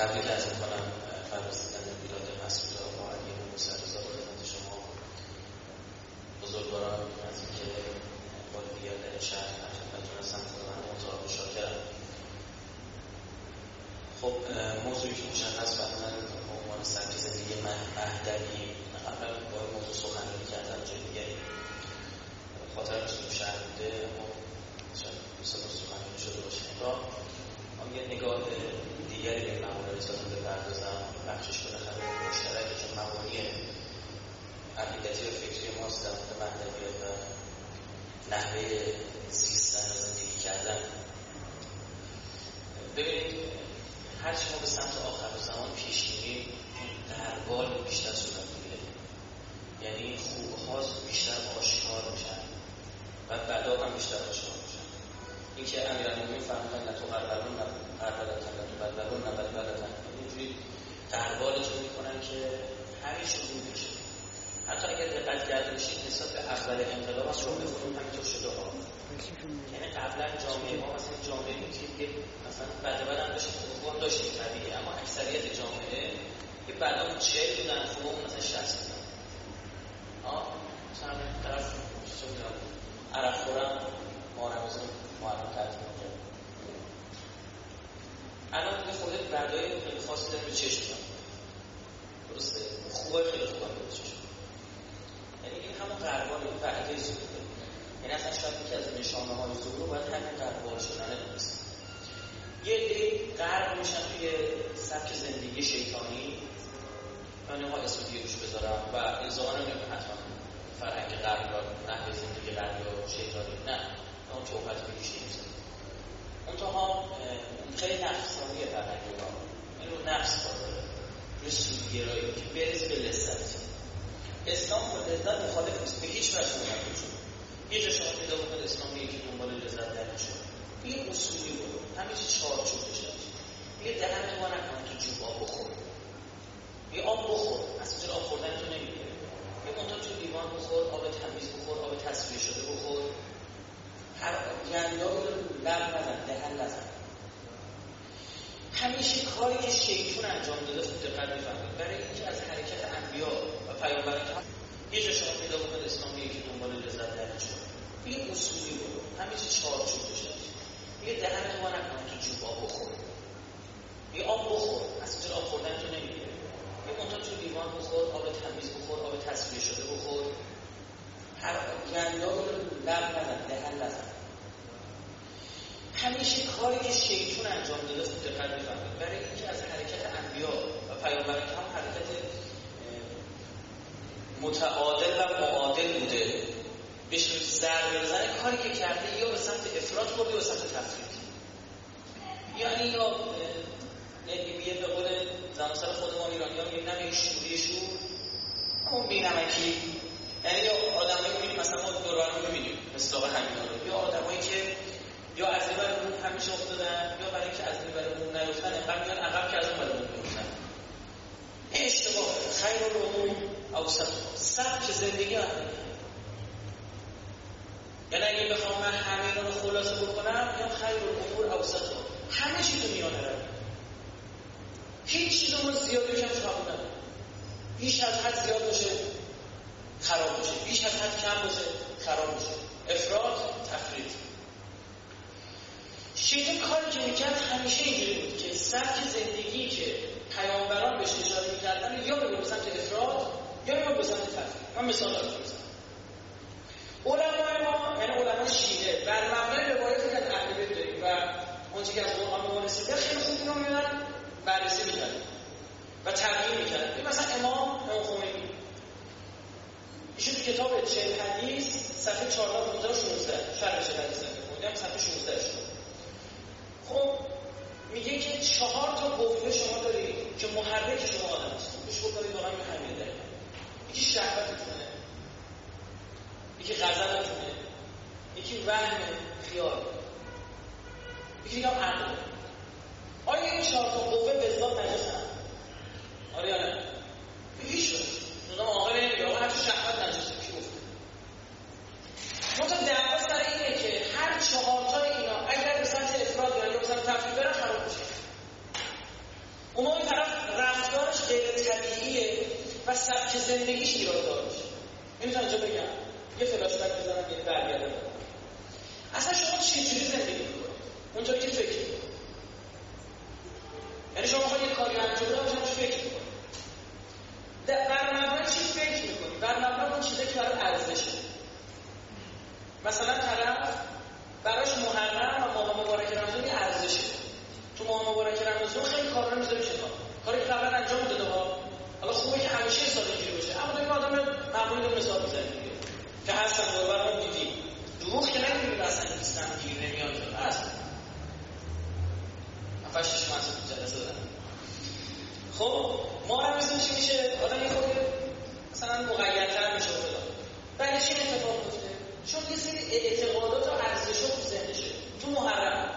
تبریک عرض می‌کنم فرستادن میلاد مسعود آقا علی موسی رضا خدمت شما بزرگواران از اینکه با دیگر در شهر خدمتتون هستم. خداوند متعال شاکرم. خب موضوعی که مشخص فرمودن به عنوان سبک زندگی مهدوی، قبلا با این موضوع سخنرانی کردم جای دیگری خاطرم تو شهر بوده، اما شاید دوست سخنرانی شده باشه. من یه نگاه دیگری به موارد اصلا بپردازم. بخشش بالاخره مشترکه، چون مبانی عقیدتی و فکری ماست در مورد مهدویت و نحوه زیستن و زندگی کردن. ببینید هرچی ما به سمت آخر زمان پیش میریم دربال بیشتر صورت میگیره، یعنی خوب‌ها بیشتر آشکار میشن و بدا هم بیشتر آشکار میشن. این که امیرالمومنین فرمودن نتوقربلون نبلبلتن، اینجوری دربالتون میکنن که همه چیز رو میشه. حتی اگر دقت کرده باشید نسبت به اول انقلاب از شما بخونیم همینطور شده ها. یعنی قبلا جامعه ما مثلا جامعه که مثلا بعد هم داشتیم حقوق داشتیم طبیعیه، اما اکثریت جامعه که بعدا 40 بودن حقوق مثلا 60 بودن. مثلا طرف چه می‌دونم عرق خورم محرم تعطیل می‌کنه. الان دیگه خودت بردای خیلی خاصی داره به چشم میاد. درسته؟ خوبه، خیلی خوبه به چشم. یعنی این همون غربال وعده ظهوره. یعنی اصلا شاید یکی از نشانه‌های ظهور باید همین غربال شدن نیست. یه عده‌ای غرب میشن توی سبک زندگی شیطانی، یعنی ما اسم دیگه روش بذارم و الزاماً نمیگم حتما فرهنگ غرب یا نحوه زندگی غرب یا شیطانی، نه اون چوکات بگیش نیست. منتها خیلی نفسانیه فرهنگ ما، این رو نفس داره، روی سودگرایی که برس به لذت. اسلام با لذت مخالف نیست به هیچ وجه. یه جا شما پیدا بکنید اسلامی که دنبال لذت در شد، یه اصولی بود، همه چی چارچوب بشه. یه دهن ما نکنه تو جوب آب بخور، یه آب بخور، از اینجا آب خوردن تو نمیگیره. یه منطقه تو لیوان بخور، آب تمیز بخور، آب تصفیه شده بخور. هر گندایی رو لب نزن، دهن نزن. همیشه کاری که شیطان انجام داده خوب دقت بفرمایید، برای اینکه از حرکت انبیا و پیامبران یه جا شما پیدا بکنید اسلامی که دنبال لذت در شد، یه اصولی بود، همه چی چارچوب بشه. یه دهن ما نکنه تو جوب آب بخور، یه آب بخور، از اینجا آب خوردن تو نمیگیره. یه منطقه تو لیوان بخور، آب تمیز بخور، آب تصفیه شده بخور. هر گندایی رو لب نزن، دهن نزن. همیشه کاری که شیطان انجام داده خوب دقت بفرمایید، برای اینکه از حرکت انبیا و پیامبران هم حرکت متعادل و معادل بوده، بهش ضربه بزنه. کاری که کرده یا به سمت افراط برده یا به سمت تفریط. یعنی یا نمیگه به قول زمان سر خود ما ایرانی‌ها میگن نمیگه شوری شور، اون بی‌نمکی. یعنی یا آدمایی می‌بینیم مثلا ما دوران می‌بینیم مثلا همینا رو، یا آدمایی که یا از این برای اون همیشه افتادن، یا برای اینکه از این برای اون نیفتن اینقدر میان عقب که از اون برای اون نیفتن. این اشتباه. خیر الامور اوسط، سبک زندگی هم. یعنی اگه بخوام من همه رو خلاصه بکنم یا خیر الامور اوسط، همه چی تو میانه رو، هیچ چیزمون زیادی کم قبول نداره. بیش از حد زیاد باشه خراب میشه، بیش از حد کم باشه خراب میشه. افراط، تفریط. شیطان کاری که میکرد همیشه اینجوری بود که سبک زندگی که پیامبران بهش اشاره میکردن یا به سمت افراط یا به سمت تفریط. من مثال دارم میزنم. علمای ما، یعنی علمای شیعه، بر مبنای روایتی که از اهل بیت داریم و اون چیزی که از قرآن به ما رسیده خیلی خوب اینو میدن بررسی میکردن و تبیین میکردن. این مثلا امام خمینی ایشون تو کتاب 40 حدیث صفحه 14 15 16 شرح 40 حدیث خوندم، صفحه 16 شد. خب میگه که 4 تا قوه شما دارید که محرک شما آدم است. بهش گفتم واقعا به همین دلیل. یکی شهوتتونه، یکی غضبتونه، یکی وهم خیال، یکی هم عقل. آیا این 4 تا قوه به ذات نجسن؟ آره یا نه؟ هیچ شد. شما عاقل نمیگه آقا حتی شهوت نجسه. کی گفته؟ منتها دعوا سر اینه که هر 4 تا اینا اگر به سمت افراد یا به سمت تفریط برن خراب میشه. اون موقع طرف رفتارش غیر طبیعیه و سبک زندگیش ایراددار میشه. نمیتونم اینجا بگم یه فلاش بک بزنم یه برگرده. اصلا شما چجوری زندگی میکنید؟ اونطوری که فکر میکنید. یعنی شما میخواید یه کاری انجام بدید شما فکر میکنید. بر مبنای چی فکر میکنید؟ بر مبنای اون چیزی که برای ارزشه. مثلا طرف براش محرم و ماه مبارک رمضان ارزشه. تو ماه مبارک رمضان خیلی کارا رو میذاره کنار. کاری که قبلا انجام داده ها. حالا خوبه که همیشه سال اینجوری باشه. اما دیگه آدم معمولی رو مثال میزنه دیگه. که هستن برام دیدی. دروغ که نمیگیم اصلا نیستن گیر نمیاد که اصلا. افشش منصوب جلسه دادن. خب ما رمضان چی میشه؟ آدم یه خورده مثلا مقیدتر میشه فلان. بعدش این اتفاق میفته. چون یه سری اعتقادات و ارزش‌ها تو ذهنشه. تو محرم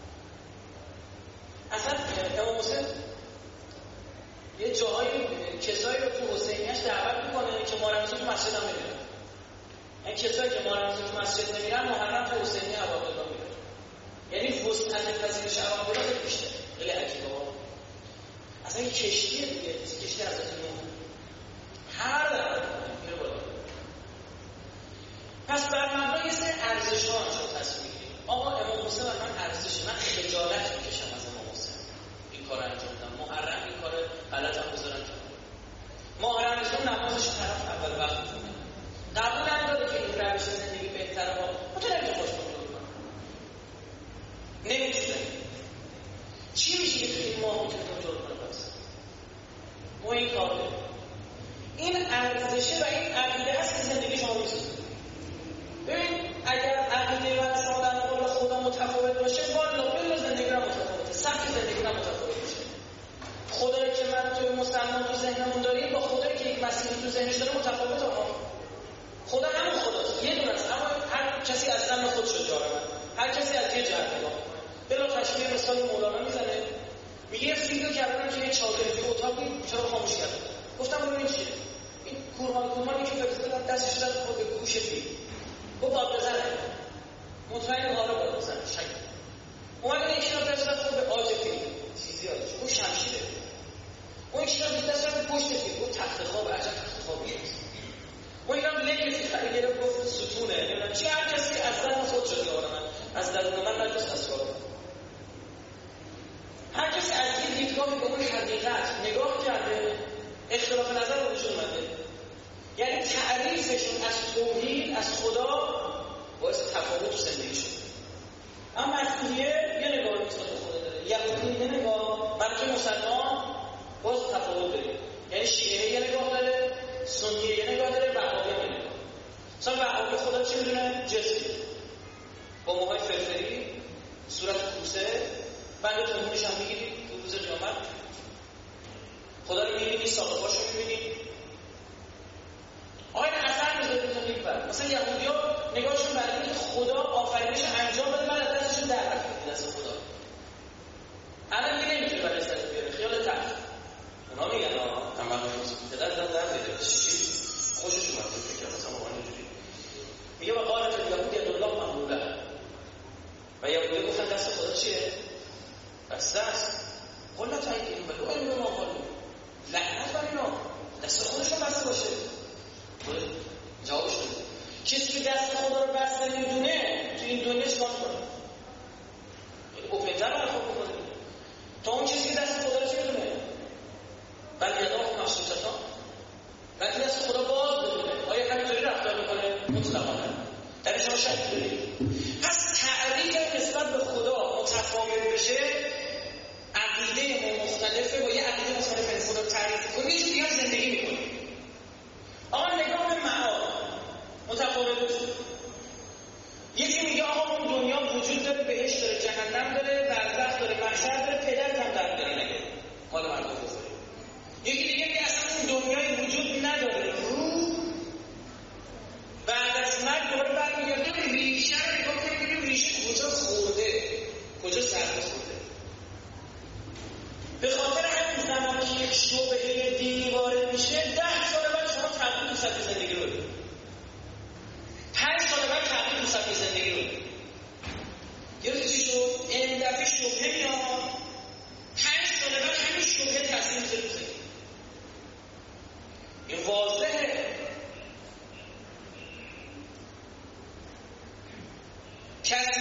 اصلا امام حسین یه جاهای کسایی رو تو حسینیش دعوت میکنه که ما رمضان تو مسجد هم نمیرن. این کسایی که ما رمضان تو مسجد نمیرن محرم تو حسینی عواملا میرن. یعنی وسعت پذیرش عواملا خیلی بیشتره. خیلی عجیبه ها. اصلا این کشتیه دیگه، کشتی حضرت نوح هر دفعه میره بالا. پس بر مبنای یه سری ارزش‌ها شما تصمیم میگیرید. آقا امام حسین من ارزشه، من خجالت میکشم از امام حسین. این کار انجام دادم. محرم این کار غلطم بذارن کنار. ماه رمضان نمازش طرف اول وقت می‌خونه. قبول نداره که این روش زندگی بهتره ها. تو نمی‌تونی خوش کنترل کنی. نمی‌تونی. چی میشه که تو این ماه می‌تونی کنترل کنی بس؟ ما این کار داریم. این ارزشه و این عقیده هست که زندگی شما می‌سازه. ببین اگر عقیده و شما در مقابل خدا متفاوت باشه والا بلا زندگی را متفاوته، سبک زندگی را متفاوت میشه. خدایی که من توی مسلمان تو ذهنمون داریم با خدایی که یک مسیحی تو ذهنش داره متفاوته ها. خدا همون خداست، یه دونه است، اما هر کسی از زن خودش جا من، هر کسی از یه جهت نگاه می‌کنه. بلا تشبیه مثال مولانا میزنه، میگه یه فیلمو کردن که یه چادری تو اتاقی چرا خاموش کردن. گفتم ببین چیه؟ این کورمانی که فرستادن دستش داد به گوش فیلم. گفت باد بزنه. مطمئن حالا باد بزنه شک. اومدن یک شب دست داد به آج فیلم. چیزی آج. اون شمشیره. اون یک شب دست داد پشت فیلم. اون تخت خواب عجب تخت خوابیه. اون اینم لگی فکر گرفت گفت ستونه. نمیدونم چی هر کسی از درون خود شده من. از درون من نجس اسرار. هر کسی از یه دیدگاهی به اون حقیقت نگاه کرده اختلاف نظر رو وجود اومده. یعنی تعریفشون از توحید از خدا باعث تفاوت تو زندگی شده. اما مسیحیه یه نگاه نسبت به خدا داره، یهودی یه نگاه، بلکه مسلمان باز تفاوت داره. یعنی شیعه یه نگاه داره، سنی یه نگاه داره، وهابی یه نگاه. مثلا وهابی خدا چی میدونه؟ جسمی با موهای فرفری، صورت کوسه، بعد تنونش هم میگیری تو روز قیامت خدا رو میبینی، ساقه‌هاش رو میبینی. آیا اثر میذاره تو زندگی بر؟ مثلا یهودی‌ها نگاهشون بر اینه که خدا آفرینش انجام بده بعد از دستشون در رفته دست خدا. الان دیگه نمیتونه برای دست بیاره خیال تلخ. اونا میگن تمام پدر در میره چی خوشش اومد فکر مثلا واقعا اینجوری. میگه با قالت یهودی الله مغلوبه. و یهودی گفتن دست خدا چیه؟ دست قلت هایدیم بلو علم ما قلو. لعنت بر اینا. دست خودشون بسته باشه. جوابش بده. کسی که دست خدا رو بسته میدونه تو این دنیا چیکار کنه؟ اوپنتر رو خوب بکنه. تا اون چیزی که دست خدا رو چی میدونه؟ بلکه یداه مخصوصتا. بلکه دست خدا باز بدونه. آیا همینطوری رفتار میکنه؟ مطلقا. در شما شک دارید. پس تعریف نسبت به خدا متفاوت بشه عقیده ما مختلفه با یه عقیده مختلف خدا تعریف کنی یه دیگه زندگی میکنی. آقا نگاه به معاد متفاوت بشه. یکی میگه آقا اون دنیا وجود داره، بهشت داره، جهنم داره، برزخ داره، محشر داره، پدرت هم درد داره نگه مال مردم بخوری. یکی دیگه میگه اصلا اون دنیای وجود نداره، روح بعد از مرگ دوباره برمیگرده به ریشه رو نگاه کنیم ببینیم ریشه کجا خورده، کجا سرده خورده. به خاطر همین زمانی که یک شبهه دینی وارد میشه 10 سال بعد شما تغییر تو سبک زندگی رو بدید. 5 سال بعد تغییر تو سبک زندگی رو بدید. یه روزی چی شد؟ این دفعه شبهه میاد 5 سال بعد همین شبهه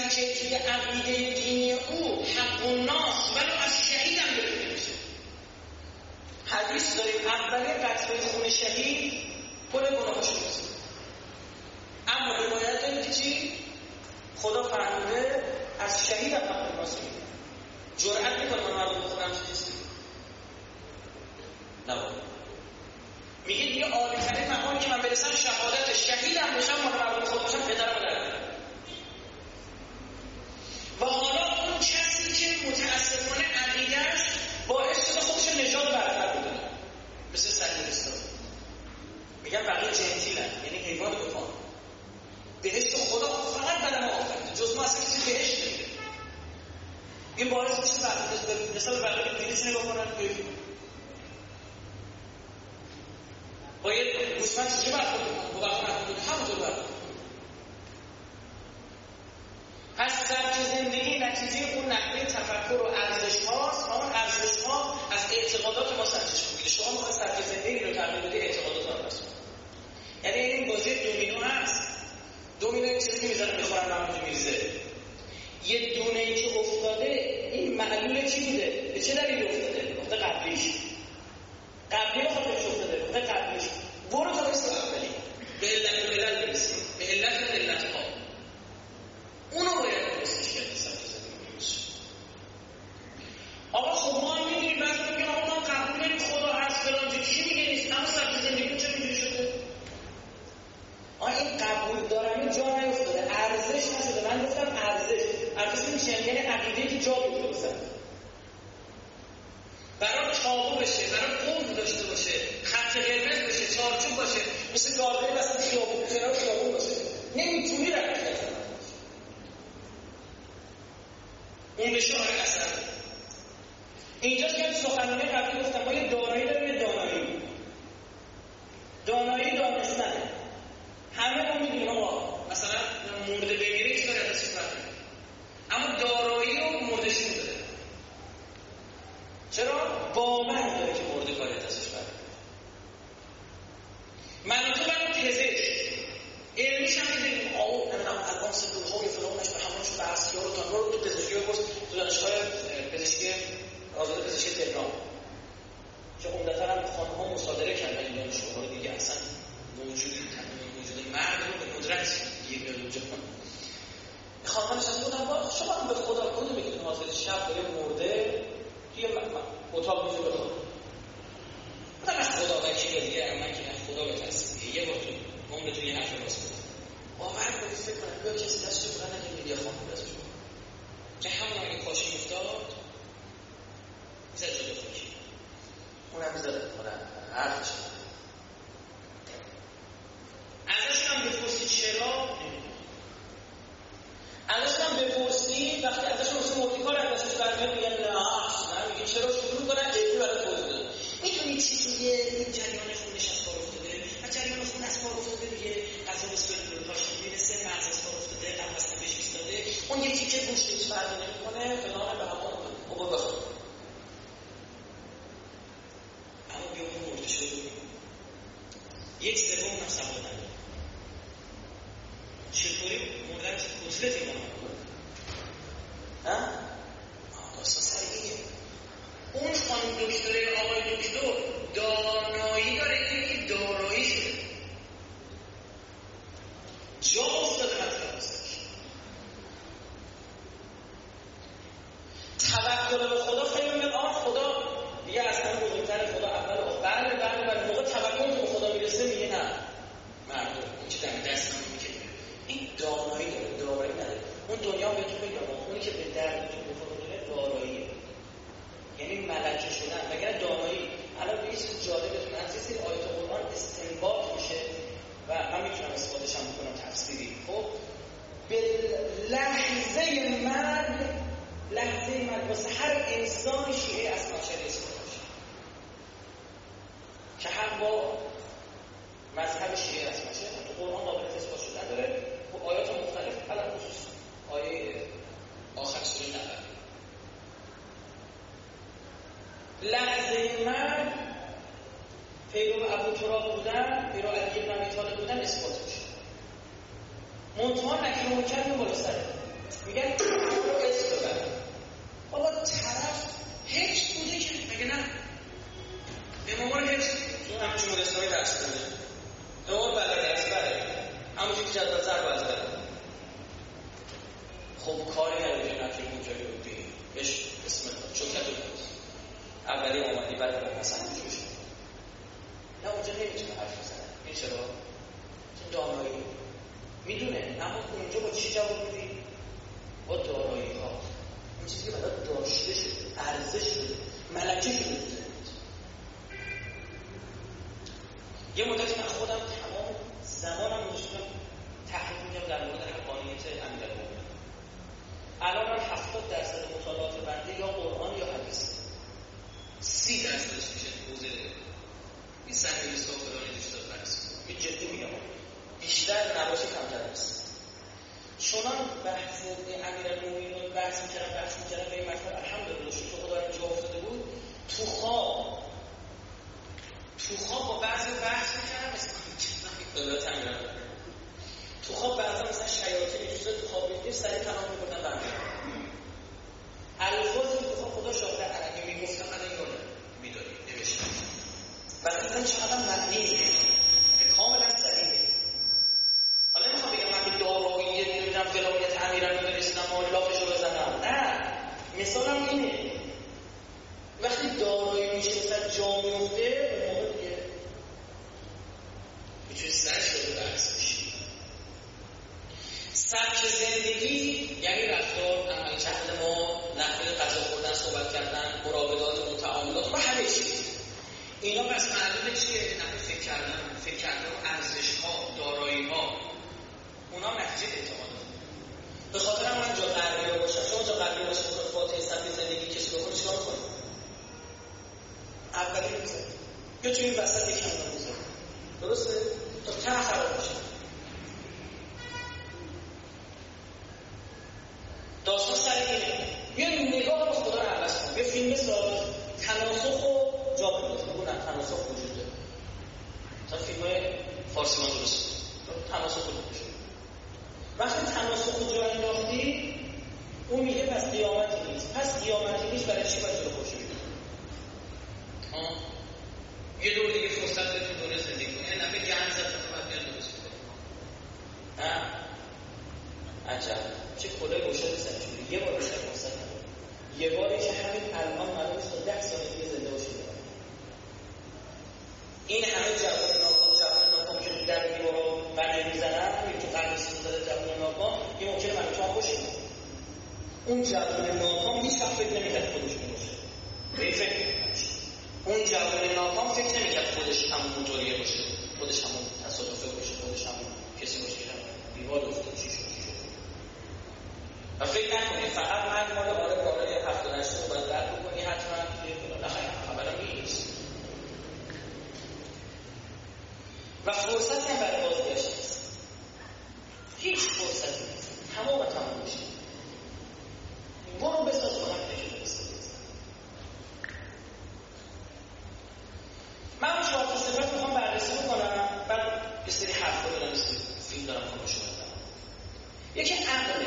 که توی عقیده دینی او حق الناس ولو از شهید هم گرفته میشه. حدیث داریم اولین قطره خون شهید کل گناهاش میشه. اما روایت داریم که چی؟ خدا فرموده از شهید هم حق الناس میگه. جرأت میکنه من مردم بخورم چیزی؟ نباید. میگه دیگه عالی‌ترین مقامی که من برسم شهادت شهیدم باشم، مال مردم خود باشم، پدرم رو درمیارم. و حالا اون کسی که متأسفانه عقیده‌اش باعث شده خودش نجات برتر بده، مثل سکولستان میگن بقیه جنتیلن، یعنی حیوان بکن بهشت خدا فقط بدن آفرده، جز ما اصلا کسی بهشت نمیده. این باعث میشه مثلا بقیه دیلیش نگاه کنن باید گوشمند چجوری برخورد کنن، با وقت برخورد کنن همونطور برخورد کنن. پس سبک زندگی نتیجه اون نحوه تفکر و ارزش هاست. اون ارزش ها از اعتقادات ما سرچشمه میگیره. شما میخواید سبک زندگی رو تغییر بدید، اعتقادات ها رو بسید. یعنی این بازی دومینو هست. دومینو چیزی که میزنه میخورن همونجا میریزه. یه دونه ای که افتاده این معلول چی بوده؟ به چه دلیل افتاده؟ افتاده قبلیش. قبلی رو خاطرش افتاده، افتاده قبلیش. برو تا بسید اولی. به علت و علت برسید. به علت و علت ها. اونو باید برسیش کرد سبک زندگی میشه. آقا خب ما هم میدونیم بعضی میگن آقا ما قبول داریم خدا هست فلان چی میگه نیست، اما سبک زندگی چه اینجوری شده؟ این قبول دارم جا نیفتاده، ارزش نشده. من گفتم ارزش میشه یعنی عقیده که جا بگذاره، برای تابو بشه، برای قوم داشته باشه، خط قرمز باشه، چارچوب باشه، مثل گاردهی وسط خیابون کنار خیابون باشه، نمیتونی رفت کنی. اون بشه آره اثر. اینجاست که سخنرانی قبلی گفتم ما یه دانایی داریم، یه دانایی دانستنه. همه ما میدونیم آقا مثلا مرده بمیره که داره ازش فرق کنه، اما دارایی رو مردشون داره. چرا؟ باور داره که مرده کاری ازش فرق کنه. من تو برای پزشک علمیش هم میدونیم آقا الان سلول‌های فلانش به همونشون به اصلی‌ها رو تا رو تو پزشکی رو برس تو دانشگاه پزشکی آزاد پزشکی تهران که عمدتاً هم خانم‌ها مصادره کردن این دانشگاه‌ها رو دیگه اصلا وجود مرد رو به قدرت یک بیاد اونجا کنه. خانمانش از بودم با شما به خدا کنه بگید حاضر شب داره مرده توی اتاق میزه بخواه بودم از خدا وکیل دیگه من که از خدا بترسید یه بار تو عمرتون یه حرف باز کنم باور کنید فکر کنم بیا کسی دستش بودن نگه میدیه خانم دستش بود که همون اگه کاشی افتاد میزد جلو فکر اونم میزده حرفش ازشون هم بپرسی چرا؟ ازشون هم بپرسی وقتی ازشون مثل موتیکار ازش برمیاد میگن نه میگه چرا شروع کنن جدی برای توضیح دادن. میتونی چی توی این جریان خونش از کار افتاده؟ از جریان خون از کار افتاده دیگه غذا بسیار کاشی میرسه مغز از کار افتاده قفص بهش ایستاده اون یکی که گوشت هیچ فرقی نمیکنه فلان به همون عبور بخواد. اما بیا اون مرده شده یک سوم هم سواد نداره. چطوری مردن کتلت ایمان کنه؟ داستان سر اینه. اون خانم دکتره آقای دکتر دانایی داره اینه که دارایی شده جا افتاده مطلب ازش. توکل به خدا خیلی میگه خدا دیگه از همه بزرگتر خدا اول بله موقع توکل به خدا میرسه میگه نه مردم اون که در دست هم میگه این دارایی داره دارایی نداره. اون دنیا بهتون بگم اونی که به دردتون بخوره داراییه یعنی ملکه شدن مگر دارایی. الان به یه چیز جالبتون از یه سری آیات قرآن استنباط میشه و من میتونم استفادهش هم بکنم تفسیری. خب به لحظه مرگ واسه هر انسان شیعه از ناشری استفاده میشه که هم با مذهب شیعه از ناشری تو قرآن قابلیت اثبات شدن داره و آیات مختلف علل خصوص آیه آخر سوره نبأ لحظه مرگ پیرو ابو تراب بودن پیرو علی بن ابی طالب بودن اثبات میشه. منتها نکیر و منکر بالا سره میگن رو اسم ببر. بابا طرف حفظ بوده که مگه نه؟ امامان حفظ تو همه جمهوری اسلامی درس بوده. امام بلد درس بره. همونجور که جدول ضرب از بره. خب کاری نداره که نفی اونجایی رو بگی. بهش بسم الله. شکت رو بود. اولی آمدی بعد رو حسن جوش. نه اونجا نمیتونه حرف بزنه. این چرا؟ چون دارایی میدونه. اما اونجا با چی جواب میدی؟ با دارایی ها. این چیزی که برای داشته شده، ارزش شده، ملکه شده بزنید. یه مدت من خودم تمام زمانم داشتم تحقیق می‌کردم در مورد حقانیت امیرالمومنین. الان من 70% مطالعات بنده یا قرآن یا حدیث، 30%ش میشه حوزه این صحیح استفاده دیجیتال فرض. یه جدی میگم بیشتر نباشه کمتر است. چونان بحث امیرالمومنین رو بحث می‌کردم به این مطلب الحمدلله شکر خدا رو جا افتاده بود. تو خواب با بعضی بحث می‌کردم مثلا دولت امیرالمومنین. تو خواب بعضا مثلا شیاطین اجازه تو خواب می‌دید سریع تمام می‌کردن برمی‌گردن. الفاظی که تو خدا شاهد اگه میگفتم من یادم میدادی نوشتم. ولی دیدم چقدر معنیه. کاملا صحیحه. حالا نمیخوام بگم من به دارایی نمیدونم ولایت امیرالمومنین رسیدم و لافشو بزنم. نه. مثالم اینه. وقتی دارایی میشه مثلا جا میفته به موقع دیگه میتونی سر شده بحث بشی. سبک زندگی یعنی رفتار، عمل کرده ما، نحوه غذا خوردن، صحبت کردن، مراودات، متعاملات و همه چیز. اینا بس معلومه چیه؟ نحوه فکر کردن و ارزش‌ها، دارایی‌ها. اونا نتیجه اعتقادات. به خاطر من جا غربی باشم. شما جا غربی باشید که فاتحه سبک زندگی کسی بخونه چیکار کنید؟ اولی می‌ذارید. یا توی این وسط یک کلمه می‌ذارید. درسته؟ تا ته خراب بشه. داستان سر اینه. یه نگاه به خدا رو عوض کن. یه فیلم بساز تناسخ و جا بنداز. بگونن تناسخ وجود داره. مثلا فیلم‌های فارسی ما درست تناسخ وجود داره. وقتی تناسخ رو جا انداختی اون میگه پس قیامتی نیست. پس قیامتی نیست برای چی باید جلو خوشی بید؟ یه دور دیگه فرصت داره تو دنیا زندگی کنی. یه نفع گند زد تو باید بیاد درست کنی. نه عجب چه کلاه گوشت سنجوری. یه بار بیشتر فرصت نداره. یه باری که همین الان معلوم است 10 سال دیگه زنده باشی داره. این همه جوان ناکام که در دیوارا بنده میزنن همین تو قلب سیزده جوان ناکام یه ممکنه من تو هم باشیم. اون جوان ناکام هیچ وقت فکر نمی‌کرد خودش باشه. به این فکر نمی‌کنه. اون جوان ناکام فکر نمی‌کرد خودش همون موتوریه باشه. خودش همون تصادفه باشه. خودش همون کسی باشه که دیوار افتاد چی شد. و فکر نکنی فقط من مال آره 78 رو باید درد بکنی حتما نخواهی خبرم نیست. و فرصت هم برای بازگشت نیست. هیچ فرصتی نیست. تمام میشه. برو بساز و هم نشده بساز. من اون 4 تا صفت میخوام بررسی بکنم. بعد یه سری حرفا دارم، یه سری فیلم دارم که شما دارم. یکی عقله.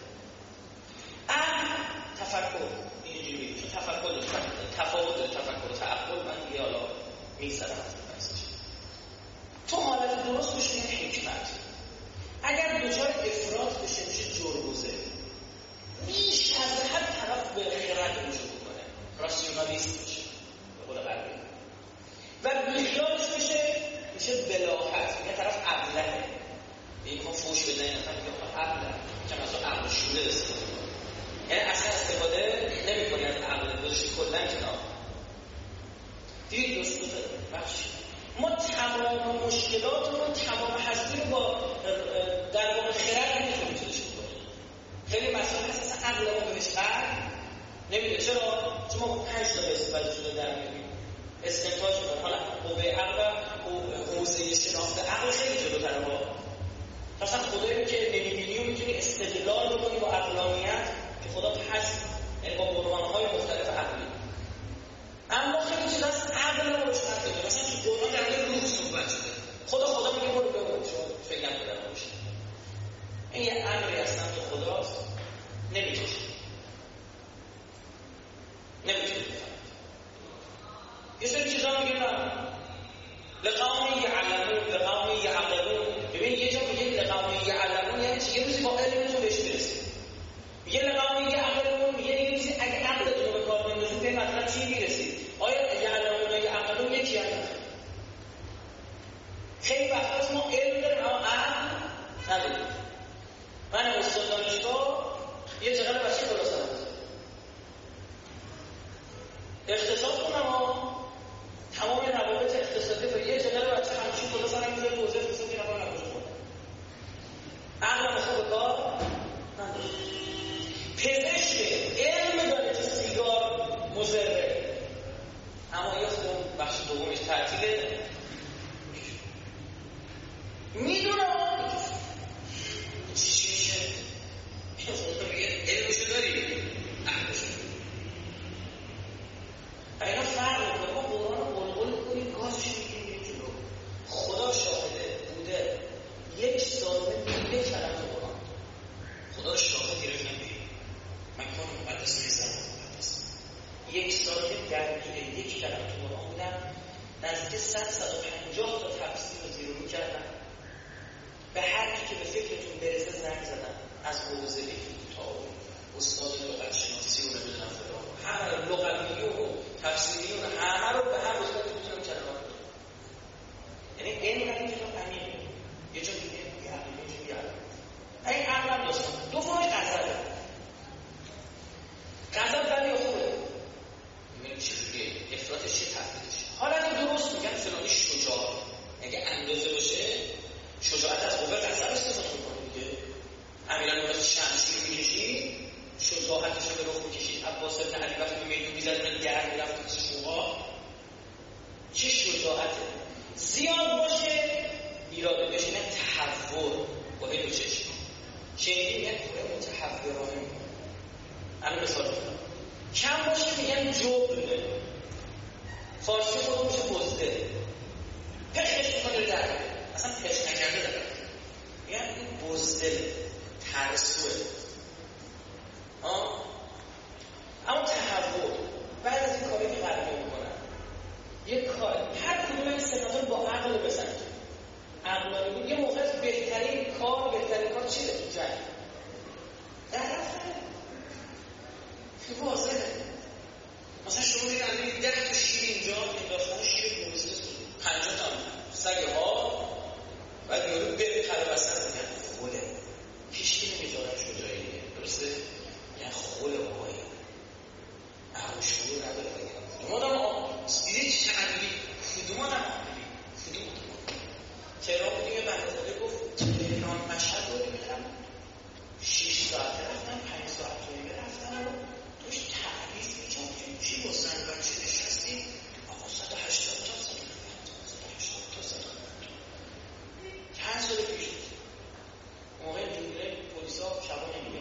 تفکر اینجوری میشه. تفکر تفاوت داره تفکر و تعقل. من دیگه حالا میگذرم از این بحثش. تو حالت درست بشه این حکمت. اگر دچار افراط بشه میشه جرگوزه. بیش از حد طرف به خرد رجوع بکنه. راسیونالیست بشه به قول غربی. و بیخیالش بشه میشه بلاحت. یه طرف عقلانه. این که فوش بزنه مثلا میگه عقل چون اصلا عقل شوره استفاده کنه. یعنی اصلا استفاده نمی‌کنی از عقل بودش کلا کنار. دید دوست بخش ما تمام مشکلات رو تمام هستی رو با در واقع خرد نمی‌تونیم چیزش کنیم. خیلی مسائل هست اصلا عقل ما بهش قرار نمیده. چرا؟ چون ما 5 تا استفاده شده در می‌بینیم. استنتاج می‌کنیم. حالا قوه عقل و حوزه شناخت عقل خیلی جلوتره ما. مثلا خدایی که نمی‌بینی و می‌تونی استدلال بکنی با عقلانیت که خدا هست، یعنی با برهان‌های مختلف عقلی. اما خیلی چیز از عقل رو روشن کرده. مثلا تو قرآن در مورد روح صحبت شده. خدا میگه برو بگو شما فکر نکنید باشه. این یه امری از سمت خداست مقدسه زمان مقدس. یک سال درگیر یک کلمه تو قرآن بودم، نزدیک 150 تا تفسیر رو زیر و رو کردم. به هر کی که به فکرتون برسه زنگ زدم، از حوزه تا استاد لغت شناسی رو نمیدونم فلان، همه لغویون و تفسیریون همه رو به هر وسیله میتونم کلمات بدم. یعنی این نمیتونم همین یه جا دیگه یه عقیده بیارم. این عقلم داستان دو فرای غزله. غزل بده یا خوبه؟ میگم چجوریه؟ افرادش چیه تفریدش؟ حالت درست میگن فلانی شجاع. اگه اندازه باشه شجاعت از قوه غزل استفاده میکنه دیگه. امیرالمومنین شمشیر میکشید، شجاعتش رو به رخ میکشید. عباس بن علی وقتی میدون میزد من در میرفت کسی شما چه شجاعته. زیاد باشه ایراده بشه نه تحور با هی چشم شنیدی میگن خوره متحورانه میکنه. الان مثال میکنم کم باشه میگن جبنه. فارسی خود میشه بزده. پخش میکنه در اصلا پخش نکرده داره میگن این بزده ترسوه. اما تحول بعد از این کاری که غربی میکنن یک کار هر کدوم این سنتون با عقل بزنید. عقلانی بود یه موقع بهترین کار چیه تو جنگ؟ در رفتنه که واضحه. مثلا شما دیگه الان 10 تا شیر اینجا انداختن شیر موزه 50 تا سگ ها بعد یارو بره خلو بستن میگن خوله هیچ کی نمیذاره شجاعی دیگه. درسته؟ یعنی خوله بابایی عقل شعور نداره بگیرم کدوم آدم دیده چندی کدوم آدم عقلی کدوم تهران بودیم یه بندازاده گفت تهران مشهد رو میرم 6 ساعته رفتم 5 ساعت توی رفتم رو توش تعریف میکنم چی با زن بچه نشستی آقا 180 تا چند سال پیش موقع دیگره پولیس ها شبا نمیگه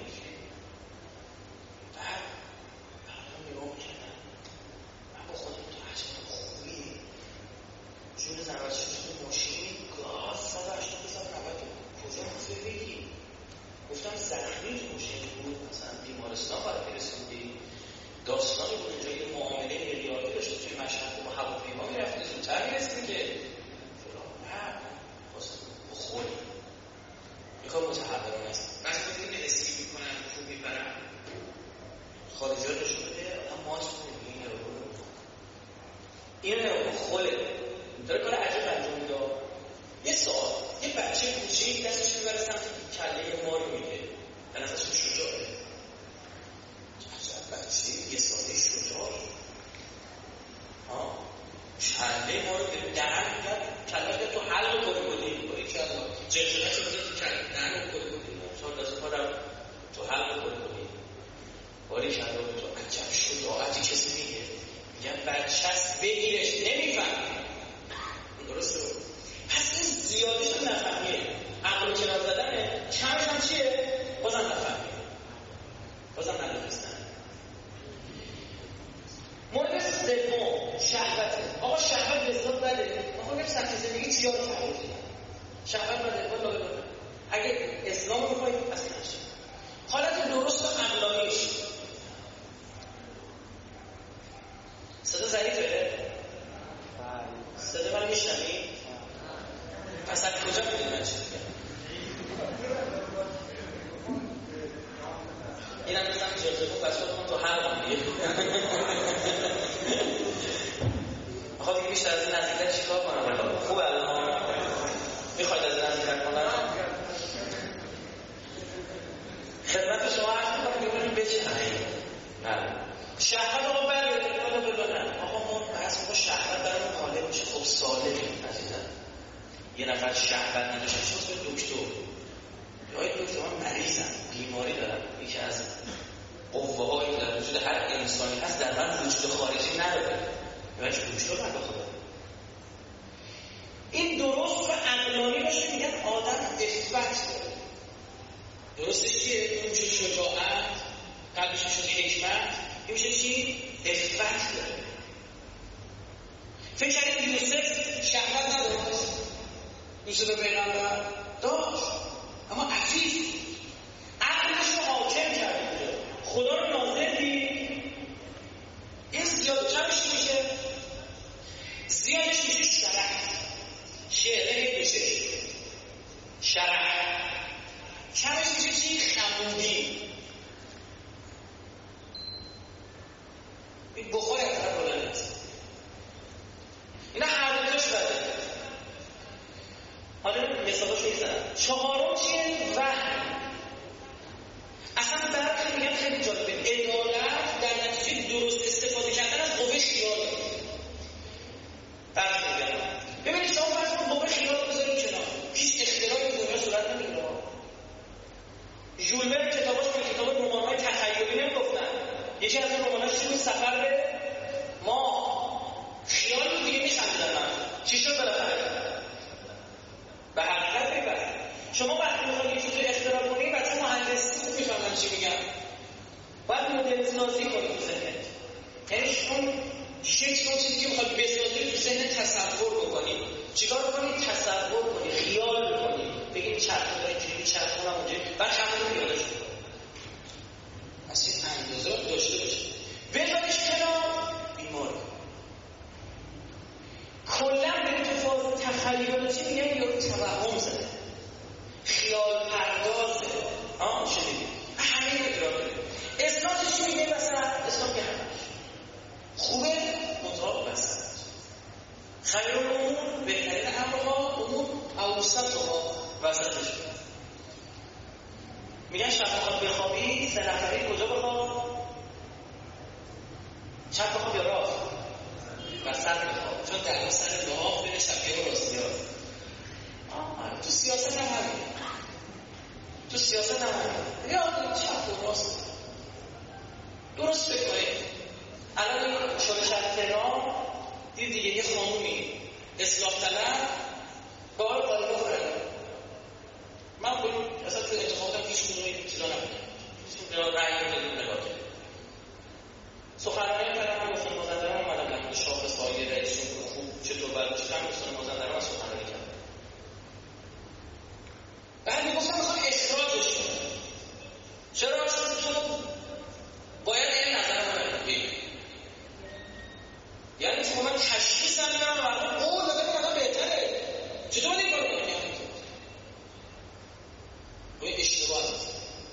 بعد هم نگاه میکردم من با خودم تو عجب خوبی جون زنبرچه تو ماشین گاز 180 سال 90 کجا مفید بگی گفتم زخمی تو ماشین بود مثلا بیمارستان برای رسوندی داستانی بود اینجا یه معامله میلیاردی داشته توی مشهد با هواپیما میرفته زودتر میرسید که نه خود این کار متحورانه است. بعضی وقتی که اسکی میکنن خوب میبرن خارجی ها نشون بده آدم ماست میگه این رو خوله داره کار عجب انجام میده. یه سوال یه بچه کوچیک دستش میبره سمت کله مار میگه به نظرشون شجاعه. بچه یه ساله شجاعه کله مار رو دهن میگرد کله تو حل کنی بایی که جرجنه شده تو دهن کنی سال دست خودم تو حل کنی باری کله تو عجب شجاعتی کسی میگه میگن بچه هست بگیرش نمیفهم. درسته؟ پس این زیادش هم نفهمیه عقل کنار زدنه کمش هم چیه؟ بازم نفهمیه بازم ندونستن. مورد سوم شهوته. آقا شهوت لذت بده. آقا میگم سطح زندگی چیا رو تغییر بدن؟ شهوت بده بالا بده. اگه اسلام رو بخواید اصلا نشه. حالت درست و عقلانیش صدا ضعیفه؟ صدا من میشنمی؟ پس از کجا میدونی من چی میگم؟ این هم مثلا جلسه کن بچه کنم تو هر هم دیگه آخواه دیگه بیشتر از این نزدیکتر چی کار کنم؟ خوب الان میخواید از این نزدیکتر کنم؟ خدمت شما عرض میکنم که بودیم بچه شهوت آقا بله آقا ما بحث با شهوت برای مخالف میشه. خب سالمه عزیزم یه نفر شهوت نداشته شد به دکتر یا دکتر من مریضم بیماری دارم یکی از قوه هایی در وجود هر انسانی هست در من وجود خارجی نداره یا هیچ دکتر من بخدا این درست و عقلانی باشه. میگن آدم افت داره. درستش چیه؟ این میشه شجاعت قلبش میشه حکمت این میشه چی؟ افت داره. فکر کردید یوسف شهوت نداشت؟ یوسف پیغمبر داشت اما عفیف عقلش رو حاکم کرده. خدا رو ناظر دید مثلا برخی میگن خیلی جالبه، عدالت در نتیجه درست استفاده کردن از قوه خیاله. برخی میگن ببینید شما فرض کنید قوه خیال بذارید کنار، هیچ اختلافی در دنیا صورت نمیگیره. ژول ورن کتاباش به کتاب رمان‌های تخیلی نمیگفتن. یکی از اون رمان‌هاش چی بود؟ سفر به ماه. خیال رو دیگه می‌خندیدن من. چی شد بالاخره؟ به حقیقت پیوست. شما وقتی می‌خواید یه چیزی اختراع کنید، بچه‌ها مهندسی خوب می‌فهمن چی میگن. باید مدل‌سازی کنید تو ذهنت. یعنی اون شکل اون چیزی که می‌خواید بسازید تو ذهن تصور بکنید. چیکار کنید؟ تصور کنید، خیال کنید. بگید چرخ داره اینجوری چرخونه اونجوری، بعد همون رو یادش کنید. اصلا اندازه داشته باشید. بذارش کنار بیمار. کلا به اتفاق تخیلاتی میگن یا توهم زده. خیال پردازه. شنیدید؟ همه ادراک داره. اسلامش چی میگه مثلا؟ اسلام که همش خوبه مطابق بسد. خیر الامور بهترین امرها امور اوسطها وسطش. میگن شب بخواد بخوابی 3 نفری کجا بخواب؟ شب بخواب یا راست؟ وسط بخواب، چون در اون سر دعا بین شبیه و راستی هست. تو سیاست هم همین، تو سیاست هم همین یا شب و راست درست بکنید. الان شده شب تهران دید دیگه یه خانومی اصلاح طلب با آقای قالیباف فرده. من بودم اصلا تو انتخاباتم هیچ کدوم چیزا نبودم، هیچ کدوم رأی نمیدادم نگاه کردم. سخنرانی کردم، گفتم مازندران اومدم در شاخص های رئیس جمهور خوب چطور باید باشه، گفتم مازندران سخنرانی کردم. بعد میگفتم میخوام اخراجش کنم. چرا؟ چون باید این نظر من بگیم. یعنی تو من تشخیص ندارم مردم قول داده که مردم بهتره. چطور باید این کار کنم؟ این اشتباه هست.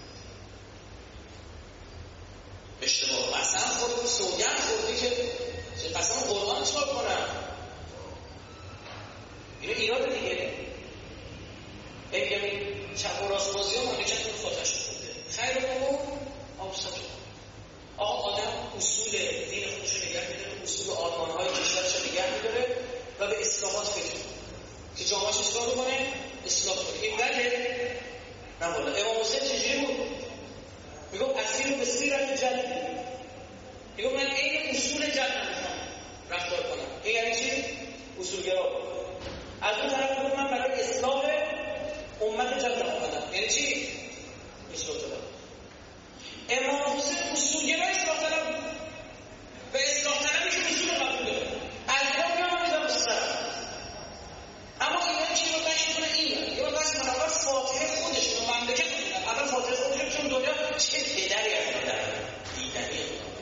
اشتباه. مثلا خود سوگند خوردی که قسم قرآن چکار کنم؟ اینو ایراد دیگه. بگم چپ و راست بازی ها مملکت رو خاطرش خورده. خیر الامور اوسطها. آقا آدم اصول دین خودش رو نگه می‌داره، اصول آرمان‌های کشورش رو نگه می‌داره و به اصلاحات فکر می‌کنه. که جامعه‌اش اصلاح بکنه، اصلاح کنه. این بده؟ نه والا. امام حسین چجوری بود؟ میگم اسیر و بسیرت جنت. میگم من این اصول جنت می‌خوام رفتار کنم. این یعنی چی؟ اصولگرا. از اون طرف میگم من برای اصلاح امت جنت اومدم. یعنی چی؟ اصلاح طلب. امام حسین اصولگرا اصلاح طلب بود. و اصلاح طلبی که اصول قبول داره. الان میام میذارم سر. اما اینا چی رو بحث کنه اینه. یا بحث کنه اول فاتحه خودش رو مملکت میدن. اول فاتحه خودش چون دنیا چه پدری از این داره. دیدنی خدا.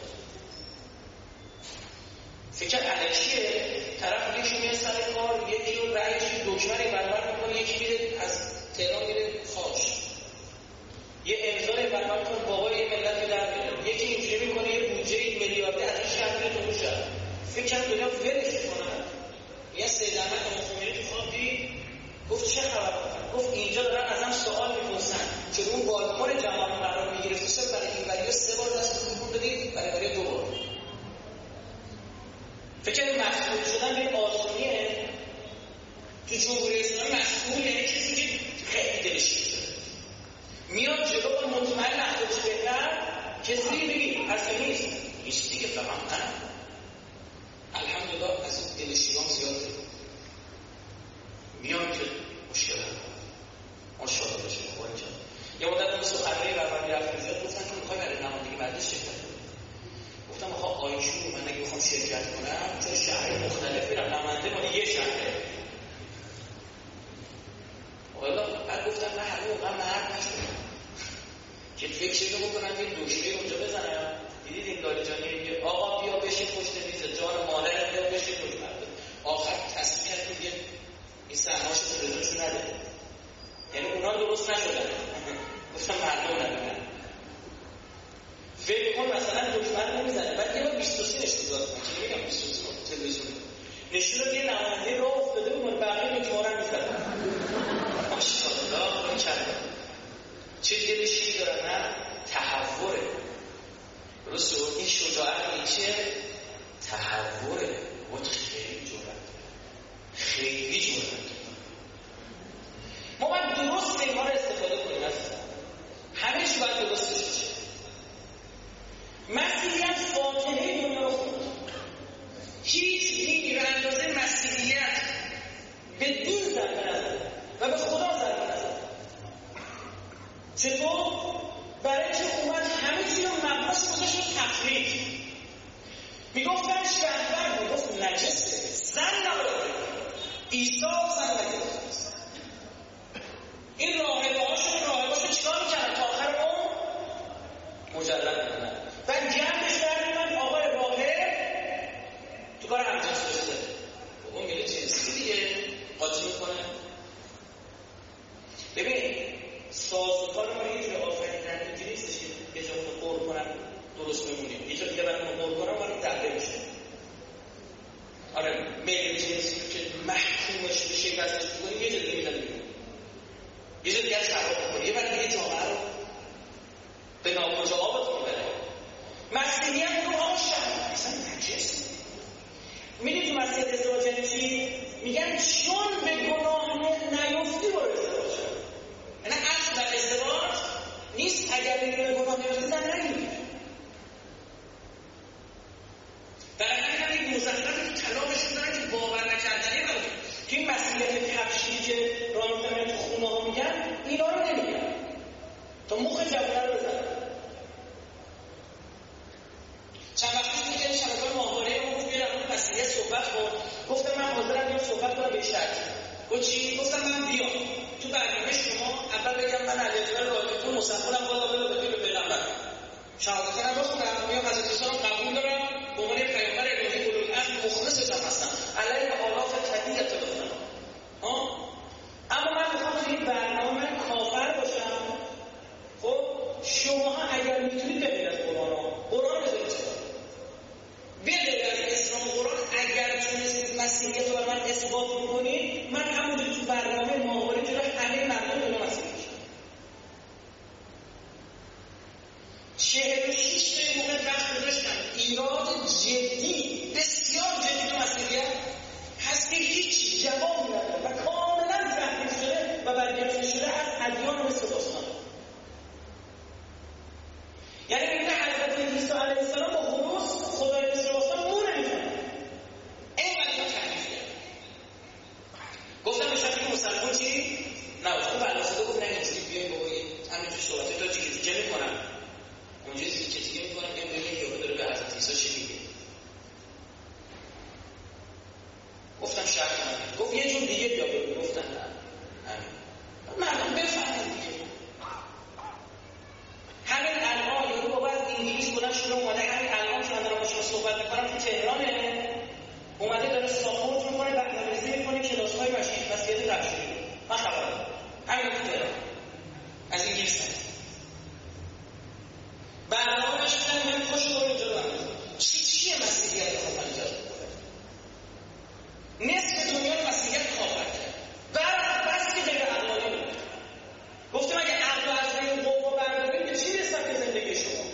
فکر الکیه طرف یکی میاد سر کار، یکی رو رأیش دکمری برابر میکنه، یکی میره از تهران میره خاش. یه امضای برابر کن بابای این ملت رو در میاره. یکی اینجوری میکنه یه بودجه میلیاردی از این شهر میره تو اون شهر. فکر کنم دنیا ولش کنن. یه سید احمد خمینی تو خواب دید، گفت چه خبر؟ گفت اینجا دارن ازم سوال میپرسن که اون بالکن جماعت قرار میگرفت سر برای این برای 3 بار دست تکون بدید، برای 2 بار. فکر کنم مسئول شدن به آسونیه. تو جمهوری اسلامی مسئول یعنی کسی که خیلی دلش شده میاد جلو و مطمئن نخواهش بهتر کسی بگید اصلا نیست دیگه. فقط من الحمدلله از این دلشیران زیاده میان که مشکل هم ماشاءالله بشه با اینجا. یه مدت اون سخنرانی برابر رفتیم شد، گفتن که میخوای برای نمایندگی بعدش شرکت کنیم. گفتم میخوام آیشون من اگه میخوام شرکت کنم چون شهرهای مختلف میرم نماینده مال یه شهره. حالا بعد گفتم من همه اونقدر مرد نشدم که فکر رو بکنم یه دوشوی اونجا بزنم. دیدید این لالیجانی میگه آقا بیا بشین پشت میز، جان مادرت بیا بشین پشت میز. آخر تصمیم کرد که این صحنه‌اشو تلویزیونشون نده. یعنی اونا درست نشدن. گفتم مردم ندارن. فکر کن مثلا دکمر نمیزنه بعد یه بار 23 نشون داد. من میگم 23 تلویزیون نشون داد یه نماینده راه افتاده بود بقیه دکمرم میزدن. ماشاءالله این چند چه دلشی دارن نه تفرید. میگفتن شهرور، میگفت نجسه، زن نباید. عیسی زن نگرفت. این راهباشون چیکار میکردن تا آخر اون مجرد بودن و جمعش کردن آقای راهب تو کار همجنس بشده اون میگه جنسی دیگه قاطی میکنه. ببین سازوکار ما یه جور آفریدن اینجوری نیستش که یه جا خود قرد کنن درست بمونیم، یه جا دیگه برای ما قرد کنن وارد دقیقه میشه. آره میل جنسی که محکومش به شکستش بکنیم یه جا دیگه میدن میگه یه جا دیگه شراب بکنیم یه بعد یه جامعه رو به ناکجا آبتون میبره. مسیحی هم رو آشن اصلا نجس. میدید تو مسیحیت ازدواج یعنی چی؟ میگن چون به گناه نیفتی باید ازدواج شد. یعنی اصل در ازدواج نیست اگر به گناه نیفتی زن نگیری. برای همین یک مزخرفی که طلاقشون دارن که باور نکردنی باید که این مسیحیت کفشی که راه می‌کنن تو خونه ها میگن اینا رو نمیگن تا مخ جوانه رو بزنن. چند وقتی میگن شبکه‌های ماهواره رو گفت بیارم اون مسیحیت صحبت کن. گفتم من حاضرم بیام صحبت کنم به شرط. گفت چی؟ گفتم من بیام تو برنامه شما اول بگم من علیه رادیوتون مصفونم بالا بده به پیغمبر شهادت هم بخونم میام حضرت عیسی رو قبول دارم به عنوان پیامبر الهی اولوالعزم مخلصشم هستم علیه آلاف کثیرة بخونم. اما من میخوام تو این برنامه کافر باشم. خب شماها اگر میتونید ببینید از قرآن بذارید بذارید از اسلام قرآن اگر تونستید مسیحیت رو بر من اثبات بکنید من همونجور تو برنامه ماهواره جلو همه مردم دنیا مسیحی میشم. 46 تا موقع وقت گذاشتم ایراد جدی بسیار جدی تو مسیحیت هست که هیچ جواب نداره و کاملا تحریف شده و برگرفته شده از ادیان مثل باستان. یعنی ببینه حضرت عیسی علیه السلام با خروس خدای مثل باستان مو نمی‌کنه. اینقدر تحریف کرد. گفتم به شخصی که مسلمان چی؟ نباشه. اون بلاسده گفت نه اینجوری بیاییم بابایی همینجور صحبتی تا تیکه تیکه میکنم اونجوری تیکه تیکه میکنم که ببینیم یهو داره به حضرت عیسی چی میگه. گفتم شرط من گفت یه جور دیگه بیا بگو. گفتم نه همین مردم بفهمن دیگه. همین الان یارو بابا از انگلیس بلند شده اومده همین الان که من دارم با شما صحبت میکنم تو تهرانه اومده داره ساپورت میکنه برنامه‌ریزی میکنه کلاس‌های مسیحیت تبشیری. من خبر دارم همین تو تهران از انگلیس برنامه‌اش می‌کنه من خوش رو اینجا رو چیه مسیحیت خواهد ایجاد می‌کنه. نصف دنیا رو مسیحیت خواهد کرد. بس که جگه عقلانی بود. گفتم اگه عقل از روی قوم برداریم به چی رسد که زندگی شما؟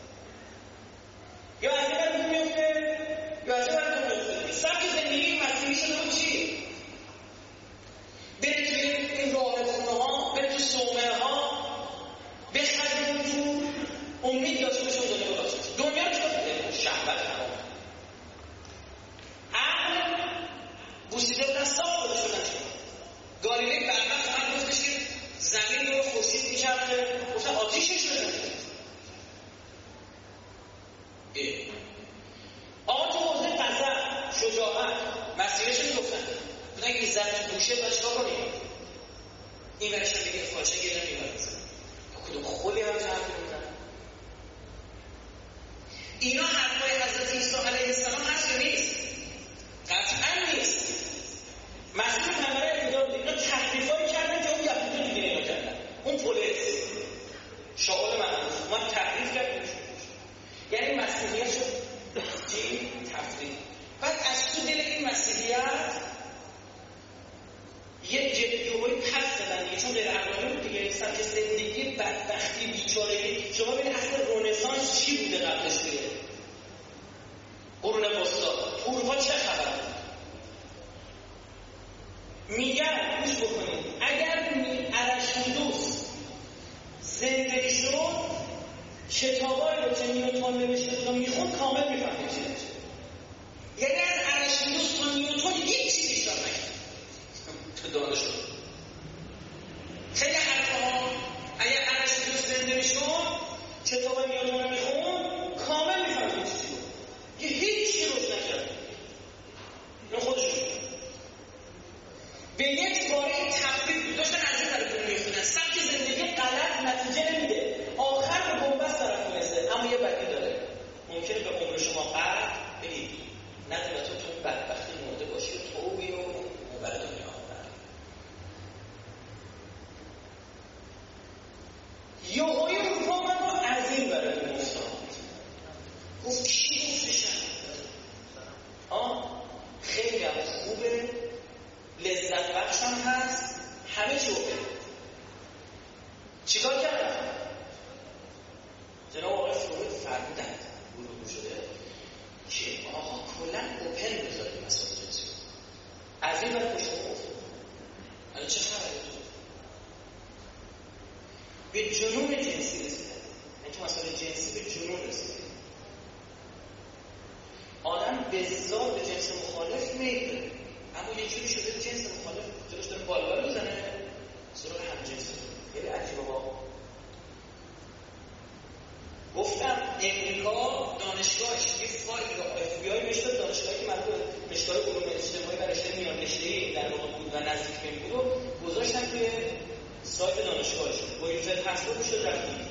یا از این براتون میفته یا از این براتون میفته. سبک زندگی مسیحی شده بود چی؟ برید توی این راهبخونه ها، برید تو صومعه ها، بخرید تو امید داشته باشون دنیا رو داشته. دنیا رو چطور بده؟ شهوت تمام. عقل بوسیده بودن صاف خودش بودن شد. گالیله بدبخت من گفتش که زمین رو خورشید میچرخه، گفتن آتیشش رو نمیده. آقا تو حوزه غضب، شجاعت، مسیرش رو میگفتن. بودن که عزت تو گوشه باید چیکار کنیم؟ این ورش هم بگه فاشه گیره میبرد. کدوم خلی هم تحت میدن. اینا حرفای حضرت عیسی علیه السلام هست یا نیست؟ قطعا نیست. مسیح پیامبر ایجاد اینا تحریفایی کردن که اون یهودی دیگه اینا کردن. اون پلیس شاول معروف ما تحریف کردیم. یعنی مسیحیت شد تفریق. بعد از تو دل این مسیحیت یه جدیوهای پس زدن دیگه چون غیر عقلانی بود دیگه. سبک زندگی بدبختی بیچارگی. شما ببین اصل رنسانس چی بوده قبلش دیگه؟ قرون وسطا اروپا چه خبر؟ میگن گوش بکنید اگر ارشمیدس زنده شد کتابایی رو که نیوتن نوشته بود میخوند کامل میفهمید چی نوشته. یعنی از ارشمیدس تا نیوتن یک چیزی بیشتر نکرد تو دانش شد. خیلی حرفا اگر ارشمیدس زنده میشد کتابای نیوتن رو میخوند کامل میفهمید. فرمودن گروه شده که آقا کلا اوپن بذارید مسائل جنسی از این وقت پشت افتاد. الان چه خبره؟ به جنون جنسی رسیده. یعنی تو مسائل جنسی به جنون رسیده. آدم بزار به جنس مخالف میل داره، اما یه جوری شده جنس مخالف جلوش داره بالبال میزنه سراغ همجنسی. خیلی عجیبه ها. گفتم امریکا دانشگاهش یه فایل رو FBI بهش داد، دانشگاهی که مربوط به رشته‌های علوم اجتماعی و رشته میان رشته‌ای در واقع بود و نزدیک به این بود رو گذاشتن توی سایت دانشگاهش با یوزر پسورد شد رفتیم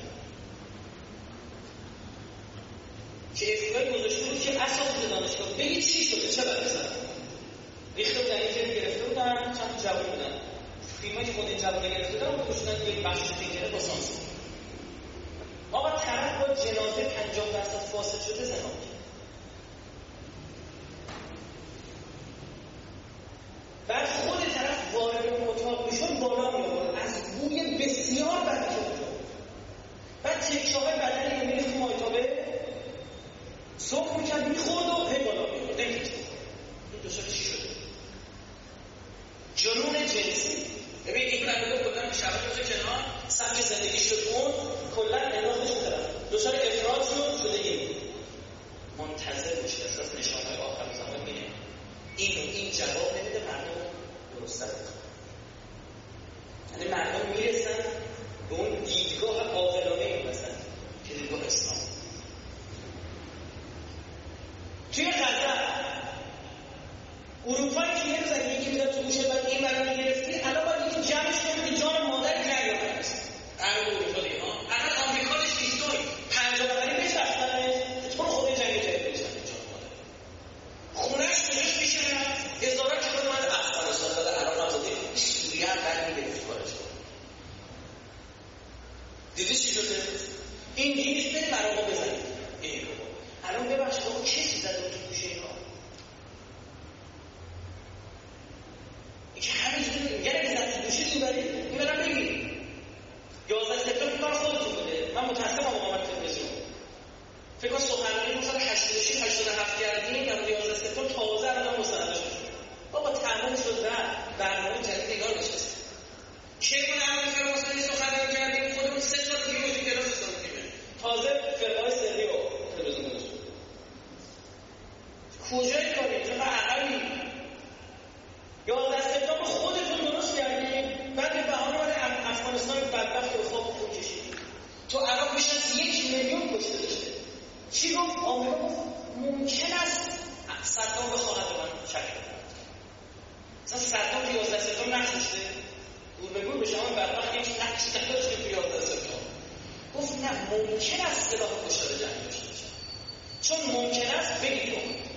که FBI گذاشته بود که اساتید دانشگاه بگید چی شده، چه بده سر ریخته بودن، این فیلم گرفته بودن، چند جواب بودن فیلمایی که خود این جواب گرفته بودن رو گذاشتن توی بخش تیکره با سانسور. آقا طرف با جنازه 50% فاسد شده زنا کرد. بعد خود طرف وارد اون اتاق میشد بالا میآورد از بوی بسیار بدی که اونجا بود. بعد تکه‌های بدنی رو می‌ریخت تو مایتابه سرخ می‌کرد می‌خورد و هی بالا می‌آورد. نمی‌تونست این دوستان چی شده؟ جنون جنسی. ببین این کلمه رو کلا شبیه به کنار سبک زندگی شد اون کلا انداختش طرف دچار افراط شده این منتظر میشه از نشانه‌های آخر زمان میگه این جواب نمیده مردم درست بخوان. یعنی مردم میرسن به اون دیدگاه عاقلانه مثلا که دیدگاه اسلام توی غزه اروپایی که یه روز یکی میداد تو گوشه بعد این برای میگرفتی الان باید یکی جمعش کنه که جان مادر جنگ هست عرب اروپا دیگه ها الان آمریکا داشت دیستوی 50 نفری بچرخنه تو خود جنگ جدید بچرخنه جان مادر خونهش کجاش میشه هزاران کیلومتر از افغانستان داده عراق هم زده سوریه هم برمیگرفت کارش کنه. دیدی چی شده؟ این نیست بریم عراقا بزنید این رو الان ببخشید آقا کسی زده تو گوشه این کار که همینجوری میگه اگه زد گوشی این برم بگیریم 11 سپتامبر کار خودتون بوده. من متاسفم آقا من تلویزیون فکر کنم سخنرانی 1986 87 کردیم در 11 سپتامبر تازه الان مستندش شد. بابا تموم شد رفت برنامه جدید نگار نشسته چه بود الان که واسه سخنرانی کردیم خودمون 3 سال دیگه میشیم کلاس ساختیم تازه فرقای سری و تلویزیون گذاشت کجای کاری چرا عقبی 11 سپتامبر خودتون درست کردید بعد به بهانه اومد افغانستان بدبخت رو خواب خون کشیدید تو عراق بیش از 1 میلیون کشته داشته چی گفت؟ آمریکا گفت ممکن است صدام بخواهد به من شک کنه مثلا صدام که 11 سپتامبر نکشته گور به گور به شما بدبخت یک نقش نداشته که 11 سپتامبر گفت نه ممکن است سلاح کشتار جنگی داشته باشه چون ممکن است بگید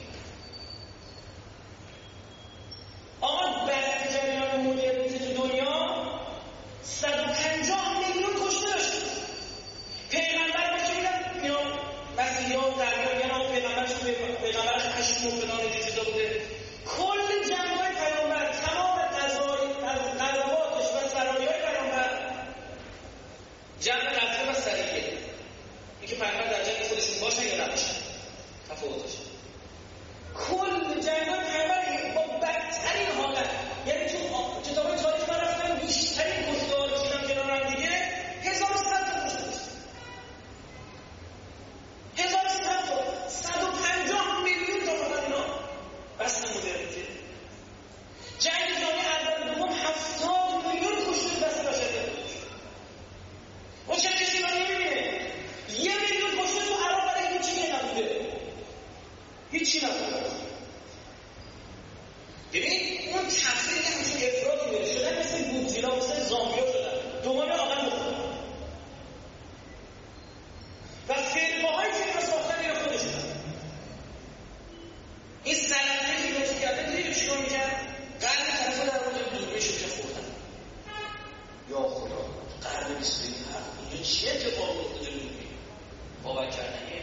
آقا بعد جریان مدرنیته تو دنیا 150 میلیون کشته داشته پیغمبر باشه میگن میان مسیحیان دریا میگن آقا پیغمبرش 8 مردان چیزا بوده کل جنگ‌های پیامبر تمام غزواتش و سرایی‌های پیامبر جنگ رفته و سریعه اینکه پیامبر در جنگ خودشون باشن یا نباشن تفاوتش کل جنگ‌های پیامبر با بدترین حالت یعنی تو کتاب‌های تاریخ من رفتم بیشترین کشتار چیدم کنار هم دیگه 1100 تا کشته داشت 1100 تا 150 میلیون تا فقط اینا بس مدرنیته جنگ جهانی اول دوم 70 میلیون کشته بس بشریت و چه کسی رو نمی‌بینه 1 میلیون کشته تو عراق برای هیچی نبوده هیچی نبوده ببین اون تفسیر که همچون افراطی میره شدن مثل گودزیلا مثل زامبیا شدن دومان آقا بخورن و فیلم‌های فیلم ساختن اینا خودشون این سلطنه که درست کرده دیگه چیکار میکرد؟ قرن طرف در مورد دوربینش که خوردن یا خدا قرن 27 اینجا چه اتفاقی افتاده دوربین باور کردنیه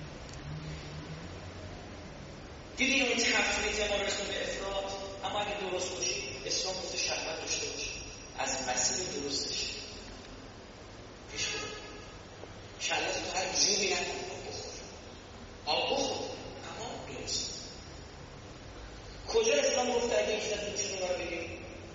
دیدی اون تفریط ما رسون به افراط اما اگه درست باشی اسلام گفته شهوت داشته باشی از مسیر درستش پیش برو کلت تو هر جوری نکن بخور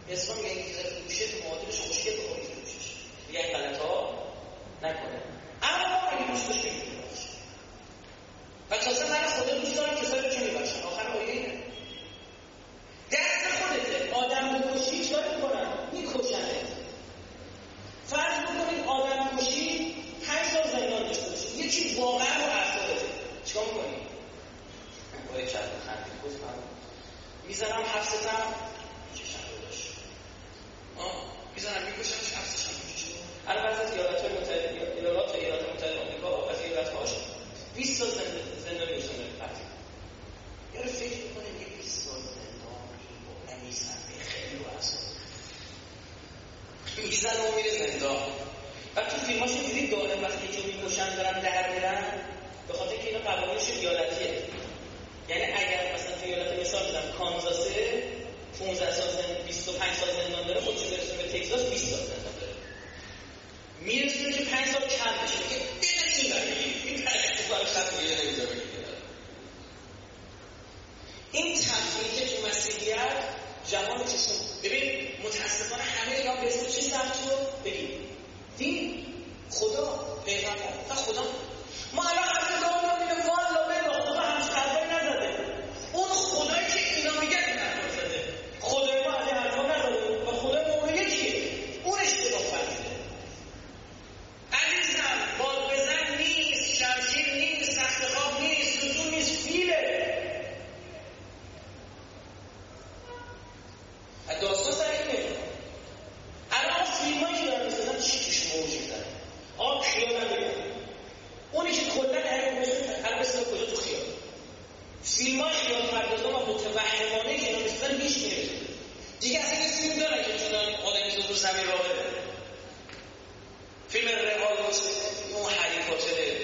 اسم میگه این چیز گوشه تو معادلش خوشگل بخوری تو گوشش میگه این غلط‌ها نکنه. اما اگه دوست داشت میگه و تازه من خدا دوست دارم کسایی که میبخشن. آخر آیه اینه دست خودته. آدم بکشی چیکار میکنن؟ میکشنت. فرض بکنید آدم کشی 5 سال زندان داشته باشی، یکی واقعا رو اعصابته، چیکار میکنی؟ با یک چند خندید گفتم میزنم حبستم چشم رو داشت میزنم میکشمش حبستشم میکشم. البته از ایالات متحده آمریکا از ایالتهاش 20 سال زندان میشونه قطعی. یاره فکر میکنه یه 20 سال زندان با نمیزن خیلی رو اصلا میزن و میره زندان. و تو فیلماش دیدید دارم وقتی که میکشن دارن در میرن به خاطر که اینا قوانینش ایالتیه. یعنی اگر مثلا تو ایالت مثال میدم کانزاسه 15 سال زندان 25 سال زندان داره، خودشو برسونه به تگزاس 20 سال زندان داره، میرسونه که 5 سال کم بشه میگه بده این برگی این پرکتی کار خط میگه نمیذاره بگیره. این تفریقه تو مسیحیت جهان کشون. ببین متاسفانه همه اینا به اسم چی ثبت شد؟ بگید دین، خدا، پیغمبر و خدا. ما الان همه دارم میگه والا به خدا همش قلبی نزده. اون خدایی که اینا میگن این حرفا زده. خدای ما از این حرفا نداره و خدای ما یکیه. اون اشتباه فهمیده. عزیزم باد بزن نیست، شمشیر نیست، تخت خواب نیست، ستون نیست، فیله. داستان سر اینه. الان فیلمایی که دارن میسازن چی توش موج میزنه؟ خیال هم بگم اونی که کلن همین بسید کجا تو خیال. فیلمای خیال پردازان و متوهمانه که اینا میسازن هیچ نمیشه. دیگه اصلا این فیلم دارن که میتونن آدمی رو زمین راه بده. فیلم رئال باشه اون هری پاتر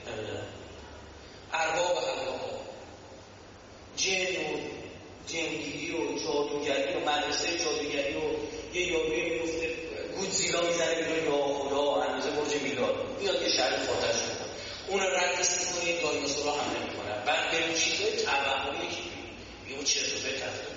ارباب هوا جن و جنگیری و جادوگری و مدرسه جادوگری و یه یاروی میگفته گودزیلا میزنه بیرون یا خدا اندازه برج میلاد میاد یه شهر فاتحش میکنه اون رو ردست میکنه این دایناسورها حمله میکنن. بعد بریم چیزای توهمی یکی میگه اون چرت و پرت کرده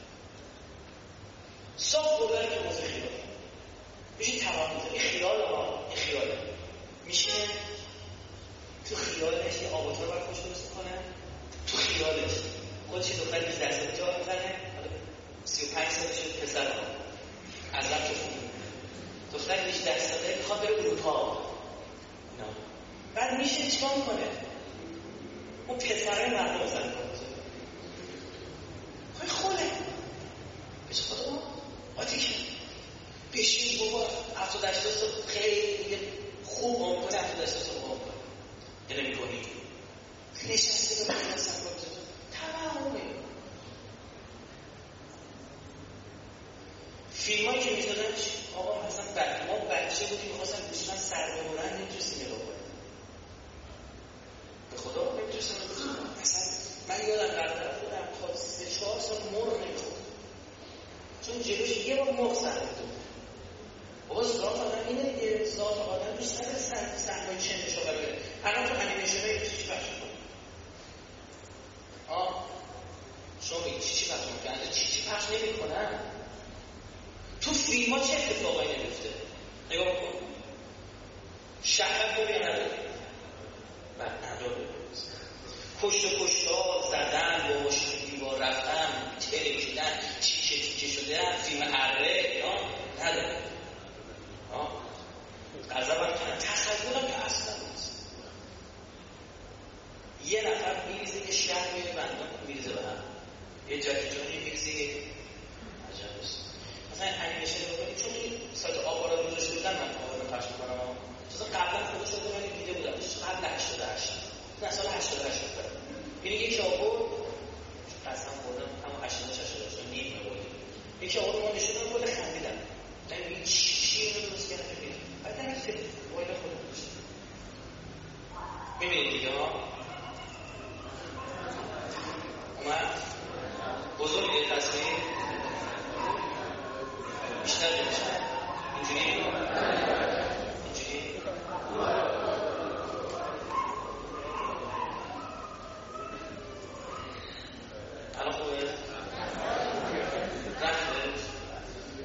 صاف بردن که موضوع خیال میشه توهم. این خیال ها این خیاله میشه تو خیالش یه آواتار باید خوش درست کنه. تو خیالش خودش دختر 18 ساله جا میزنه 35 ساله شد پسر ها از رفت دختر 18 ساله میخواد بره اروپا. بعد میشه چیکار میکنه؟ اون پسره مردم زن کنه خواهی خوله بچه خدا آتی که بشین بابا 70 سال خیلی خوب آمکنه 70 سال آمکنه یه نمی کنی نشسته به من اصلا کنه تمامه. فیلم هایی که میزدن آقا اصلا ما بچه بودیم میخواستن گوشتن سر بمونن نمیتونستیم نگاه کنیم به خدا نمیتونستم نگاه کنم. اصلا من یادم برطرف بودم تا 3-4 سال مرغ نمیخورد چون جلوش یه بار مرغ سر بود. بابا ذات آدم اینه دیگه ذات آدم دوست نداره سرمای چندش رو بره. الان تو انیمیشن هایی چی پخش کنیم شما بگید چی پخش میکنن چی پخش نمی کنن. تو فیلم ها چه اتفاقایی نمیفته نگاه بکن. شهر داره یا نداره؟ بعد نداره. کشتار زدن با ماشین دیوار رفتن ترکیدن تیکه شده فیلم اره یا نداره. غضب هم کنن تخیلم که اصلا نیست. یه نفر میریزه یه شهر میره بندان میریزه به هم یه جایی میریزه یه عجب است. مثلا انیمیشن رو کنید چون این سایت آپارات رو داشته بودن من آپارات پخش میکنم چون قبلا خودش رو من دیده بودم قبل 88 نه سال 88 بود. یعنی یک آپار قسم خوردم همون 88 نیم بود. یک آپار ما نشوندم بود خندیدم یعنی چی اینو درست کرده بعد من فکر وایل خودم داشت میبینید دیگه اومد بزرگی تصمیم بیشتر نمیشه اینجوری الان خوبه رفته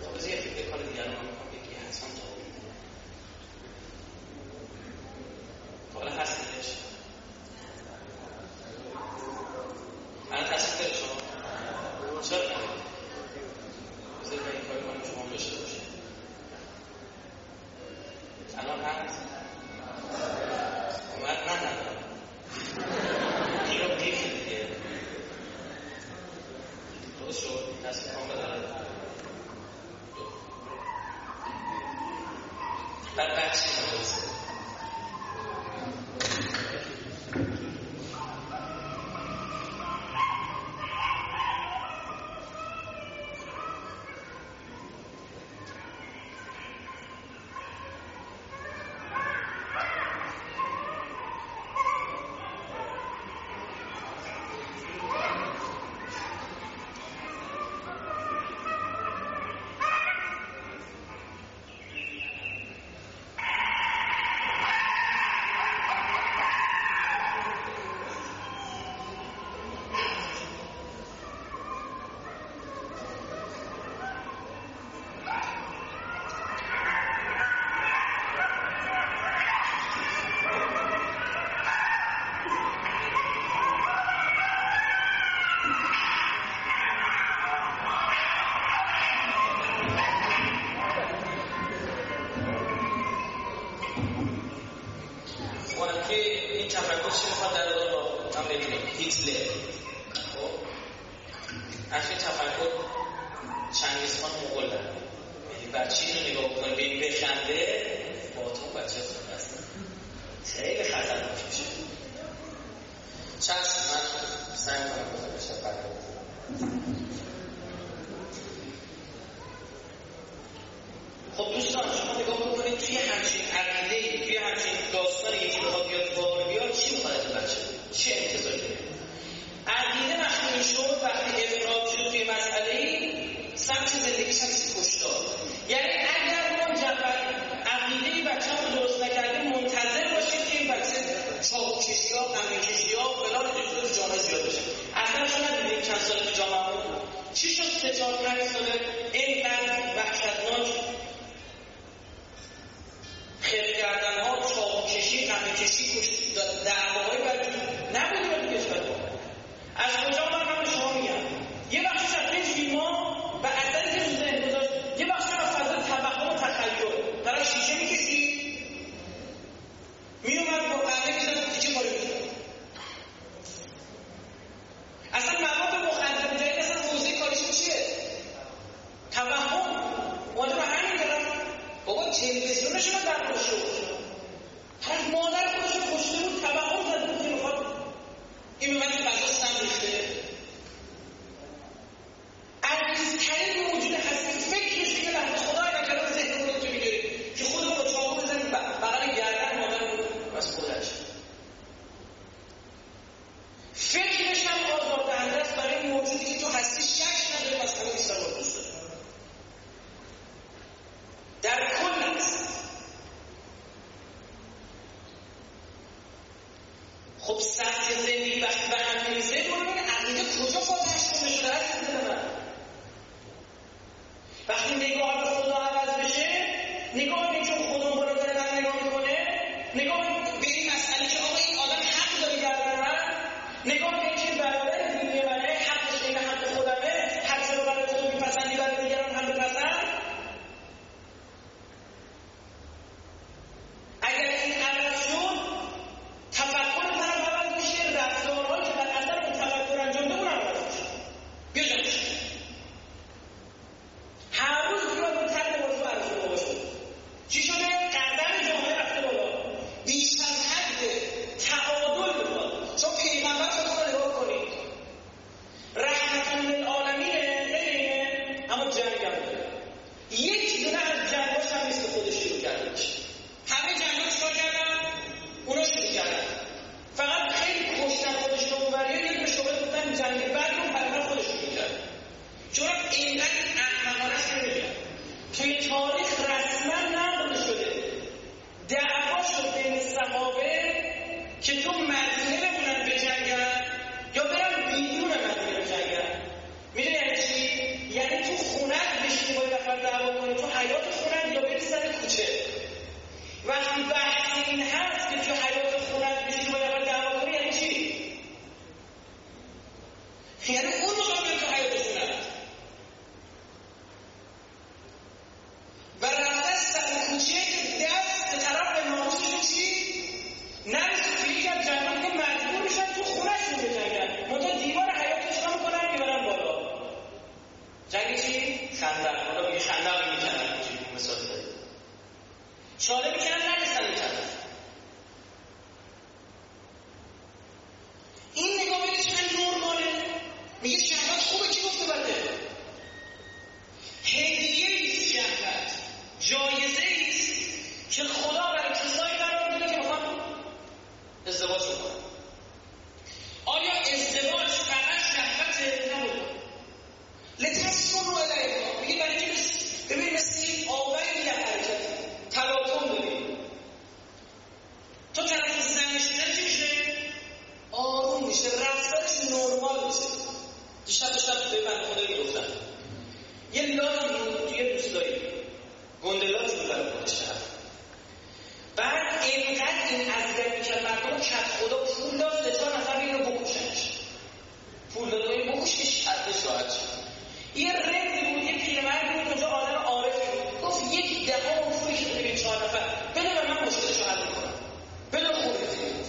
توی این تفکر چی میخواد در واقع با هم بگیم هیتلر. خب از این تفکر چنگیزخان مغول در یعنی بچه‌ای رو نگاه بکنی به این بخنده با تو بچه خود هست خیلی خطرناک میشه. چشم من سعی کنم بزن بشه فرق. خب دوستان شما نگاه بکنید توی همچین عقیده‌ای، توی همچین داستانی یکی بخواد بیاد بار بیاد چی میخواد از بچه؟ چه انتظاری داره؟ عقیده وقتی میشد، وقتی افراد شد توی مسئله‌ای سمت زندگیش هم کشتار. یعنی اگر ما عقیده‌ای بچه‌ها رو درست نکردیم منتظر باشید که این بچه چاقوکشی‌ها، غم‌کشی‌ها فلان چیزا تو جامعه زیاد بشه. اصلا شما ندیدید چند سال تو جامعه چی شد 3-4-5 سال اینقدر وحشتناک خیلی کردن‌ها، چاقوکشی، غم‌کشی، دعواهای وجود نبوده تو کشور ما. از کجا من به شما میگم یه بخشی از این فیلم‌ها و اثری که تو ذهن گذاشت یه بخشی از فضای توهم و تخیل طرف شیشه می‌کشید میومد با قهوه می‌زد دیگه کاری می‌کرد. اصلا مواد مخدر جدید اصلا حوزه کاریشون چیه؟ توهم. اومده به همین دارن بابا تلویزیونشون رو در کشته بود. هر مادر خودشون کشته بود توهم زده بود که میخواد این به من که فضا سم ریخته. عزیزترین موجود هستی فکرش که لحظه خدای نکرده ذهن رو تو می‌گیری که خودمون رو چاقو بزنیم بغل گردن مادر رو از خودش. فکرش هم آزاردهنده است برای موجودی که تو هستی شک نداره مثلا ایسا رو دوست داره. در کل هست. خب سطح زندگی وقتی به هم می‌ریزه تو ببین عقیده کجا فاتحش کنه شده هست زنده من. وقتی نگاه به خدا عوض بشه نگاه به چون خدا رو داره من نگاه میکنه نگاه به این مسئله که آقا این آدم حق داره گردن من نگاه به این که برادر دینی منه حقش اینه حق خودمه حق رو برای خود میپسندی برای دیگران هم بپسند. اگر این عوض شد تفکر طرف عوض میشه رفتارهایی که در اثر اون تفکر انجام ده اون عوض میشه. بیاجم میشه هر روز بیاد اون تر موضوع عرض باشه. چی شده؟ قدر جامعه رفته بالا بیش از حد تعادل بخواد. چون پیغمبر خودتون رو نگاه کنید رحمت للعالمینه اما جنگ هم داره. یک دونه از جنگاش هم نیست که خودش شروع کرده باشه. همه جنگاش کار کردن اونا شروع کردن. فقط خیلی کشتن خودش رو اونوریه یک به شما گفتن جنگ بعد رو برای خودش شروع کرد. چون اینقدر احمقانه است نمیگم توی تاریخ رسما نقل شده دعوا شد بین صحابه که تو مدینه بمونن بجنگن یا برن بیرون مدینه بجنگن. میدونی یعنی چی؟ یعنی تو خونت بشینی با یه نفر دعوا کنی تو حیات خونت یا بری سر کوچه. وقتی بحث این هست که تو حیات خونت بشینی با یه نفر دعوا کنی یعنی چی؟ یعنی اون رو تو حیات خونت و رفته سر کوچه که دست طرف به ناموسشون چی؟ نرسید که یکی از جنگان که مجبور میشن تو خونهشون بجنگن منطقه دیوار حیاتش رو میکنن میبرن بالا. جنگ چی؟ خندق. حالا میگه خندق میکنن چی مثال دارید شاله میکنن نرسن میکنن. این نگاه بگه چند نورماله میگه شهوت خوبه کی گفته بده هدیه ایست شهوت جایزه ایست که خدا برای کسایی قرار میده که میخوان ازدواج کنن. آیا ازدواج فقط شهوت نبود؟ لتسکنوا الیها میگه برای که ببین مثل این آقای یه حرکت تلاطم ببین تو طرف زن شدن چی میشه؟ آروم میشه رفتارش نرمال میشه. دیشب توی بند خدایی گفتن یه لاری توی روستایی گنده‌لار شروع کرد خودش طرف بعد اینقدر این اذیت میکرد مردم کت خدا پول داد 3-4 نفر اینو بکشنش پول داد این بکشش حدش راحت شد. یه رنگی بود یه پیرمرد بود اونجا آدم عارفی بود گفت 1/10 پولی که ببین 4 نفر بده به من مشکلشو حل میکنم بده خودت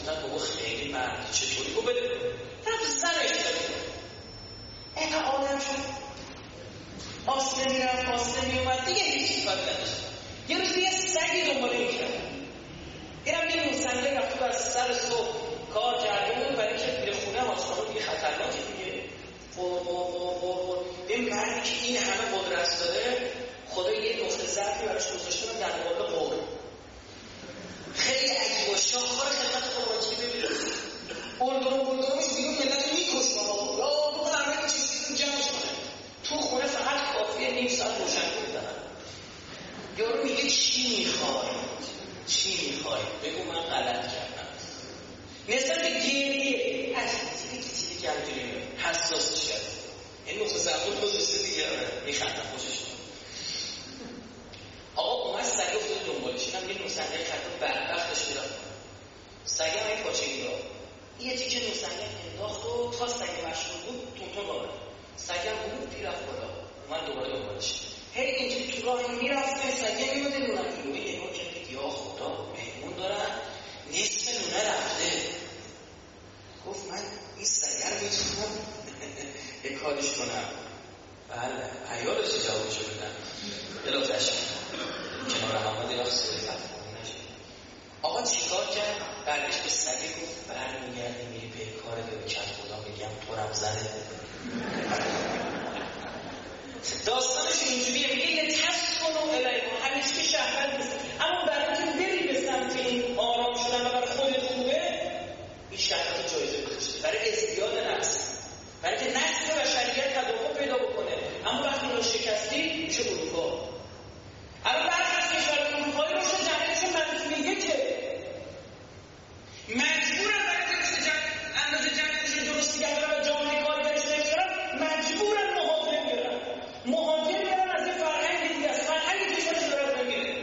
ببین مردی که این همه قدرت داره خدا یه نقطه ضعفی براش گذاشته در مقابل قوم. خیلی عجیبه. شاهکار خدمت خداوندی ببینید. بردمش بیرون ملت میکشه یا رو همه چیزی رو جمعش کنه. تو خونه فقط کافیه نیم ساعت روشن کنید. یارو میگه چی میخوای؟ بگو من غلط کردم. نسبت به گریه از چیزی که همجوری حساس شد. این نقطه ضعف گذاشته دیگه میخندم خوشش. آقا اومد سگ افتاد دنبالش. اینم یه نوسنگه خطا بدبختش میرفت. سگ هم این پاچه میرفت. یه تیکه نوسنگه انداخت و تا سگ مشروب بود تونتون داره. سگ هم بود پیرفت بالا. اومد دوباره دنبالش. هی اینجوری تو راه میرفت سگه میمونه نونم پیروی نگاه کرد یا خدا مهمون دارن نصف نونه رفته. گفت من این سگه رو میتونم یه کارش کنم. بله عیالش جوابشو بدن بلاتش کنار همه دیگه سوری فتمانی نشد. آقا چیکار کرد؟ برگشت به سگه گفت برمیگردی میری به کار به کت خدا میگم تورم زنه. داستانش اینجوریه میگه یه تسکن و الیکن همه چی شهوت نیست، اما برای که بری به سمت این آرام شدن و برای خودت خوبه این شهوت جایزه گذاشته برای ازدیاد نفس، برای که نفس بشریت تدافع پیدا بکنه. اما وقتی رو شکستی میشه اروپا. الان برخی از کشورهای اروپایی رو جمعیتشون منظومه یکه مجبورن برای که اندازه جمعیتشون درست نگه دارن و جامعه کارگرش نمیشارن مجبورن مهاجر بیارن از این فرهنگ دیگه است. فرهنگ کشورش دارد بمیره.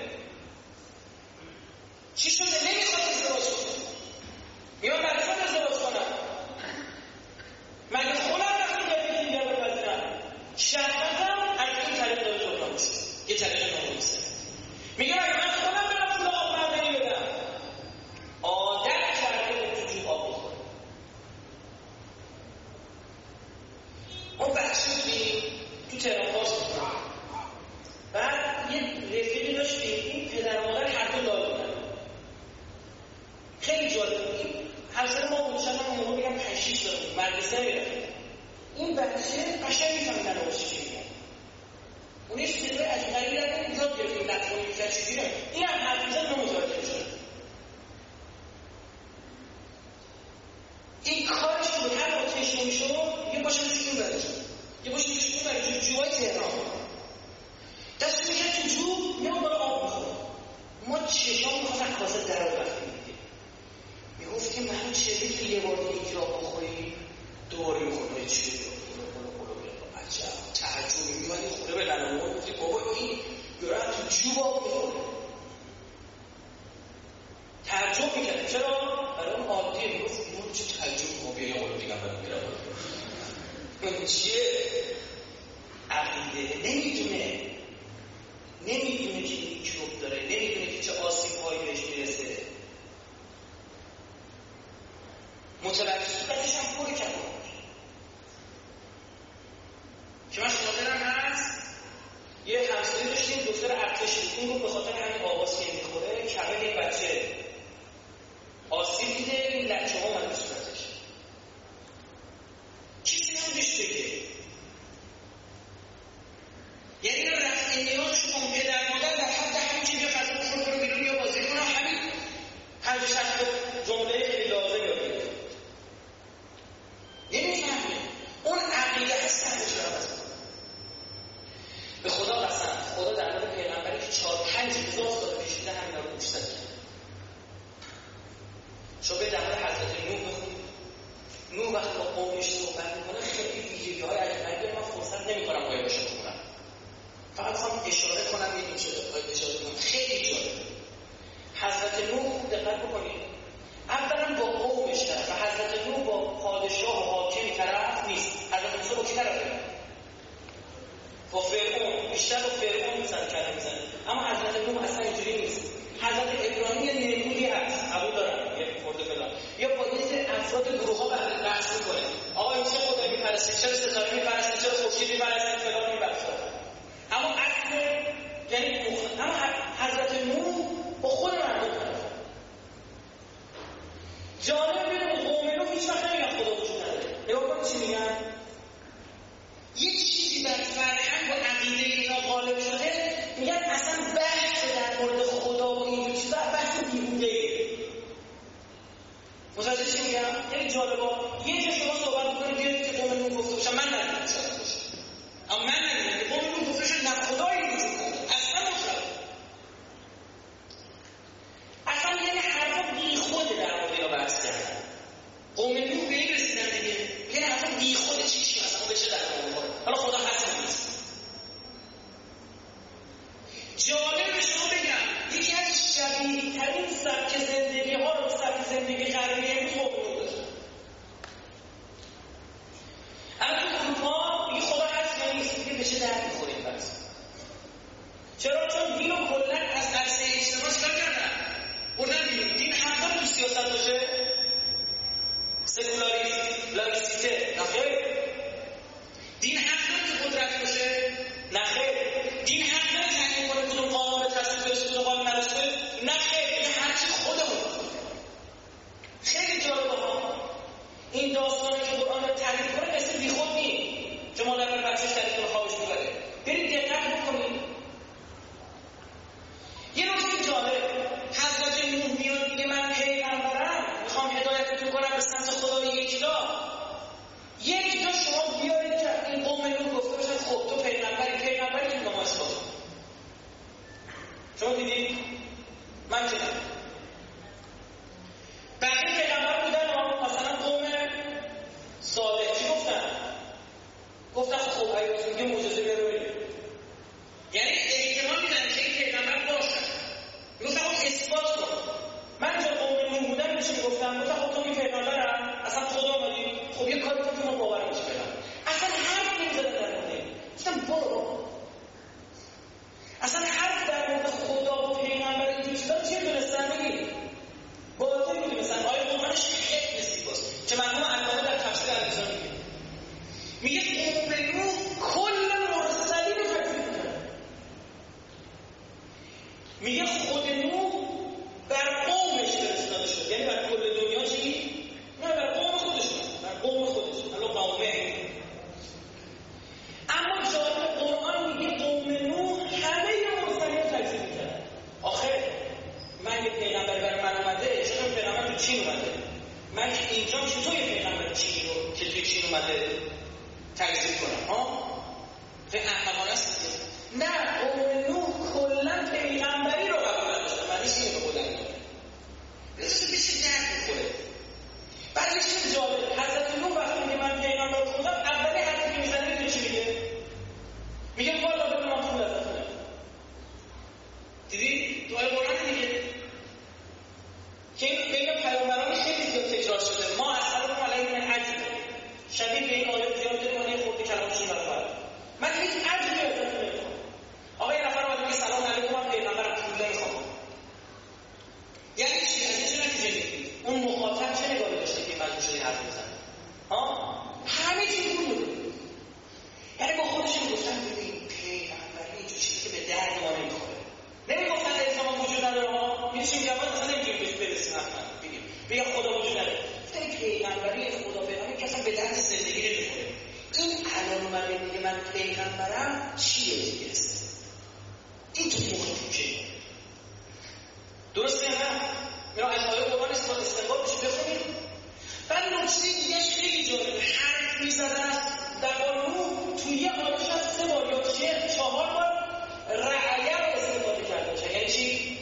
چی شده؟ نمیخواد ازدواج کنه. میان مجبور ازدواج کنم. مگه خودم وقتی یه دیگه رو بپذیرم شهوتم از این طریق داره جبران میشه. یه طریق ناموسه. میگه من خودم برم پول آب معدنی بدم. عادت کرده تو جوب آب بخوره. اون بخشی تو تهران پاس میکنم. بعد یه رفیقی داشتیم این پدر و مادر هر دو دار بودن. خیلی جالب بود. این همسر ما بود چند من موقع میگم 5-6 سال بود مدرسه میرفت. این بچه قشنگ میفهمیدن آقاش چی میگن. اونش صدای عجیب غریبی داره ایجاد گرفتیم نتونی میزن چجوری نه. این هم حرف میزن من متوجه شدم. این کارش بود هر آتش نمیشد یه باشه نشون برش. یه باشه نشون برش جوهای تهران. دست میکرد تو جو میام بالا آب میخوره. ما چشام میخواستن کاسه در رو رفتیم دیگه. میگفتیم من چیزی که یه بار دیگه اینجا آب بخوری دوباره میخوره چیه عجب تعجب می‌کنی خوره به لنمون گفتی بابا این یورا تو جو آب میخوره. تعجب میکرد چرا؟ برای اون عادیه میگفت اینو چه تعجب ما بیا یه قلو دیگه برم میرم چیه؟ عقیده نمیدونه که این میکروب داره، نمیدونه که چه آسیب‌هایی بهش میرسه. متوجه صورتش هم پره کرد که من شادرم هست یه همسایه داشتیم دکتر ارتش بود. اون رو به خاطر همین آواز که میخوره کمه این بچه آسیب دیده این لکه ها اومده صورتش. چیزی هم بهش بگه یعنی این رفت نیازش کن پدر مادر در حد همین چیزی خطور شد رو بیرون یا بازی کنه همین 5-6 جمله خیلی لازم یاد بگیر. نمیفهمه اون عقیده هست نمیشه عوض کنه. به خدا قسم خدا در مورد پیغمبری که 4-5 سال پیش دیده همین رو گوشتن کرد. شما به در مورد حضرت نوح بخونید. نوح وقتی با قومش صحبت میکنه خیلی ویژگی‌های عجیبی من فرصت نمی‌کنم آیه‌اش رو بخونم. فقط خواهم اشاره کنم یه چیز اشاره کنم خیلی جالب. حضرت نوح دقت بکنید. اولا با قومش طرف و حضرت نوح با پادشاه و حاکم طرف نیست. حضرت موسی با کی طرفه؟ با فرعون. بیشتر با فرعون میزنه. اما حضرت نوح اصلا اینجوری نیست. حضرت ابراهیم یه نمودی هست قبول دارم یه خورده فلان یا با یه سری افراد گروه‌ها بحث می‌کنه. آقا این چه خدایی می‌پرستی؟ چرا ستاره می‌پرستی؟ چرا خورشید می‌پرستی؟ فلان این بحثا. اما اصل یعنی اما حضرت نوح با خود مردم طرفه. جالب ببینید قوم نوح هیچ وقت نمیگن خدا وجود نداره. نگاه کنید چی میگن؟ یه چیزی بر فرهنگ و عقیده اینا غالب شده، میگن اصلا بحث در مورد خدا و این چیزا بحث بیهوده‌ایه. متوجه چی میگم؟ یعنی جالبه یه جا شما صحبت می‌کنید بیارید که قوم نوح گفته باشن، من نمی‌دونم شاید باشه، اما من نمی‌دونم که قوم نوح گفته باشن نه خدایی وجود نداره، اصلا مطلقه. اصلا یعنی حرفا بیخوده در مورد اینا بحث کردن. قوم نوح به این رسیدن دیگه، یعنی حرفا بیخوده چی مثلا به چه در می‌خوره، حالا خدا هست نیست. جالب شما بگم یکی از شبیه‌ترین سبک زندگی‌ها رو سبک زندگی غربی امروز قوم نوح داشت. اما تو اروپا میگه خدا هست یا نیست، دیگه به چه درد می‌خوره این بحث. چرا؟ چون دین رو کلاً از عرصه اجتماع چیکار کردن؟ بردن بیرون. دین حق داره تو سیاست باشه؟ سکولاریسم، لایسیته، نخیر. دین حق داره تو قدرت باشه؟ نخیر. دین حق داره تعیین کنه کدوم قانون به تصویب برسه کدوم قانون نرسه؟ نخیر. یه هرچی خودمون. خیلی جالبه ها. این داستانی که قرآن رو تعریف کنه قصه بیخود نیست. چون مادر بر بچه‌ش تعریف کنه خوابش میبره. برید دقت بکنید. یه نکته جالب، حضرت نوح میاد میگه من پیغمبرم، میخوام هدایتتون کنم به سمت خدای یکتا. یک تا شما بیارید که این قوم نوح گفته باشن خب تو پیغمبری که نماز کن. شما دیدید؟ من که نه. بقیه پیغمبر بودن مثلا قوم صالح چی گفتن خب اگه یه معجزه بیاره، یعنی احتمال میدن که این پیغمبر باشه. میگفتن خب اثبات کن. من چون قوم نوح بودم میشه میگفتم خب تو این پیغمبرم اصلا خدا اومدی، خب یه کاری کنم که ما باور میشه بدم. اصلا حرف نمیزدن در مورد اصلا برو. اصلا حرف در مورد خدا و پیغمبر اینجوری شدن چه دونستن بگید؟ باطل بودی مثلا آیه قرآنش خیلی زیباست که مرحوم علامه در تفسیر المیزان میگه قوم نوح کل مرسلین رو تکذیب کرد. میگه خود نوح بر قومش فرستاده شد، یعنی بر کل دنیا چی؟ نه بر قوم خودش، بر قوم خودش. الان قومه. اما جالب قرآن میگه قوم نوح همه مرسلین رو تکذیب کرد. آخر من یه پیغمبر بر من اومده، چون پیغمبر تو چین اومده، من که اینجا چطور یه پیغمبر چینی رو که توی چین اومده تکذیب کنم؟ به احمقانه است. نه، قوم نوح کلا پیغمبری رو قبول نداشتن، معنیش اینه که بودن رسید به چه درد میخوره. بعد یه چیز جالب، حضرت نوح وقتی میگه من پیغمبر خودم، اولی حرفی که میزنه میدونی چی میگه؟ میگه والا ببین من پول ازتونه. دیدی؟ تو آیه قرآن میگه که این بین پیامبران خیلی زیاد تکرار شده. ما اسألکم علیه من اجر، شبیه به این آیات زیاد داریم ولی خورده کلامش این نفر. من هیچ اجری ازتون نمیخوام. آقا یه نفر اومد میگه سلام علیکم من پیغمبرم پول نمیخوام. یعنی چی؟ از چه نتیجه میگیری؟ اون مخاطب چه نگاهی داشته که مجبور شده حرف بزنه؟ همه چی پول بود. یعنی با خودش میگفتن ببین پیغمبر اینجور چیزی که به درد ما نمیخوره. نمیگفتن اسلام وجود نداره ها. میگه چی میگم اصلا نمیگیم بهش برسیم حتما. بگم خدا وجود نداره. این پیغمبری خدا پیغمبری که اصلا به درد زندگی نمیخوره. این الان اومده میگه من پیغمبرم چیه دیگه است؟ این تو مخاطب چیه؟ درسته نه؟ میرا از آیه قرآن استنباط بشه بخونید. بعد نکته دیگه خیلی جالبه، حرف میزدن در نوح توی یه آیه از 3 بار یا 4 بار رعیه رو استفاده کرده باشه. یعنی چی؟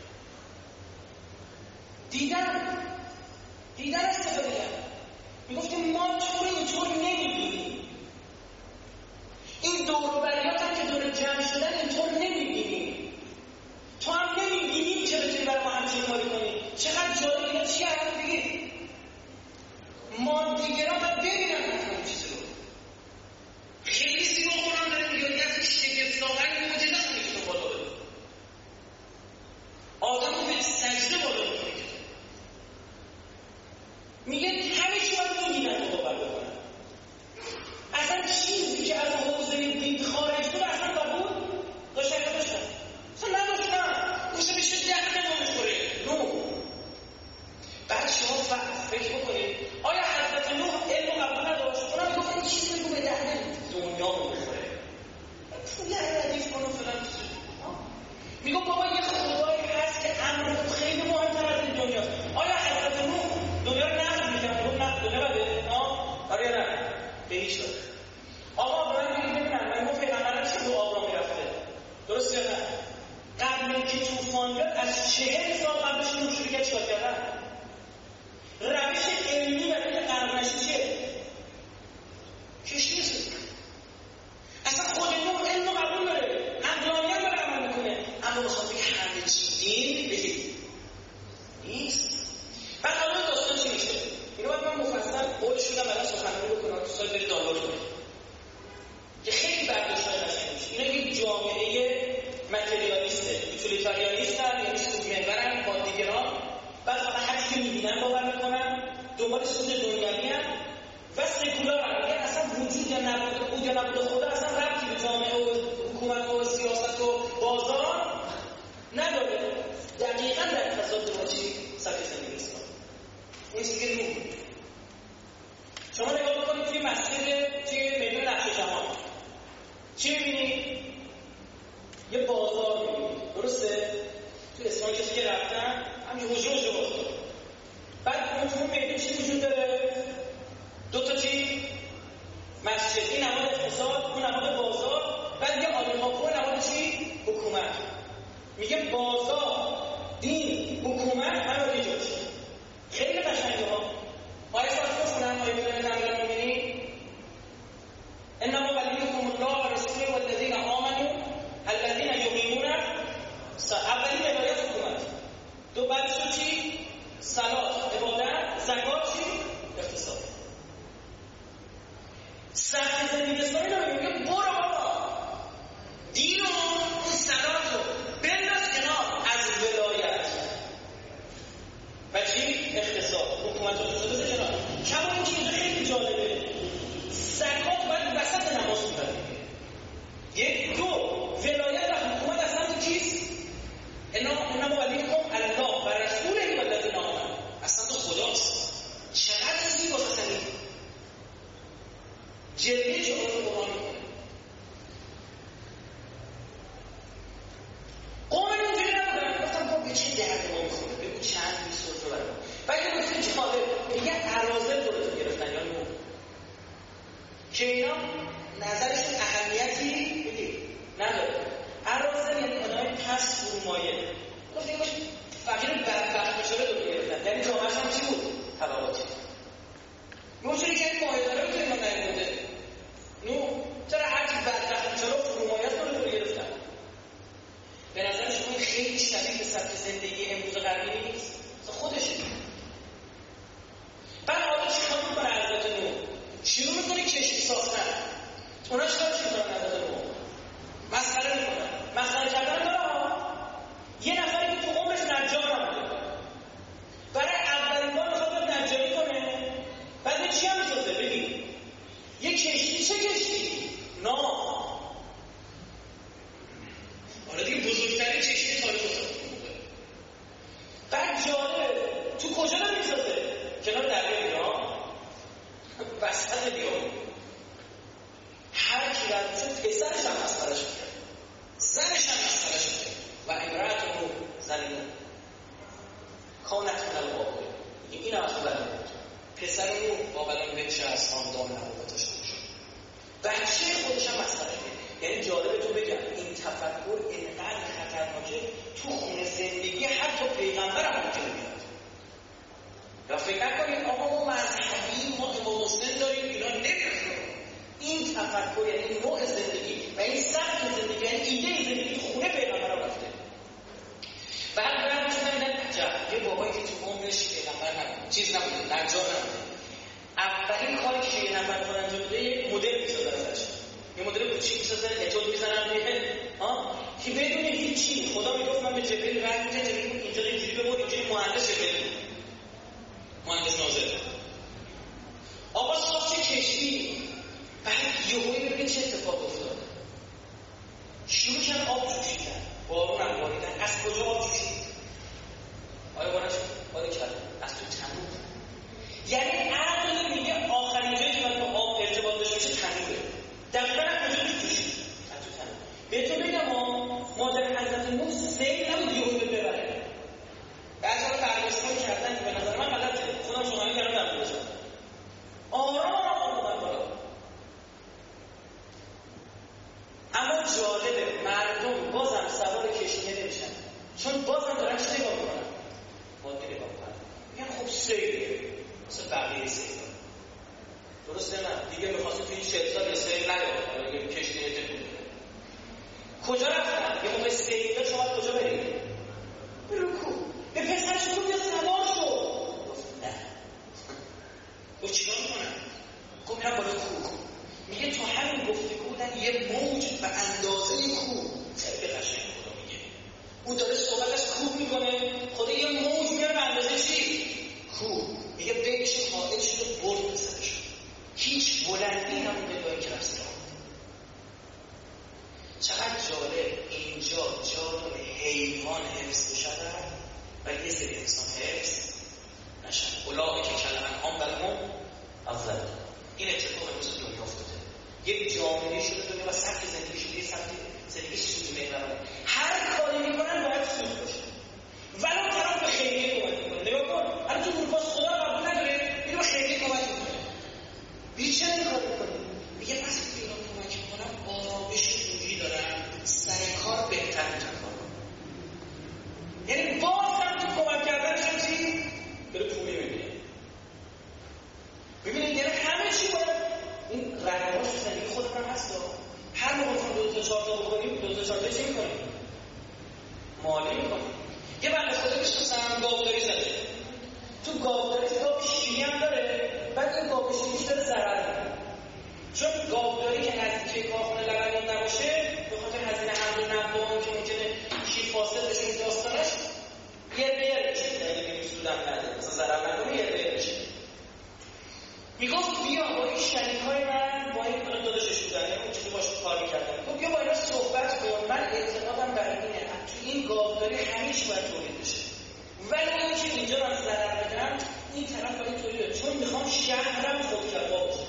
دیدن استفاده کرد. میگفتیم ما تو رو اینطور نمیبینیم. این دوروبریات هم که دور جمع شدن اینطور نمیبینیم. تو هم نمیبینیم که بتونی برای ما همچین کاری کنیم. چقدر جالب اینا چی هم بگید؟ ما دیگران باید ببینن این چیزی رو. خیلی زیبا قرآن داره میگه از شگفت‌آور معجزه است میتونه بالا بره. آدم رو به سجده بالا میکنه. میگه همه چی باید میبینن رو باور بکنن. اصلا چیزی که از حوزه دین خارج بود اصلا قبول داشتن نداشتن. اصلا نداشتن. اصلا به چه درد ما میخوره؟ بعد شما فکر بکنید آیا حضرت نوح علم قبول نداشت؟ اونا میگفت این چیزی رو به درد دنیا رو میخوره. دنبال سود دنیوی هم و سکولار هم. میگه اصلا وجود یا نبود خدا اصلا ربطی به جامعه و حکومت و سیاست و بازار نداره. دقیقاً در تضاد با چی؟ سبک زندگی اسلام. این چیزی که نمونه. شما نگاه بکنید توی مسجد توی میدون نقش جهان چی می‌بینید؟ یه بازار می‌بینید. درسته؟ توی اسمان کسی که رفتن همین حجره بازار. بعد اون میدون چی وجود داره؟ دو تا چی؟ مسجد. این نماد اقتصاد، اون نماد بازار. بعد یه آدم‌ها نماد چی؟ حکومت. میگه بازار، دین، حکومت همه یه جوش. خیلی قشنگه ها. آیه سال بخونن آیه بودن نمیدن میبینی انما ولیکم الله و رسوله و الذین آمنوا الذین یقیمون اولی ولایت حکومت، دو بعدش چی؟ صلات، عبادت، زکات، چی؟ اقتصاد. سخت زندگی اسلامی رو میگه برو بابا دین و اون صلات رو بنداز کنار از ولایت و چی؟ اقتصاد، حکومت رو بذار کنار. کما این چیزا خیلی جالبه. زکات باید وسط نماز میبره. یک، دو، ولایت و حکومت اصلا کیست؟ انما ولیکم الله و رسوله و الذین آمنوا. اصلا تو خداست. چقدر چیزی واسه سنی جلوه جهان قرآن میکنه. قوم اینجوری نبودن. گفتم با به چه درد ما میخوره؟ بگو چند بیست رو برم. باید یه گفتیم جالب میگه عرازل دورتون گرفتن یا نو که اینا نظرشون اهمیتی نداره. عرازل یعنی آدمای پس فرومایه. گفتیم فقیر بدبخت بشاره دورتون گرفتن. یعنی جامعهش هم چی بود؟ طبقاتی. موجودی که این مایه داره میتونه اینا نمیده. نو چرا هرچی بدبخت بشاره فرومایت دورتون گرفتن؟ به نظر شما خیلی شبیه به سبک زندگی امروز غربی نیست؟ خودشه. بعد حالا چیکار میکنه حضرت نوح؟ شروع میکنه کشتی ساختن. اونا چیکار میکنن حضرت نوح؟ مسخره میکنن. مسخره کردن داره. یه نفری که تو عمرش نجار نبوده برای اولین بار میخواد نجاری کنه. بعد چی هم میسازه؟ ببین یه کشتی. چه کشتی؟ ناو. حالا دیگه بزرگترین کشتی تاریخ ساخته. بعد جالب تو کجا رو میسازه؟ کنار دریای ایران وسط بیابون. هر کی رد میشد پسرش هم مسخره‌اش میکرد، زنش هم مسخره‌اش میکرد. و امرأته زن نوح کانت من الغابرین. این هم از اون بود. پسر نوح واقعا بچه از خاندان نبوت داشته باشه. بچه خودش هم مسخره میکرد. یعنی جالبه تو بگم این تفکر اینقدر خطرناکه تو خونه زندگی حتی پیغمبر هم ممکنه بیاد. یا فکر نکنید آقا ما مذهبی ما امام مسلم داریم اینا نمیاد. این تفکر یعنی نوع زندگی و این سبک زندگی یعنی ایده زندگی خونه پیغمبر رفته. بعد برام شدن عجب یه بابایی که تو عمرش پیغمبر نبود، چیز نبود، نجار نبود. اولین کاری که یه نفر کنن انجام بده یه مدل میسازن ازش. یه مدل کوچیک میسازن، اتود میزنن روی که بدون هیچی. خدا میگفت من به جبریل رنگ می‌دم، جبریل اینجا اینجوری بمون، اینجوری مهندس جبریل مهندس ناظر. آقا ساخت کشتی. بعد یهویی ببین چه اتفاق افتاد. شروع کردن آب جوشیدن، بارون هم باریدن. از کجا آب جوشید؟ آیا بارش باری کرد از تو تنور. یعنی عقل میگه آخرین جایی که باید با آب ارتباط داشته باشه تنوره. دقیقاً از کجا جوشید؟ از تو تنور. بهتون بگم مادر حضرت نوح سیل نبود یهویی ببره. بعضی ها برگشتن کردن که به نظر من غلطه. خودم شمالی کردم در بودشم آرام اومد بالا. اما جالبه مردم بازم سوار کشتی نمیشن، چون بازم دارن چه نگاه میکنن؟ مادی نگاه میکنن. میگن خب سیله مثل بقیه سیل. درسته نه؟ دیگه میخواستی توی این 40 سال یه سیل نیاد، یه کشتی تکون بده. کجا رفتن؟ یه موقع سیله شما کجا برید؟ برو کو به پسرش تو بیا سوار شو. گفت نه. گفت چیکار میکنن؟ گفت میرم بالا کوه. میگه تو همین گفتگو بودن یه موج به اندازه کوه. خیلی قشنگ خدا میگه. اون داره صحبتش کوه میکنه، خدا یه موج میاره به اندازه چی؟ کوه. میگه بکشید زندگی سود محورانه. هر کاری میکنن باید سود باشه. ولو طرف به خیریه کمک میکنه. نگاه کن، الان تو اروپا خدا قبول نداره، میره به خیریه کمک میکنه. میگه چرا این کار میکنی؟ میگه وقتی به اینا کمک میکنم آرامش روحی دارم، سر کار بهتر میتونم کار کنم. یعنی باز هم تو کمک کردن چیزی بره پولی میبینه. ببینید یعنی همه چی باید این رنگاش تو زندگی خودمون هست. هر موقع میخوایم 2 تا 4 تا بکنیم 2 تا 4 تا چی میکنیم؟ مالی میکنیم. یه بنده خدا میشناسم گاوداری زده. تو گاوداری گاو شیری هم داره، بعد این گاو شیریش داره ضرر میکنه. چون گاوداری که نزدیک کارخونه لبنیات نباشه به خاطر هزینه حمل و نقل که ممکنه شیر فاسد بشه این داستانش یه میشه. یعنی سودم نده مثلا ضرر نکنه یه میشه. میگفت بیا با این شریکای من با این داداشش بودن اون چیزی باشه کار می‌کردن. گفت بیا با اینا صحبت کن. من اعتقادم بر اینه تو این گاوداری همه چی باید تولید بشه. ولی اون که اینجا من ضرر بدم این طرف باید تولید بشه. چون میخوام شهرم خودکفا باشه.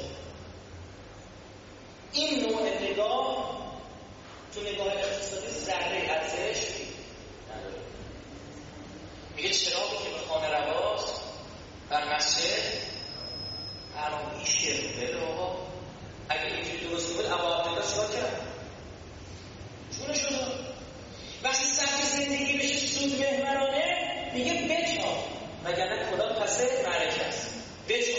این نوع نگاه تو نگاه اقتصادی ذره ارزش نداره. میگه چراغی که به خانه رواست بر مسجد حرامیشه. بله آقا اگه اینجوری درست بود ابا عبدالله چیکار کرد؟ چونه شد؟ وقتی سبک زندگی بشه سود محورانه میگه بچا وگرنه خدا پسه معرکه است. بچا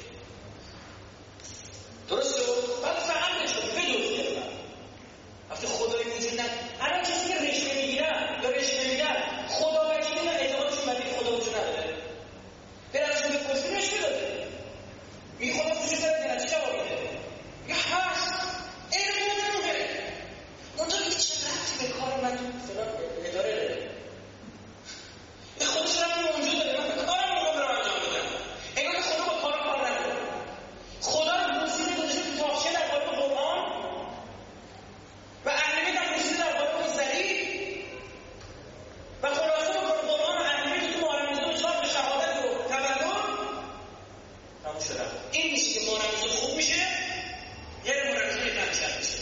درست شد؟ بعد فقط بچا بدوز گرفتن وقتی خدایی وجود نداره. الان کسی که رشته میگیرن یا رشته میگیرن خدا وکیلی من اعتقادشون بدید خدا وجود نداره. برازشون به پرسی رشته داده میگه خدا وجود داره چه جواب میده؟ میگه هست علم نمیده. اونجا میگه چه ربطی به کار من فلان اداره داره؟ به خودش ربطی موجود داره. من به کارم موقع برم انجام بدم. انگار که خدا با کار نداره. خدا رو موسیقی گذاشته تو تاقچه در قالب قرآن و اهل بیت هم موسیقی در قالب ذریع و خلاصه با قرآن و اهل بیت تو مارمیزون چهار به شهادت و تولد تموم شده. این میشه که مارمیزون خوب میشه یعنی مارمیزون یکم میشه.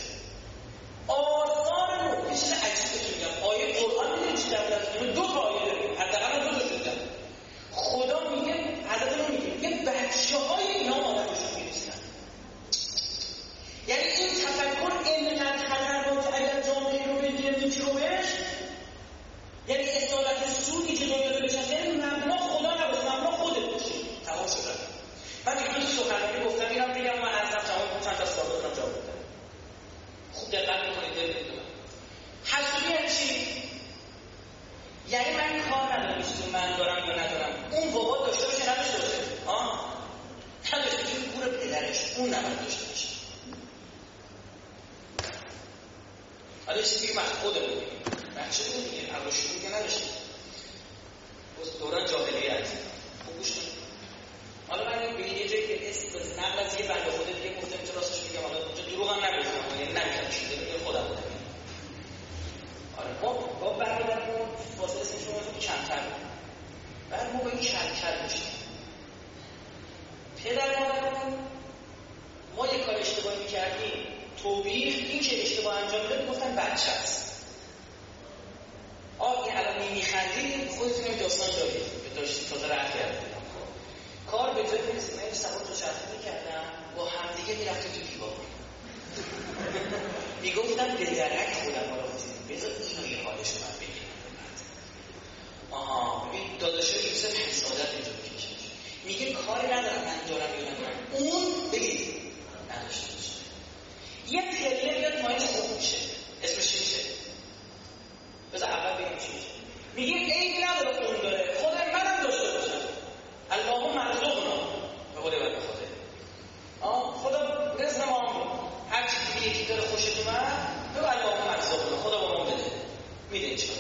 آثار رو یه چیز عجیبه میگم. آیه قرآن میدونی چی در دست 2 تا آیه داریم. حداقل 2 تا شده. خدا میگه حضرت رو میگه یه بچه‌های اینا آدمشون می‌ریزن. یعنی این تفکر اینقدر خطرناکه اگر جامعه رو بگیره میکروبش، یعنی اصالت سودی که دنیا رو بچسبه یعنی مبنا خدا نباشه، مبنا خودت باشه. تمام شده. من دیگه تو سخنرانی گفتم اینم بگم من ارزم تمام چند تا سوال دارم جواب بدم. خوب دقت می‌کنید ببینید. حسودی یعنی چی؟ یعنی من کار ندارم چیزی من دارم یا ندارم. اون بابا داشته باشه نداشته باشه. نداشته باشه گور پدرش اون نباید داشته باشه. حالا چیزی که من خودم بگیم بچه بود دیگه عقل شروع که نداشته دوران جاهلیت خوب گوش کنید. حالا من به یه جایی که اسم نقل از یه بنده خدا دیگه گفتم تو راستش میگم حالا اونجا دروغ هم نگفتم یعنی نمی‌گم چیزی دیگه خودم بودم. آره با برادرمون واسه اسم شما تو کمتر بود. بعد ما با این کل میشیم. پدر مادرمون ما یه کار اشتباهی می‌کردیم توبیخ این که اشتباه انجام میداد گفتن بچه است. این الان میخندید خودتون داستان جایی که داشتید تازه رفت کردید. کار به جای میرسید من سوار تو چرخی میکردم با همدیگه میرفتیم تو دیوار میگفتم به درک خودم رو بزید بذار اینو یه حالش رو من بگیرم. ببین داداشه یوسف حسادت اینجا میکشه میگه کاری ندارم من دارم یا ندارم اون بگید نداشته باشه. یه پله بیاد پایین خوب میشه اسمش چی میشه؟ بذار اول بگیم چی میشه. میگه عیبی نداره اون داره خدای منم داشته باشم. اللهم ارزقنا به قول بنده خدا. خدا رزق ما هم هر چیزی یکی داره خوشت اومد بگو اللهم ارزقنا خدا با ما بده میده انشاءالله.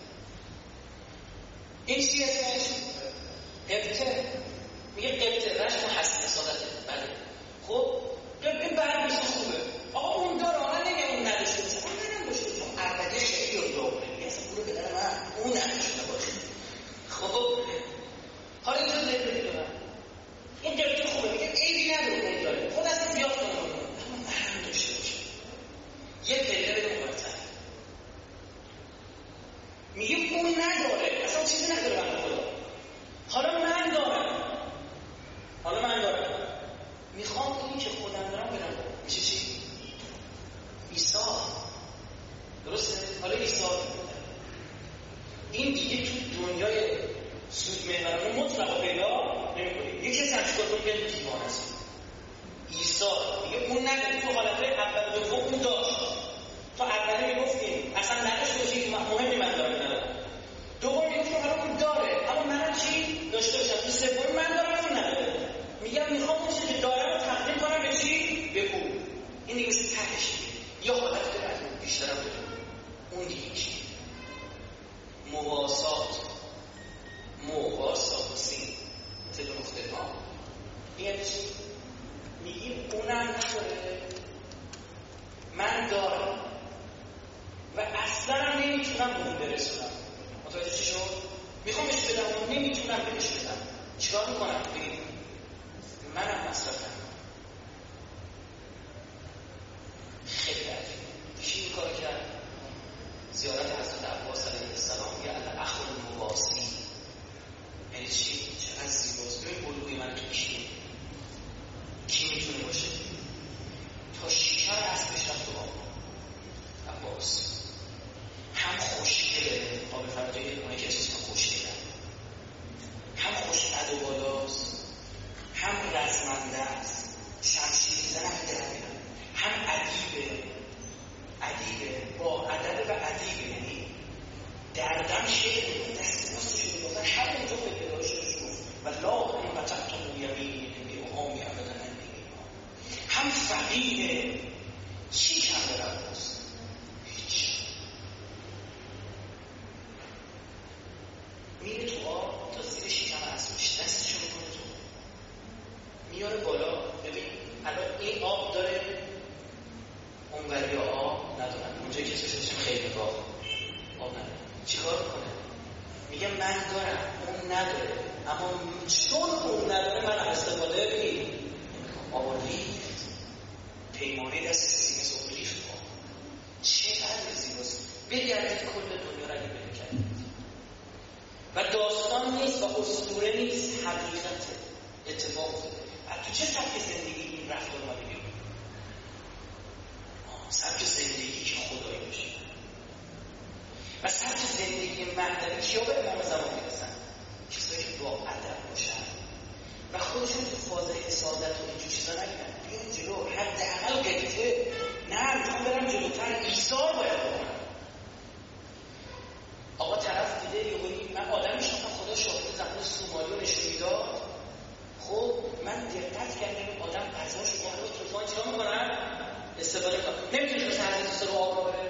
این چی اسمش؟ قبطه. میگه قبطه رشت و حسادته. بله خب این بعد میشه خوبه. آقا اون داره آنه نگه اون نداشته باشه اون منم داشته چون اولیه خیلی رو داره میگه اصلا برو بدن من اون نداشته باشه. خب حالا اینجا نمیده من این قبطه خوبه میگه عیبی نداره اون داره خود اصلا زیاد کنه اما منم داشته باشه. یه پله بده اون برتر میگه دیوانه است. عیسی میگه اون نداره، تو حالتهای اول و دوم اون داشت. تو اولی میگفتیم اصلا نداشت باشی مهمی من دارم ندارم. دوم میگفتیم حالا اون داره اما من چی داشته باشم. تو سوم من دارم اون نداره. میگم میخوام اون چیزی که دارم رو تقدیم کنم به چی؟ به اون. این دیگه مثل تهش یا حالت داره از اون بیشترم داره. اون دیگه چی؟ مواساسی مثل دو نقطه ها. این چی؟ میگیم اونم نداره من دارم و اصلا هم نمیتونم به اون برسونم. متوجه چی شد؟ میخوام بهش بدم اون نمیتونم بهش بدم. چیکار میکنم؟ بگید منم مصرفم. خیلی عجیبه. کی این کار کرد؟ زیارت حضرت عباس علیه السلام یا الاخ المواسی. یعنی چی؟ چقدر زیباست. ببین بلوغی من تو کی میتونه باشه؟ تا شکر اسبش رفت و عباس هم خوشگله آب فرجه اونه که چیز خوشگله هم خوشقد و بالاست هم رزمنده است شمشیر زنم درمیان هم ادیبه با ادب و ادیبه. یعنی دردم شکل دست راستش رو بودن همونجا به پیدایش رو و لا این بطبت و یمینی به اوهامی ابدا هم فقیره. چی کم داره عباس؟ هیچ. میره تو آب تا زیر شکم اسبش دستشو میکنه تو میاره بالا. ببین الان این آب داره اونوری آب ندارن اونجایی که سوششم خیلی نگاه آب نداره. چی کار کنه؟ میگه من دارم اون نداره اما چون اون نداره من استفاده بگیم آب ریخت پیمانه دست سینه سو ریخت. چقدر زیباست. بگردید کل دنیا را اگه بگه کردید و داستان نیست و اسطوره نیست، حقیقته. اتفاق افتاده. تو چه سبک زندگی این رفتار ما بگیم؟ سبک زندگی که خدایی باشه و سبک زندگی معنوی کیا به امام زمان میرسن؟ کسایی که با ادب باشن و خودشون تو فاز حسادت و اینجور چیزا نگیرن. بیان جلو حداقل قطعه نه میخوام برم جلوتر ایثار باید بکنم. آقا طرف دیده یهویی من آدم میشناسم خدا شاهد زمان سومالی رو نشون میداد. خب من دقت کردم این آدم غذاش بالا طوفان چیکار میکنن؟ استفاده کنم. نمیتونی مثل حضرت سر آب بره.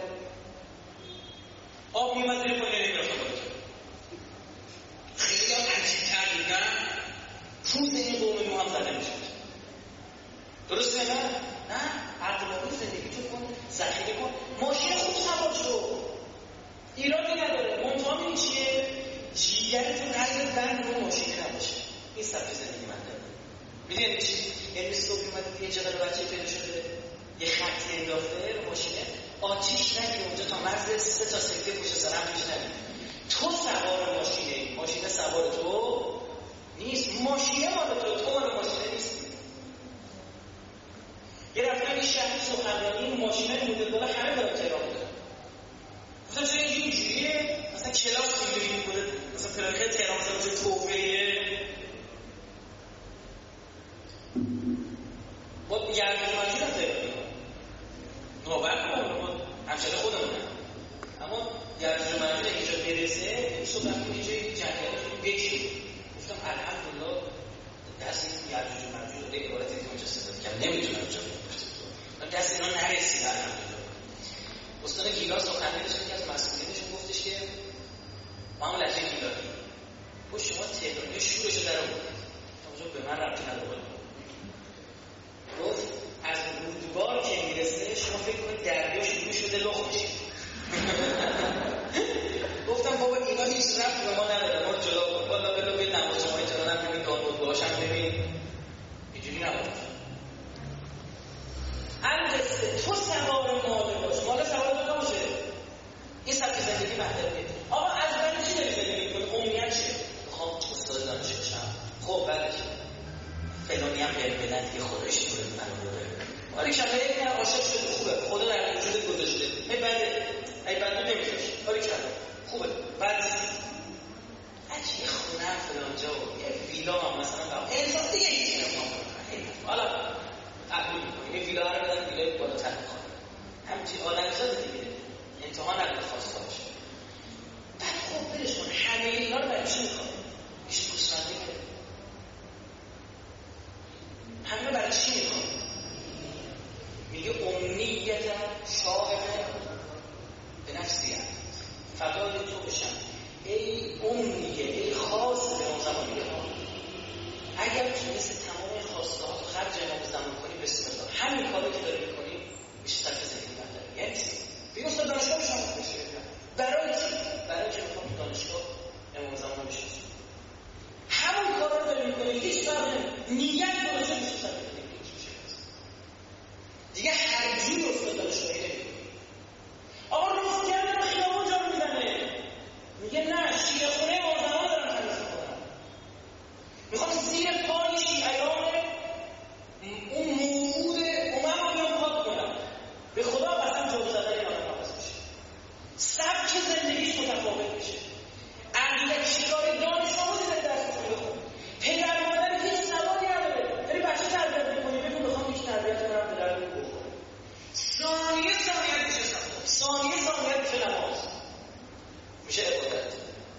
آب میومد زیر پایین نمیرفت بالا. خیلی هم عجیب‌تر بودن. پوز این قوم نو هم زده میشد. درسته نه؟ نه عقلانی زندگی کن، ذخیره کن. ماشین خوب سوار شو. ایرانی نداره. منتها این چیه؟ جیگرتون قلب بند رو ماشین نباشه. این سبک زندگی من داره. میدونی چی؟ یعنی صبح اومد یه جغل بچه پیدا شده یه خطی انداخته رو ماشینه آتیش نگیره اونجا تا مرز 3 تا سکته پشت سر هم پیش نگیره. تو سوار ماشینه، ماشینه سوار تو نیست، ماشینه مال تو مال ماشینه نیستی. یه رفتن یه شهری سخنرانی ماشینه مدل بالا همه دارن تهران بودن. مثلا چرا اینجوریه؟ مثلا کلاس اینجوری میکنه، مثلا پلاکه تهران مثلا توفیه با یعنی ماجور هم تهران نوبت کنم همشده خودمونه. اما یعنی ماجور اگه جا برسه این صبح رفتیم یه جایی جنگلی بکشیم گفتم الحمدلله دست این یعنی ماجور ده عبارتی که اونجا صدت کم نمیتونم اونجا بکنم دست اینا نرسید. الحمدلله استاد گیلاس سخنرانی داشت که از مسئولینشون گفتش که ما هم لحظه گیلانی با شما تهرانی شورشو در آوردید اونجا به من ربطی نداره. گفت از رودبار که میرسه شما فکر کنید دریا شروع شده لخ میشه. گفتم بابا اینا هیچ ربطی به ما نداره ما جلو کن والا بلو به نمازهای جلو هم همین کار بود باشم ببین اینجوری نبود. البته تو سوار ماله باش ماله سوار تو نباشه. این سبک زندگی مهدبیه. آقا از من چی داری زندگی کنی؟ عمومیت چیه؟ میخوام استاد دانشگاه بشم. خب بله فلانی هم بلند دیگه خودش دوره منو دوره ولی شما یک نهار عاشق شده خوبه خدا در وجودت گذاشته ای بنده نمیتونش ولی کنه خوبه بعد هرچی خونه هم فلانجا و یه ویلا هم مثلا برای انسان دیگه هیچی نمیخوام حالا قبول میکنیم یه ویلا رو بدن ویلای بالاتر میخوام همچین آدمزاد دیگه امتحان هم بخواست باشه بعد خوب برش کن همه اینا رو برای چی میخوام ایش گوسفندی که همه برای چی میخوام میگه امنیت شاهد به نفسی هم فدای تو بشم ای امنیه ای خاص به اون زمان میگه اگر تونست تمام خواسته ها تو خرج امام زمان کنی بسیار دار همین کاری که داری میکنی میشه طرف زندگی برداری یعنی چی؟ بگه استاد دانشگاه بشم بشه برای چی؟ برای چی میخوام تو دانشگاه امام زمان بشه همون کار رو داری میکنی هیچ فرق نیت درسته میشه طرف دیگه هر جوری استاد دانشگاهی نمیکنی آقا روز کردن خیابون جا میزنه میگه نه شیعه خونه امام زمان دارم تمیز میکنم میخوام زیر پای شیعیان اون موعود امم رو بیام پاک کنم به خدا قسم جلو زدن این آدم عوض میشه سبک زندگیش متفاوت میشه عقیدت شکاری دانش آموزی در درسشون بخون پدر مادر هیچ سوالی نداره داری بچه تربیت میکنی بگو میخوام یکی تربیت کنم پدر رو بخوره ثانیه میشه سخت ثانیه میشه نماز میشه عبادت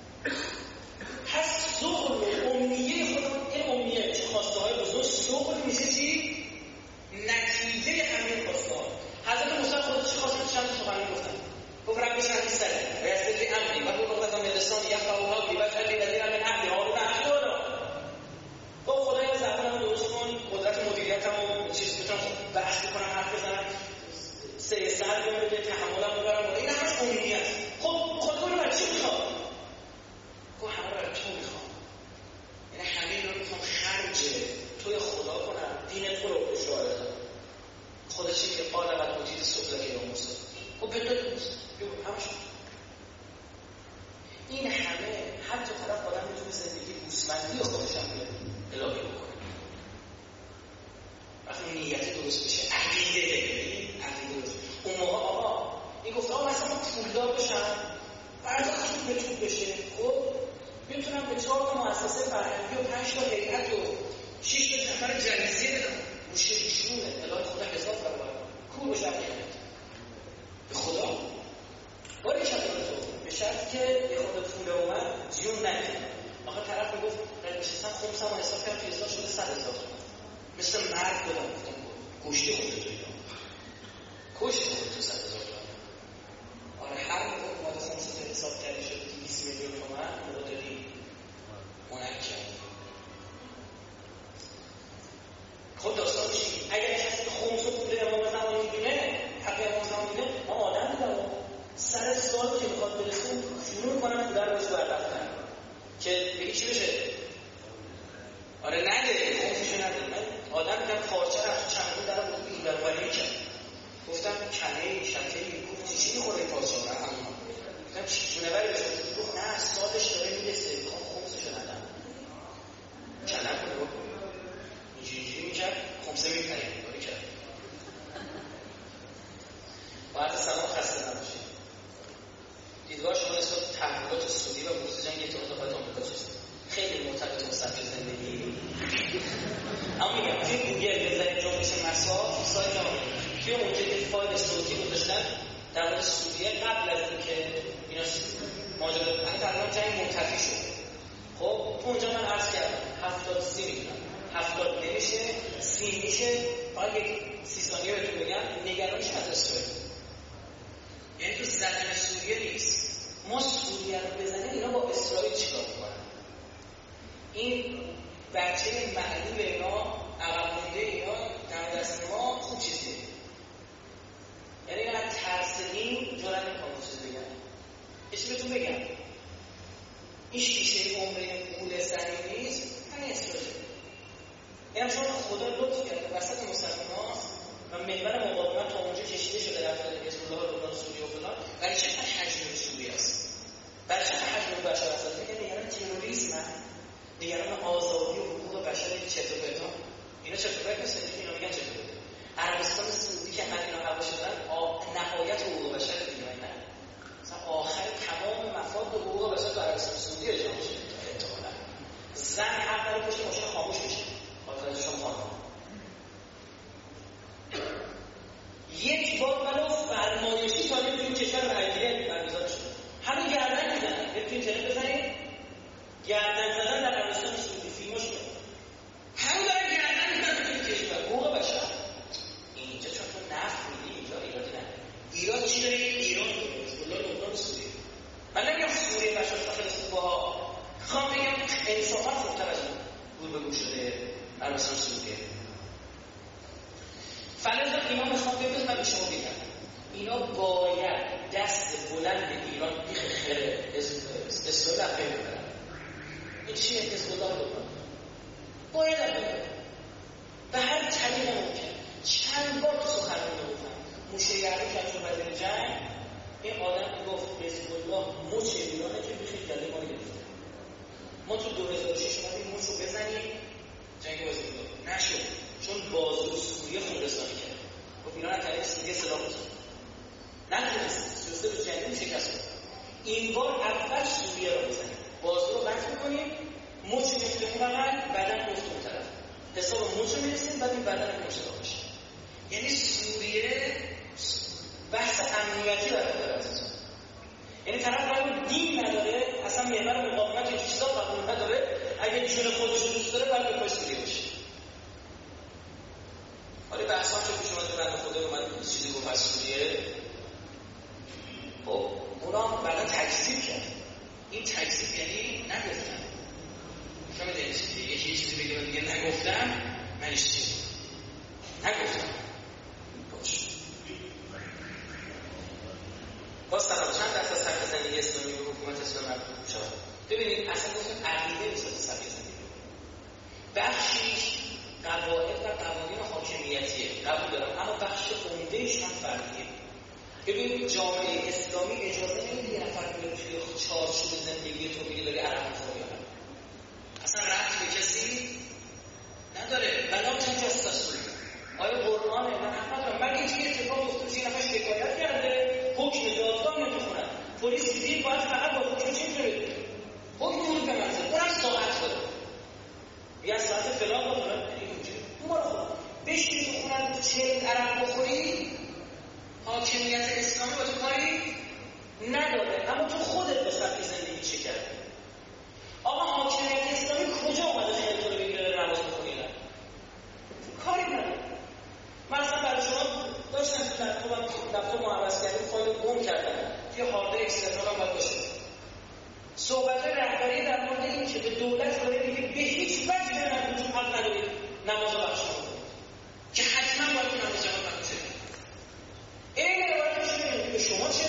پس ظهر امیه خودمون این امیه چه خواسته های بزرگ ظهر میشه چی؟ نتیجه همین خواسته ها حضرت موسی خودش خواسته چند سخنی گفتن گفت رب اشرح لی صدری و یسر لی امری واحلل عقدة من لسانی یفقهوا قولی واجعل لی وزیرا من اهلی هارون اخی گفت خدایا زبانمو درست کن قدرت مدیریتمو چیز بتونم بحث کنم حرف بزنم سه سر بده تحملم ببرم این همش امیه است خب خودمون رو چی میخواد گفت همه رو برای تو میخوام یعنی همه این رو میخوام خرج توی خدا کنم دین تو رو شاید خودشی که قال قد اوتیت سؤلک یا موسی خب بدون نیست همش این همه حتی طرف آدم میتونه زندگی گوسفندی خودش هم الهی بکنه وقتی نیت درست بشه عقیده درست اون موقع آقا این گفت آقا مثلا پولدار بشم ارزششون به توپ بشه خب میتونم به 4 تا مؤسسه فرهنگی و 5 تا هیئت و 6 تا نفر جلیزه بدم موشهشونه الهی خدا حساب فرمان کور بشم به خدا باید شد تو به شرط که یه خود پول اومد زیون نکنه آخه طرف میگفت نشستم خمسم و حساب کردم که حساب شده 100,000 مثل مرد بودم گفتم گوشتی خودتو ایدام کشت خودتو 100,000 آره هر موقع اومده خمسه حساب کرده شده 200 میلیون تومان موقع داری منکر خود داستان چی؟ اگر کسی خمسه پول امام زمان میبینه حق امام زمان میبینه ما آدم میدم سر سال که میخواد برسیم شروع کنم پول رو بشو بردفتن که بگی چی بشه؟ آره نده خمسشو نده من آدم میدم خارچه رفت چندون درم بود این برمانی کرد گفتم کنه شکلی گفت چی میخوره پاسا رو اما گفتم چی جونوری بشه گفت نه سالش داره میرسه میخوام خمسشو ندم کنه کنه بکن اینجوری میکرد خمسه میپرید داری کرد بعد سلام خسته نباشید دیدگاه شما نسبت به تحقیقات سعودی و بورس جنگ اتحاد متحد آمریکا چیست؟ خیلی مرتبط با سبک زندگی اما میگم توی گوگل بزنید جنبش مساف سایت توی اونجا که فایل صوتی گذاشتن در مورد سعودیه قبل از اینکه اینا ماجرا تقریبا جنگ منتفی شد خب تو اونجا من عرض کردم 70 میدونم 70 نمیشه 30 میشه فقط یک 30 ثانیه بهتون بگم نگرانیش از اسرائیل یعنی تو زمین سوریه نیست ما سوریه رو بزنیم اینا با اسرائیل چیکار میکنن این بچه معلول اینا عقب مونده اینا در دست ما خوب چیزیه یعنی اینا از ترسیدیم جرأت نمیکنن چیز بگن اسم بهتون بگم این شیشه عمره پول زنی نیست همین اسرائیل یعنی چون خدا لطف کرده وسط مسلمان و محور مقاومت تا اونجا کشیده شده رفته حزب الله لبنان سوریه و فلان برای چقدر حجم سوریه است برای چقدر حجم بشر است میگن نگران تروریسم نگران آزادی و حقوق بشر چطور بهتون اینا چطور اینا میخوام بگم من به شما بگم اینا باید دست بلند ایران بیخ خره اسرائیل هم ببرن. این چیه؟ حزب الله رو بکنن باید هم ببرن به هر طریق ممکن. چند بار تو سخنرانی گفتم موشه یعقوب که تو وزیر جنگ این آدم گفت حزب الله مچ ایرانه که بیخ گله ما رو گرفته. ما تو 2006 اومدیم مچ رو بزنیم جنگ وزیر الله نشد چون بازو سوریه خونرسانی کرد. گفت ایران طریق سوریه سلاح بزن نتونست 33 روز جنگی شکست بود. این بار اول سوریه رو بزنیم بازو رو قطع میکنیم مچ میفته اون بدن میفته اون طرف حساب مچ رو میرسیم بعد این بدن رو مشتاق میشه. یعنی سوریه بحث امنیتی برای است. یعنی طرف باید دین نداره اصلا محور مقاومت این چیزا قبول نداره اگه جون خودش رو دوست داره باید به پای سوریه باشه. حالا بحثا که پیش اومده بنده خدا اومد چیزی گفت از سوریه خب اونا بعدا تکذیب کرد. این تکذیب یعنی نگفتم شما میدونید یکی یه چیزی بگه دیگه نگفتم منش چیزی نگفتم باش باز چند درصد سبک زندگی اسلامی و حکومت اسلامی مربوط شد. ببینید اصلا گفتم عقیده نیست سبک زندگی بخشیش قواعد و قوانین حاکمیتیه قبول دارم اما بخش عمده‌اش هم فردیه. ببینید جامعه اسلامی اجازه نمیده یه نفر بیاد توی چارچوب زندگی تو بگه داری عرق می‌خوری اصلا ربط به کسی نداره. بلا چند جاست اصولی آیا قرآنه من حق ندارم من اینجوری اتفاق افتاد یه نفر شکایت کرده حکم دادگاه میاد بخونن پلیس دیدی باید فقط با حکم چی کنید حکم ورود به منزل اونم ساعت داره یه ساعت فلان بخونن اون رو خود بشتید بخونن 40 عرق بخوری حاکمیت اسلامی با تو کاری نداره اما تو خودت به سبک زندگی چه کردی. آقا حاکمیت اسلامی کجا اومده خیلی تو رو بگیره نماز بخونی نه کاری نداره. من اصلا برای شما داشتم که دفتر معوض کردیم فایل گم کردم یه هارد اکسترنال هم باید باشه. صحبت رهبری در مورد این که به دولت داره میگه به هیچ وجه به وجود حق ندارید نماز بخش کنید که حتما باید نماز جماعت بخشه. این روایتش میگه به شما چه؟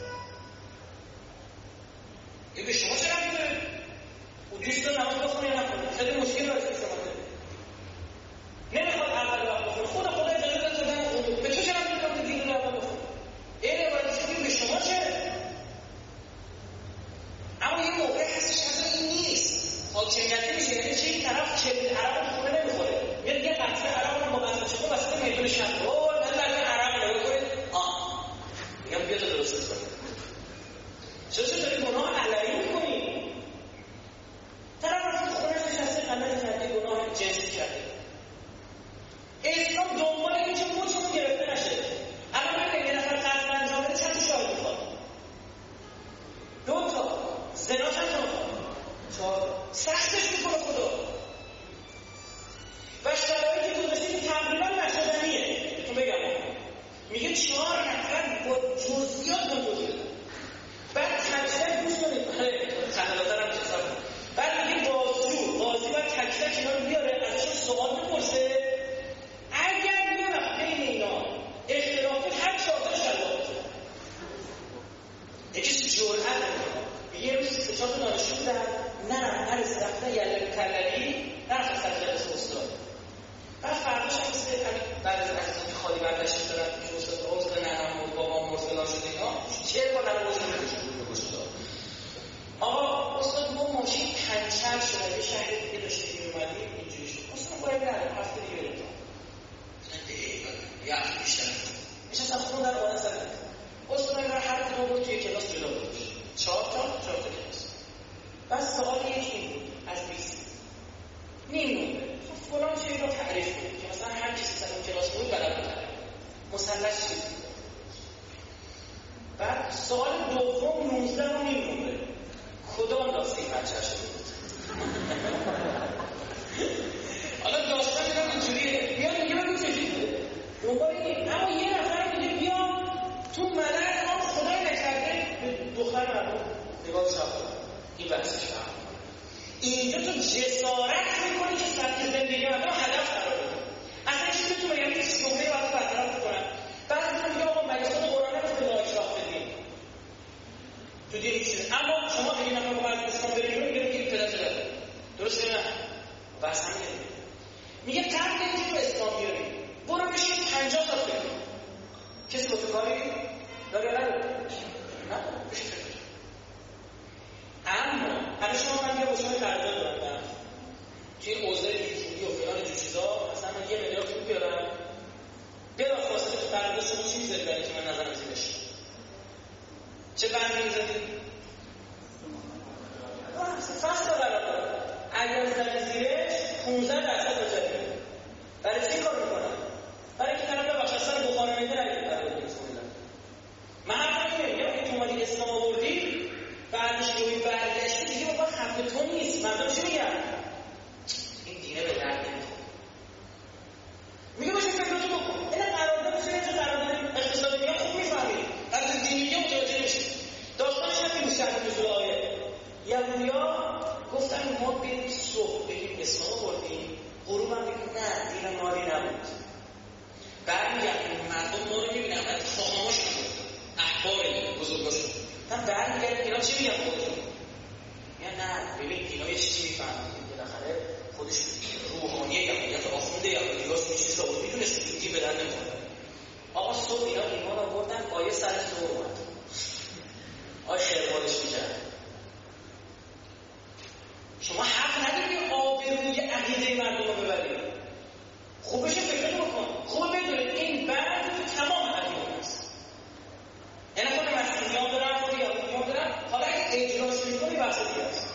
این به شما چه رفتی داره؟ او دوست داره نماز بخونه یا نخونه خیلی مشکل باید که شما داره نمیخواد اول وقت بخونه خدا اجازه داد زدن به چه رفتی داره دین رو اول بخونه این روایتش میگه به شما چه؟ اما یه موقع هستش اصلا این نیست حاکمیتی میشه یعنی چه این طرف چه عرب خونه نمیخوره میاد یه قطعه عرب رو با قطعه چه واسه میدون شب من در عرب نگاه کنید میگم بیا تو درست کنید چرا داری گناه علایی میکنی طرف از خونش نشسته غلط کرده گناه جنسی کرده اسلام دنبال این که موچمون گرفته نشه اما من یه نفر قتل انجام بده چند شاهد میخواد 2 تا زنا چند تا 4 سختش میکنه خدا و شرایطی گذاشته که تقریبا نشدنیه تو اینجور اسلام بیاری برو بشین 50 سال فکر کسی با تو کاری داری یا نداری؟ نداری بشین فکر. اما هنوز شما من یه باشون قرارداد دارم توی اوضاع پولی و فلان اینجور چیزا مثلا من 1 میلیارد پول بیارم بلافاصله تو قرارداد شما چی میذاری برای که من نظرم زیرش چه بندی میذاری؟ فصل قرارداد اگر زدی زیرش 15% بجاری برای چی کار میکنم؟ برای که طرف ببخش اصلا بخار میده نگید قرارداد بسم الله من حرف نمیگم یا که تو اومدی اسلام آوردی بعدش روی برگشتی دیگه بابا حق تو نیست مردم چی میگن؟ این دینه به درد نمیخوره میگه باشه فکراتو بکن این قرارداد بسید چه قرارداد اقتصادی میگم خوب میفهمید از دینی میگه متوجه میشید داستانش نمیگه شرط نزول آیه یهودیا گفتن ما بریم صبح بگیم اسلام آوردیم غروب هم بگیم نه دین مالی نبود برمیگردیم مردم ما رو میبینن بعد خواهاماش نبود احبار بزرگاشون من برمیگردیم اینا چی میگن خودشون میگن نه ببین اینا یه چیزی میفهمید بالاخره خودش روحانیه یهودیت آخونده یهودیاست میشه رو میتونست دیگه به درد نمیخوره آقا صبح اینا ایمان آوردن آیه سر صبح اومد آیه خیربادش میکرد شما حق نداری آبروی عقیده مردم رو ببرید خوبش فکر بکن خوب بدونید این بعد تمام عقیده است یعنی خود مسیحیان دارن خود یهودیان دارن حالا اگه اجراش میکنی بحث دیگه است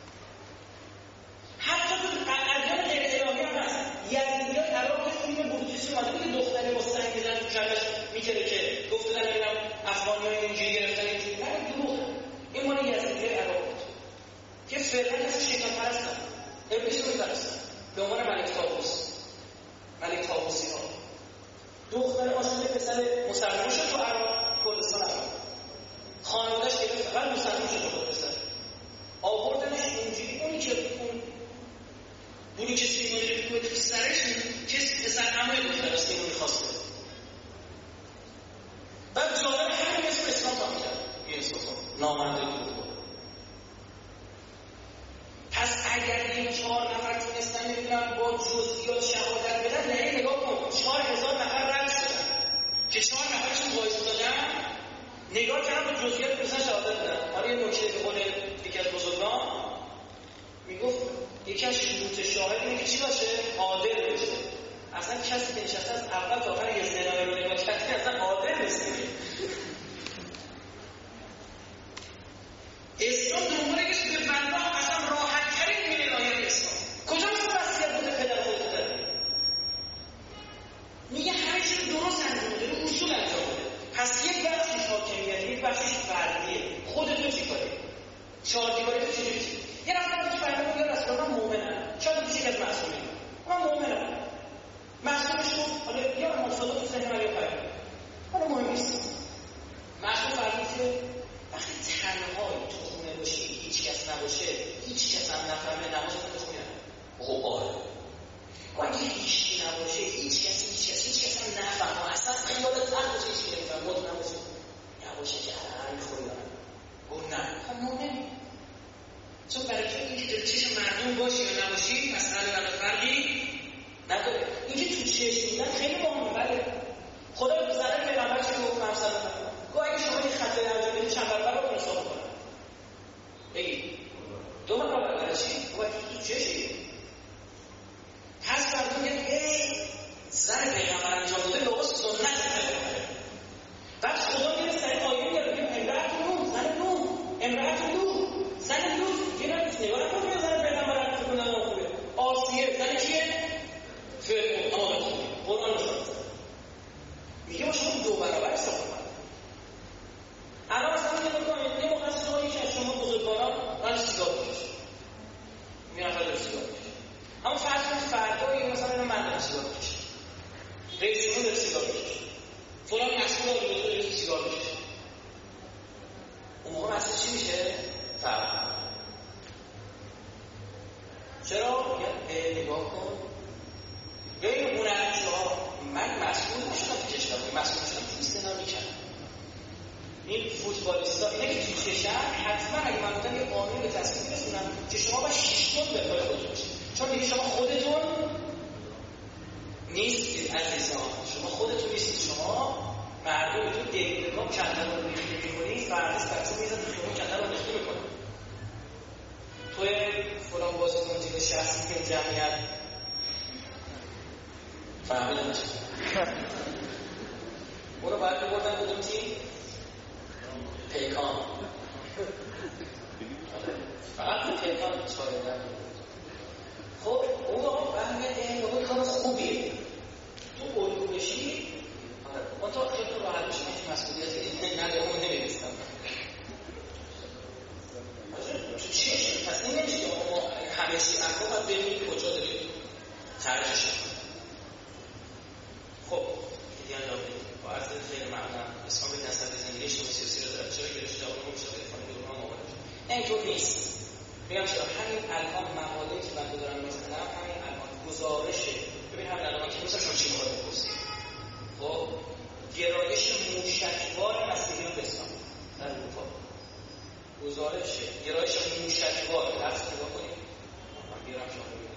حتی تو ادیان غیر الهی هم هست یزدی‌ها عراق فیلم بودیستی اومده بود دختری با سنگ میزنه تو کلش میکره که گفتن نمیدونم افغانی‌ها اینجوری گرفتن اینجوری نه دروغه این مال یزدی‌های عراق بود که فعلا کسی شیطان پرستن ابلیس رو می‌پرستن به عنوان ملک طاووسی ها دختر عاشق پسر مسلمان شد تو عراق کردستان عراق خانواده‌اش گرفت بعد مسلمان شد تو پسر آوردنش اونجوری اونی که سیمانی رو کوبه تو سرش کسی پسر عموی دختر است که اون می‌خواسته بعد ظاهر همین اسم اسلام تا می‌کرد این اسم نامرده بود پس اگر این 4 نفر تونستن نمیدونم با جزئیات شهادت بدن نه نگاه کن 4000 نفر رد شدن که 4 نفرشون وایس دادن نگاه کردن با جزئیات تونستن شهادت بدن حالا یه نکته به قول یکی از بزرگان میگفت یکی از شروط شاهد اینه که چی باشه؟ عادل باشه اصلا کسی که نشسته از اول تا آخر یه سناریو رو نگاه کرده اصلا عادل نیست اسلام دنباله که به بنده اصلا راحت ترین میره لایه اسلام کجا مثل وصیت بوده پدر خودت داره میگه همه چیز درست انجام بده اصول انجام بده پس یک بخشش حاکمیت یک بخشش فردیه خودتون چی کاری؟ 4 دیواری تو چجوری چی؟ یه نفر که فردا میگه رسول من مؤمنم شاید میشه از معصومین من مؤمنم معصومش تو حالا یا مصادف تو ذهن من یا فردا حالا مهم نیست معصوم فردا که وقتی تنهایی تو خونه باشی هیچ کس نباشه هیچ کس هم نفهمه نماز تو خونه غباره و اگه هیچی نباشه هیچ کس هم نفهمه اصلا خیالت تخت باشه هیچی نمیفهم مد نباشه که هر میخوری دارم گفت نه خب مؤمنی چون برای که این دلچش مردم باشی یا نباشی مسئله برای فرقی نداره اینکه تو چشم میدن خیلی مهمه بله خدا به زدن پیغمبر چه گفت مفصل نکنه گوه اگه شما این خطای انجام بدید چند برابر رو حساب کنم بگید 2 برابر برای چی؟ گوه تو چشمی پس مردم میگه زن پیغمبر انجام داده لغاس سنت پیغمبره بعد خدا میره سری آیه میاره بگیم امرأت نوح زن نوح امرأت نوح زن لوط یه نفس نگاه نکنه زن پیغمبر انجام کنه خوبه آسیه زن کیه؟ فرعون آمد خوبه قرآن رو میگه با شما 2 برابر حساب کنم الان مثلا میگه بکنید یه مخصص شما یکی از شما بزرگواران من سیگار بکشه یه نفر داره سیگار بکشه اما فرض کنید فردا یه مثلا اینو من دارم سیگار بکشه رئیس جمهور داره سیگار بکشه فلان مسئول داره سیگار بکشه اون موقع مسئول چی میشه؟ فرق چرا؟ یه نگاه کن یا این هنرمندها من مسئول نشدم تو کشور مسئول شدم تو استعنا میکنم این فوتبالیستا اینه که تو شهر حتما اگه من بودم یه قانون به تصمیم برسونم که شما با 6 تن به پای خودتون باشید چون دیگه شما خودتون نیستید عزیزان. شما خودتون نیستید. شما مردم تو دقیقا کندن رو ریخته میکنید، فردیس بچه میزن تو خیمون کندن رو ریخته میکنید. توی فلان بازیکن تیم شخصی که جمعیت فهمیده میشه اون رو باید ببردن کدوم تیم؟ پیکان. فقط پیکان چاره. خب اون رو فهمیده اون کار خوبیه. تو الگوشی من تا خیلی راحت میشه که مسئولیتی نداره اون نمی‌رسم. چیه؟ پس نمیشه که ما همه چی اما باید ببینیم کجا داریم خرجش. خب دیگه انجام بدیم. با عرض خیلی ممنون. اسلام به نسبت زندگی سیاسی رو داره. چرا که رشته علوم مشابه فنی علوم آموزش. نه اینطور نیست. میگم چرا همین الان مقاله‌ای که من دارم می‌خونم همین الان گزارشه. ببین همین الان که مثلا شما چی می‌خواید بپرسید. خب گرایش موشکوار مسیحیان به اسلام در اروپا گزارش گرایش موشکوار درس نگاه کنید. من بیارم شما ببینید.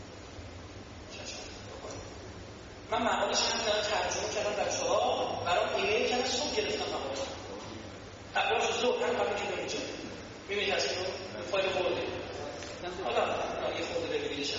من مقالش هم دارم ترجمه کردم بچه‌ها برام ایمیل کردن صبح گرفتم مقالش. قبلش صبح هم قبل که اینجا می‌بینید از اینو فایل خورده. حالا یه خورده ببینیدش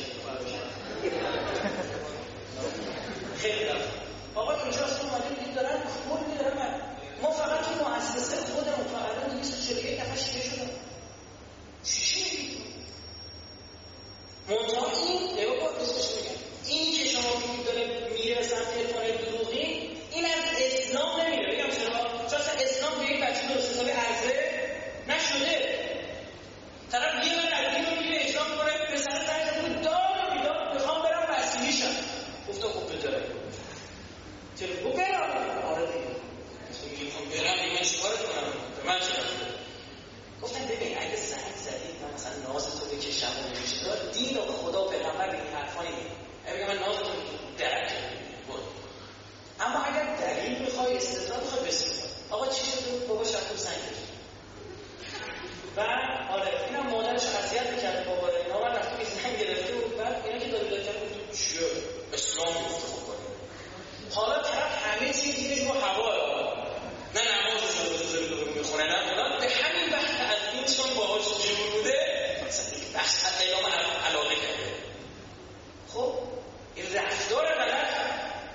خیلی دارم. آقا اینجا اصلا اومدیم دارن کلی دارن. ما فقط این مؤسسه خودمون تا الان 241 نفر شیعه شدن. چی میگید؟ منتها این نگاه با اسمش میگم این که شما میگید داره میره به سمت اتفاقی دروغی این از اسلام نمیره. بگم چرا؟ چون اصلا اسلام به یک بچه درست حسابی عرضه نشده. طرف یه بار از دین رو میگه اجرام کنه به سر سرش بود دار و بیدار میخوام برم مسیحی شم. گفته خوب بذاره چرا بگو برم؟ آره دیگه میخوام برم این من چیکار کنم؟ به من چه رفته؟ گفتن ببین اگه زنگ زدید من مثلا ناز تو بکشم و نمیشه دین و خدا و پیغمبر به این حرفا نمیگه. بگم من ناز تو درک بود. اما اگر دلیل میخوای استدلال میخوای بسیار آقا چی شده؟ بابا شب زنگ کشید و آره اینم مادرش اذیت می‌کرد بابا اینا من رفتم زنگ گرفته بود بعد اینا که داد کردن چیه اسلام گفته خب حالا طرف همه چیز دیگه رو هوا نه نمازش رو میخونه نه اونا به همین وقت از این چون باهاش جور بوده مثلا یک بحث اعلام علاقه کرده. خب این رفتار غلط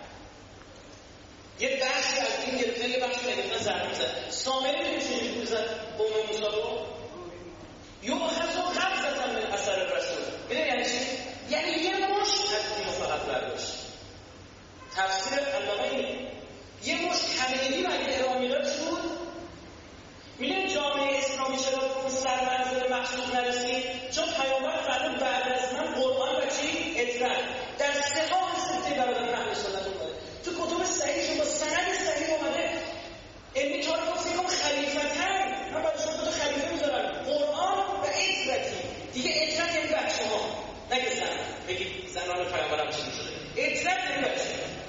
یه بحثی از این گرفتن یه بحثی نگفتن ضرب میزد. سامری میدونی چجوری میزد قوم موسی رو یوخذ خبزة من اثر الرسول. میدونی یعنی چی؟ یعنی یه مشت از دین فقط برداشت. تفسیر علامه اینه یه مشت همگی رو اگه ارائه میداد چی بود؟ میدونی جامعه اسلامی چرا به اون سرمنزل مقصود نرسید؟ چون پیامبر فرمود بعد از من قرآن و چی؟ اطلاع در صحاح سته برادران اهل سنت اومده تو کتب صحیح با سند صحیح اومده. علمی طالب فکرم خلیفتن من باید شما دو خلیفه میذارم قرآن و اطلاعی دیگه اطلاع یعنی بچه ها نگه زن بگید زنان پیامبرم چی شده اطلاع یعنی بچه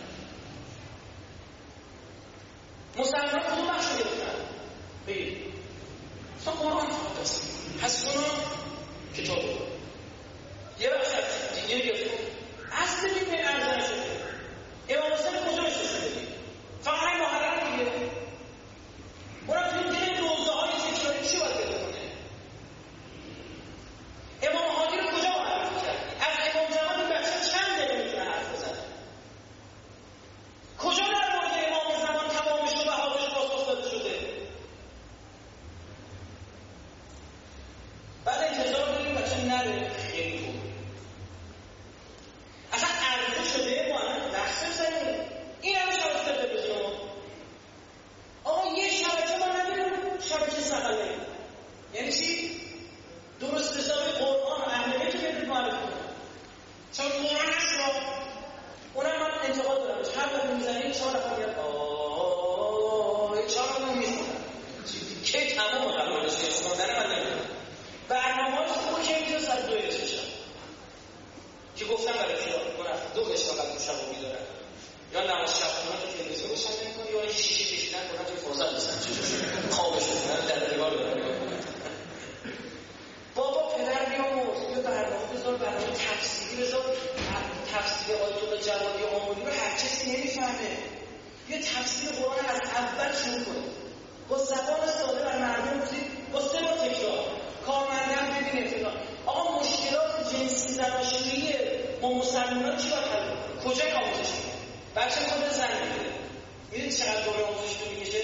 مسلمان کدوم بخش گرفتن بگید اصلا قرآن فقط است حسبنا کتاب یه بخش دیگه گرفتن اصل دین به ارزن شده امام حسین کجا نشسته بگید فقط همین محرم دیگه اونم توی دل روزه های تکراری چی باید پیدا کنه؟ امام هادی رو کجا معرفی کرد؟ از امام زمان این بچه چند دقیقه میتونه حرف بزنه؟ کجا در مورد امام زمان تمامش و بهادش پاسخ داده شده؟ بعد انتظار داریم بچه نره خیلی خوب اصلا عرضه شده ما الان دست بزنیم این همه شبکه تلویزیون آقا یه شبکه ما نداریم شبکه سقله یعنی چی؟ درست حسابی قرآن و اهل بیت رو بدید معرفی کنم چون قرآن هست را اونم من انتقاد دارم هر وقت میزنیم 4 نفر میاد آه 4 نفر میخونن که تمام قبولش خوندن من نمیدونم برنامه‌های خوب که میتونه ساعت 2 بشه که گفتم برای خیال دو قشر قبل شب می‌دارن یا نماز شب خونه تو تلویزیون روشن می‌کنن یا یه شیشه کشیدن کنن توی فرصت نیستن خوابش می‌کنن در دیوار دارن بابا پدر بیامرز یا برنامه بذار برنامه تفسیری بذار تفسیر آیت الله جوادی آموزی کسی نمیفهمه. یه تفسیر قرآن از اول شروع کنید با زبان ساده بر مردم بگید، با 3 بار تکرار کارمندان ببینید فلان. آقا مشکلات جنسی زناشویی ما مسلمان‌ها چی باید حل کنیم؟ کجا آموزش میدیم؟ بچه خود زن میگیره، میدید چقدر دوره آموزش طول میکشه؟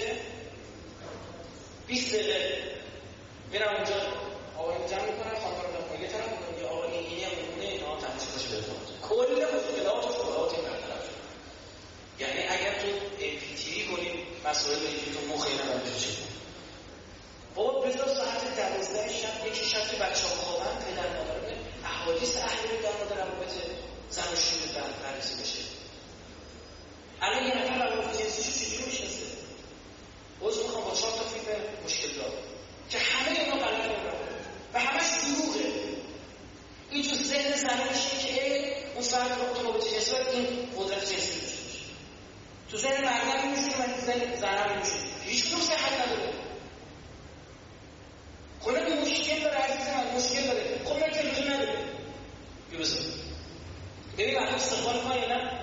20 دقیقه میرم اونجا آقایون جمع میکنن، خانم رو دارم یه طرف میکنم، آقا اینی هم میکنه، اینا هم تماشا باشه بهتون کل مشکلات و شبهات این برطرف شد. یعنی اگر تو امپیتیری کنیم مسائل اینجوری تو مخ اینا برمیشه چی کنیم؟ بابا بذار ساعت 12 شب یکی شب که بچه ها خوابن پدر مادر به احادیث اهلی در مورد روابط زن و شوهر بررسی بشه. الان یه نفر روابط جنسیشو چجوری میشناسه؟ باز میخوام با 4 تا فیلم مشکل دار که همه اینا غلط میکنن و همش دروغه. این تو ذهن زنه میشه که اون فرد رو رابطه جنسی باید این قدرت جنسی میشه. تو ذهن مردم میشه من تو ذهن زنه میشه. هیچ کدوم صحت نداره. خب این مشکل داره عزیز من، مشکل داره. خب من تلویزیون نداره. بیا بزن. ببین من استقبال کنم یا نه؟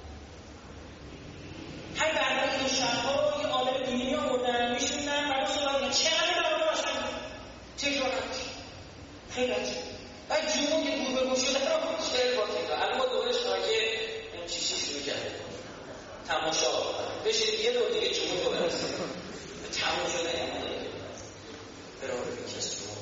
هر برنامه این شهرها رو یه عالم دینی آوردن میشونن برای صحبت چقدر برای باشن تکرار نمیشه. خیلی عجیب. بعد جمعون که گوگل شده رو چه با تکرار. الان ما دوباره شاگه چی شروع کرده. تماشا بشه یه دور دیگه جمعون رو برسیم. تمام شده یعنی برای کسی رو.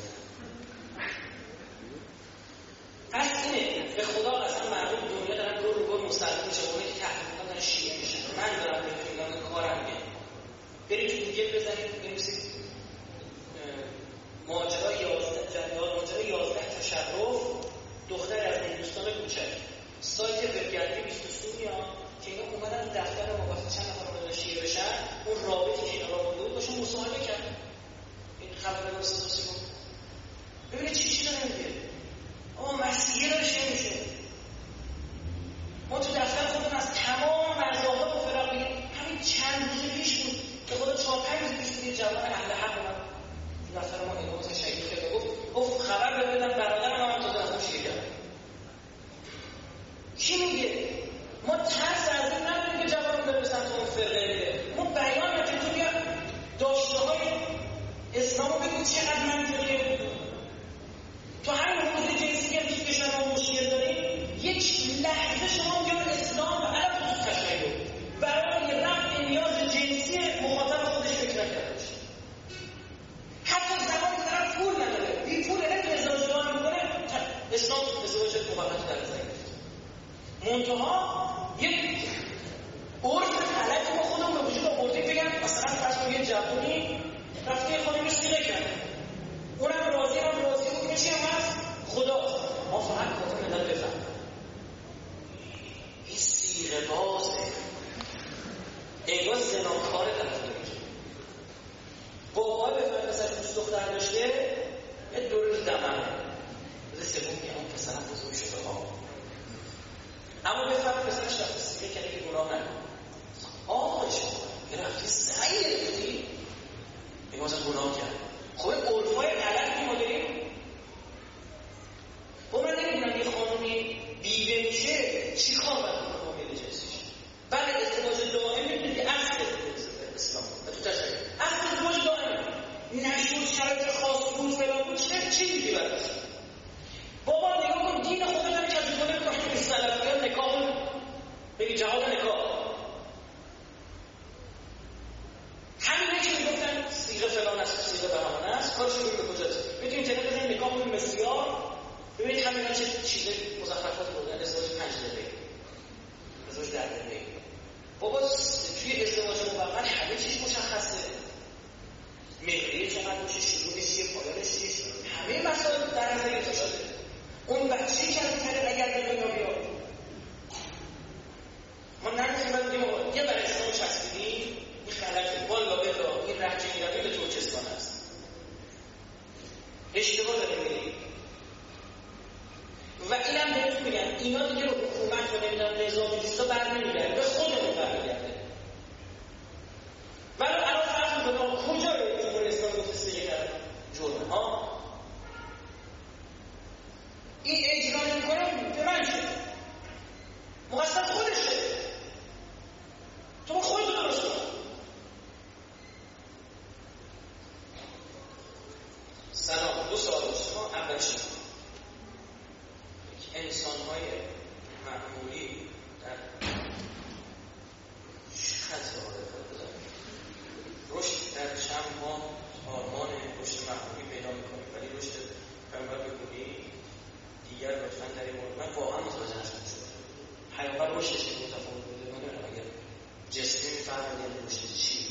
پس اینه به خدا قسم مردم دنیا دارن رو مسلمان میشه، اونه که تحقیق دارن شیعه میشن. من دارم به فیلان کارم میگم برید تو گوگل بزنید بنویسید ماجرای 11 تشرف دختر از هندوستان کوچک. سایت وبگردی 22 میاد که اینا اومدن دفتر ما وقتی چند نفر اومدن شیعه بشن اون رابطی که اینا را مونده بود باشون مصاحبه کرد. این خبر اساسی بود. ببینید چی داره میگه. مسیحی داره شیعه میشه. ما تو دفتر خودمون از تمام مرزاها با فراغ بگیم همین چند روز پیش بود که خدا 4-5 روز پیش بود یه جوان اهل حق اومد تو دفتر ما امام شهید خیلی گفت خبر بدم برادر من تازه از اون شیعه کرد. چی میگه؟ ما ترس از این نداریم که جوان داره به سمت اون فرقه میده. ما بیان که تو بیا داشته های اسلام رو بگید چقدر منطقیه. تو هر موضوع جنسی که پیش کشور ما مشکل داریم یک لحظه شما میگم اسلام و عرب خصوص تشریع برای رفع نیاز جنسی مخاطب خودش فکر نکرده باشه. حتی زمان طرف پول نداره بی پول نمیتونه ازدواج دوام میکنه اسلام ازدواج موقت در نظر گرفت. منتها یک عرف غلط ما خودمون به وجود آوردیم بگم مثلا فرض یه جوونی رفته خودش رو سیغه کرده اونم راضی بود میشه هم هست خدا ما فقط خودم نداره بفهم این سیغه بازه انگار زناکار طرف نمیشه بابا بفهم مثلا دوست دختر داشته یه دوره دمنه روز سوم میگه اون پسرم بزرگ شده ها اما بفهم پسرش رفته سیغه کرده که گناه نکنه آقایش یه رفتی سعی گرفتی این واسه گناه کرد. خب این عرفای غلط ما داریم. خب من نمیدونم یه خانومی بیوه میشه چی کار باید کنه با میل جنسیش. بله ازدواج دائم میدونید که اصل اسلام و تو تشریع اصل ازدواج دائم نشود شرایط خاص بود فلان بود چی دیگه باید بابا نگاه کن دین خودت هم کسی کنه که این سلفیان نکاح بگی جهاد نکاح همین که میگفتن سیغه فلان است سیغه بهمان است کارش رو به کجاست میتونید اینترنت بزنید نکاح کنید بسیار ببینید همین چه چیز مزخرفات بردن ازدواج 5 دقیقه ازدواج 10 دقیقه بابا توی ازدواج موقت همه چیز مشخصه مهریه چقدر باشه شروعش چیه پایانش چیه همه مسائل در نظر گرفته شده اون بچه‌ای که از اگر به دنیا بیاد ما نمی‌تونیم بگیم یه برای اسلام چسبیدیم این خلقه والا بلا این رهجه می‌روی به ترکستان است اشتباه داریم می‌ریم و اینم بهتون میگم اینا دیگه رو حکومت و نمیدونم نظام جستا بر نمیگرده به خودمون برمیگرده ولی الان فرض می‌کنم کجا جمهوری اسلامی گفته سیغه کرد جرمه ها جسمی میفهمید یعنی پشت چی؟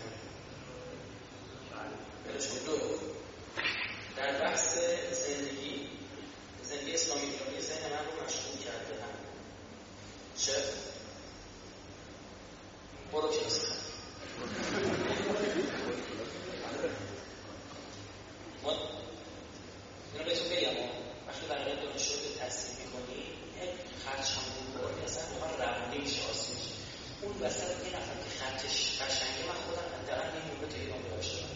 بلشون دو در بحث زندگی اسلامی ذهن من رو مشغول کرده هم چه؟ برو کلاس ما اینو بهتون بگم وقتی برای دانشجو تصمیم میکنی یک خرچ هم بکنی اصلا واقعا روانی میشه آسیب میشه اون وسط یه نفر که خرچش قشنگه من خودم حداقل این موقع تهران داشتم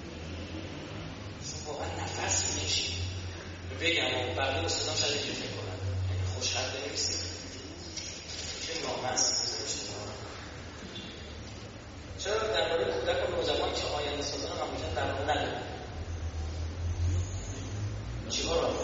واقعا نفس میکشی بگم بقیه استادان شاید اینجوری فکر کنن یعنی خوشحال بنویسید چه نامست چرا درباره کودک و نوجوان که آینده سازان معمولا در مورد نداریم چیکار رو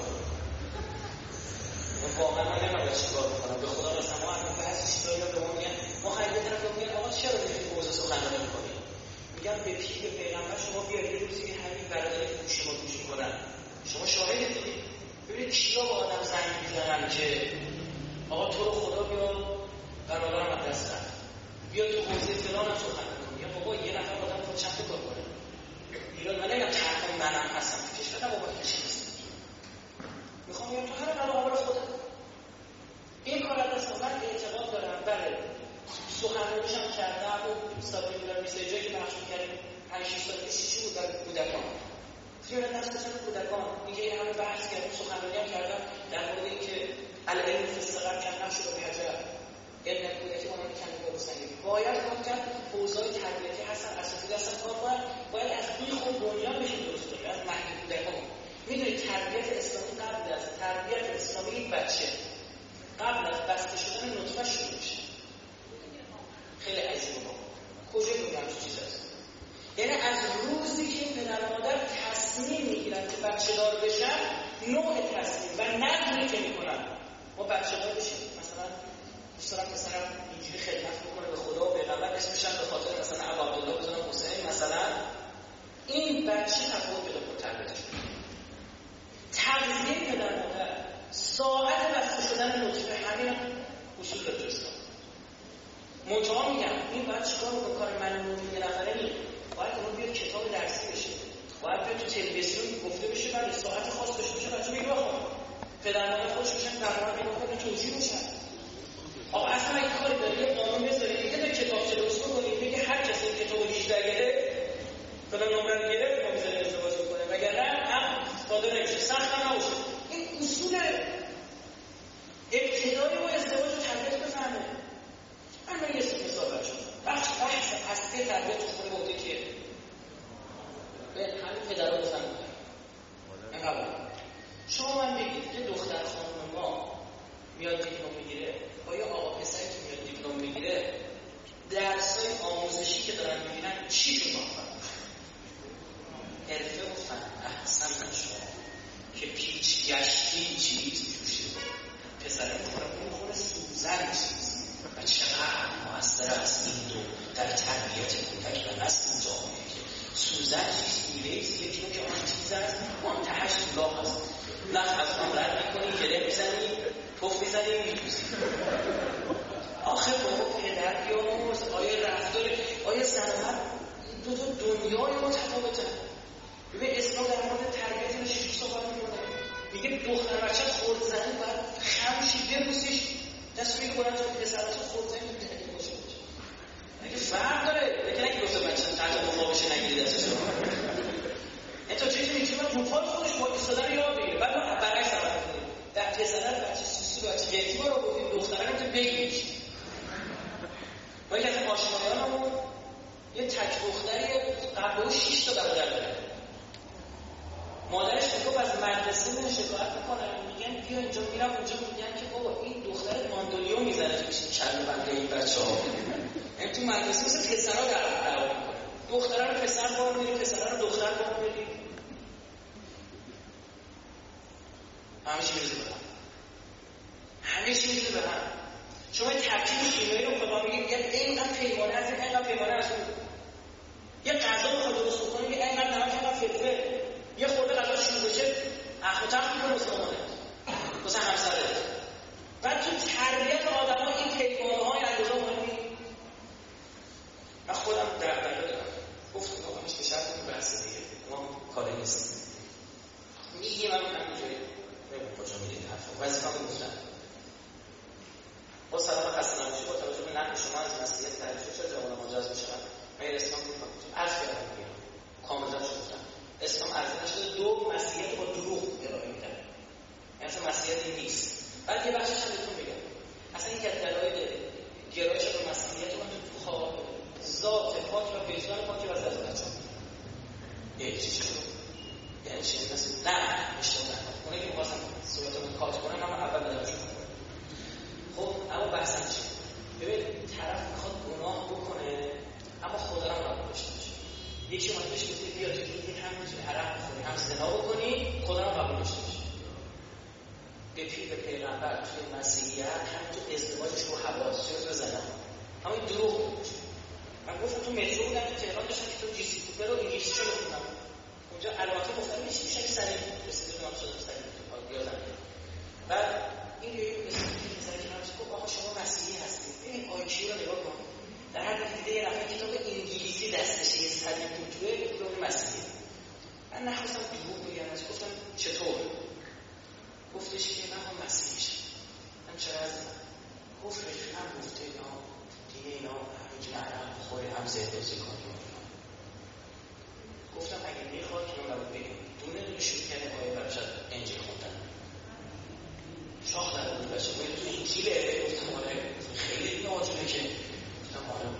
واقعا من نمیدونم چیکار بکنم به خدا مثلا ما الان بعضی چیزایی به ما میگن ما خیلی طرف میگن آقا چرا این موضوع سخنرانی می‌کنی میگم به پیر پیغمبر شما بیارید یه روزی همین برادر گوش ما گوش می‌کنن شما شاهد دیدید ببینید کیا با آدم زنگ می‌زنن که آقا تو رو خدا بیا برادرم از دست رفت بیا تو حوزه فلان هم سخن کن یا بابا یه نفر آدم خود چند تا کار کنه ایران من نمیگم طرف منم هستم تو کشور نه بابا هیچ نیست میخوام بگم تو هر علاقه خودت این کار از دست من اعتقاد دارم بله سخنرانیش هم کردم و استاد میلر میسیجایی که پخش می‌کردیم 5 6 سال پیش چی بود برای کودکان خیلی دست بزن کودکان میگه این همه بحث کردم سخنرانی هم کردم در مورد اینکه العلم فی الصغر کم نشد به حجر علم کودکی اون کمی به سنگی باید کار کرد حوزه‌های تربیتی هستن اساتید هستن کار کنن باید از این خود بنیان بشیم درست کنیم از مهد کودکان میدونید تربیت اسلامی قبل از تربیت اسلامی یک بچه قبل از بسته شدن نطفه شروع میشه خیلی عجیبه کجا میگم چه چیز هست یعنی از روزی که پدر و مادر تصمیم میگیرن که بچه دار بشن نوع تصمیم و نظمی که میکنن ما بچه دار بشیم مثلا دوست دارم پسرم اینجوری خدمت بکنه به خدا و پیغمبر اسمش هم به خاطر مثلا ابو عبدالله بزنم حسین مثلا این بچه تفاوت پیدا کنه تربیتش تغذیه پدر مادر ساعت بسته شدن نطفه همین اصول فرستاد منتها میگم این باید چیکار با کار من یه نفره نیست باید اون بیاد کتاب درسی بشه باید بیاد تو تلویزیون گفته بشه بعد ساعت خاص بشه بچه‌ها میگه بخوام پدر مادر خودش میشن تقریبا اینو خود توجیه میشن آقا اصلا این کاری داره یه قانون بذارید دیگه تا کتاب درست کنید بگه هر کسی کتابو 18 گرفت فلان نمره گرفت ما میذاریم ازدواج کنه وگرنه هم صادر نمیشه سخت هم نباشه این اصول ابتدایی و ازدواج رو تربیت بفهمه من یه مثال برشون بخش هسته تربیت تو خونه بوده که به همین پدرها بزن بودن اینقدر شما من بگید که دختر خانم ما میاد دیپلم میگیره با یه آقا پسری که میاد دیپلم میگیره درسای آموزشی که دارن میگیرن چی شما حرفه و فن احسن نشون که پیچ گشتی چیز توشه پسره میخوره سوزن چیز و چقدر مؤثر است این دو در تربیت کودک و نسل جامعه که سوزن چیز میلیز یکی رو که آن چیز است منتهش الله است نه از آن رد میکنی گره میزنی توف میزنی میدوزی آخر بابا پدر بیاموز آیا رفتار آیا سرمت دو دنیای متفاوته ببین اسلام در مورد تربیت رو چجوری صحبت میکنه میگه دختر بچه خورد زنی باید خمشی ببوسیش دست روی کنن تو پسراتو خورد زنی تو تنگی باشه اگه فرق داره بگه نگه دختر بچه تحت مفا بشه نگیری دستش رو این تا چیزی میگه من روپال خودش با ایستادن یاد بگیره بعد ما برعکس عمل کنیم در پسران بچه سوسو بچه گرتی ما رو بودیم دختران رو تو بگیش ما یکی از آشنایانمون یه تک دختری قبل 6 تا برادر داره مادرش میگه از مدرسه من شکایت میکنن میگن بیا اینجا میرم اونجا میگن که بابا این دختر ماندولیو میزنه تو چند بنده این بچه‌ها این تو مدرسه مثل پسرا در میکنه دخترا رو پسر بار میری پسرا رو دختر بار میری همه چی میشه به هم شما ترکیب شیمیایی رو خدا میگید یه اینقدر پیمانه از این اینقدر پیمانه از اون یه غذا رو خدا درست کنه یه اینقدر نمک اینقدر فلفل یه خورده غذا شروع بشه اخ و تخت میکنه واسه مامانه واسه همسره بعد تو تربیت آدم‌ها این پیمانه‌های اندازه مهمی ذات پاک و وجدان پاک و ضرورت چی شد؟ یعنی چی؟ مثل نه اشتباه نکنم اونه که می‌خواستم صحبتمون کات کنم اما اول بدم شد. خب اما بحثم چیه؟ ببین طرف میخواد گناه بکنه اما خدا رو قبول داشته باشه. یکی اومد بهش گفته بیا تو این هم میتونی عرق بخوری هم زنا بکنی خدا رو قبول داشته باشه. به پیر پیغمبر توی مسیحیت همینطور ازدواجش رو حواس شد و زنا اما این دروغ بود. من گفتم تو مترو بودم تو تهران داشتم که تو جیسی کوپر رو انگلیسی رو بخونم اونجا علامت گفتم میشه میشه که سریع رسیده من شدم سریع یادم و این یه مثلا که من آقا شما مسیحی هستید ببین آیکیو رو نگاه کن در هر دیده یه نفر کتاب انگلیسی دستشه یه سریع کوتوه به کلون مسیحی من نخواستم دروغ بگم از گفتم چطور گفتش که من هم مسیحی شد من چرا از گفت رفیقم گفته اینا دیگه اینا همینجور عرق بخوری هم زهدازی کنی گفتم اگه میخواد که من رو بگم دونه شروع کنه آیه برشد انجیل خوندن شاخ در بود بشه باید تو انجیله گفتم آره خیلی ناجونه که گفتم آره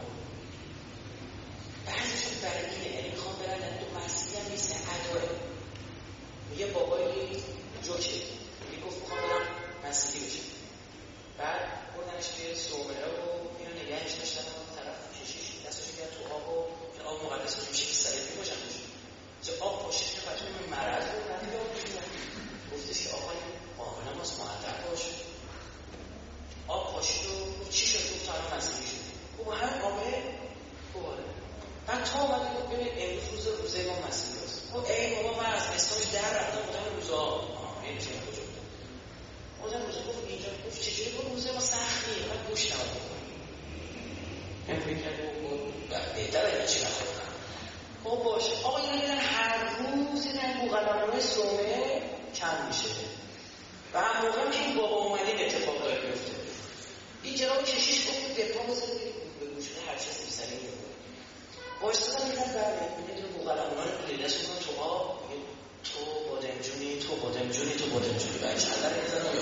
بعضیشون برای اینه یعنی میخوام برن تو مسیحی هم نیست اداره میگه بابایی جوکه میگه گفت میخوام برم مسیحی بشه بعد بردنش به صومعه و اینو نگهش داشتن و طرف کشیش دستش بیاد تو آب و این آب مقدس رو میشه که سریعی باشن چه آب پاشید که بچه به مرض رو ندیده گفتش که آقای قابل ماست معدب باشه آب پاشید و چی شد تو تا مسیحی شد او هم آبه باره بعد تا آمده بود ببین امروز روزه ما مسیحی هست او ای بابا من از اسمش در رفتم بودم روزا این چه کجا بود بودم روزه گفت اینجا گفت چجوری بود روزه ما سختیه من گوش نماد بکنیم این فکر کرد و بهتر این چی نخوردم خب باشه آقا اینا میدن هر روز این بوغلمانه صومه کم میشه و هم موقع هم که این بابا اومده این اتفاق داره بیفته این جناب کشیش گفت دپا بزن به گوشه هر چیز میسنی میکنه باشتادم میدن برده میدونه بوغلمانه رو لیدش میکنه تو آب تو بادمجونی تو بادمجونی تو بادمجونی باید چندر میزن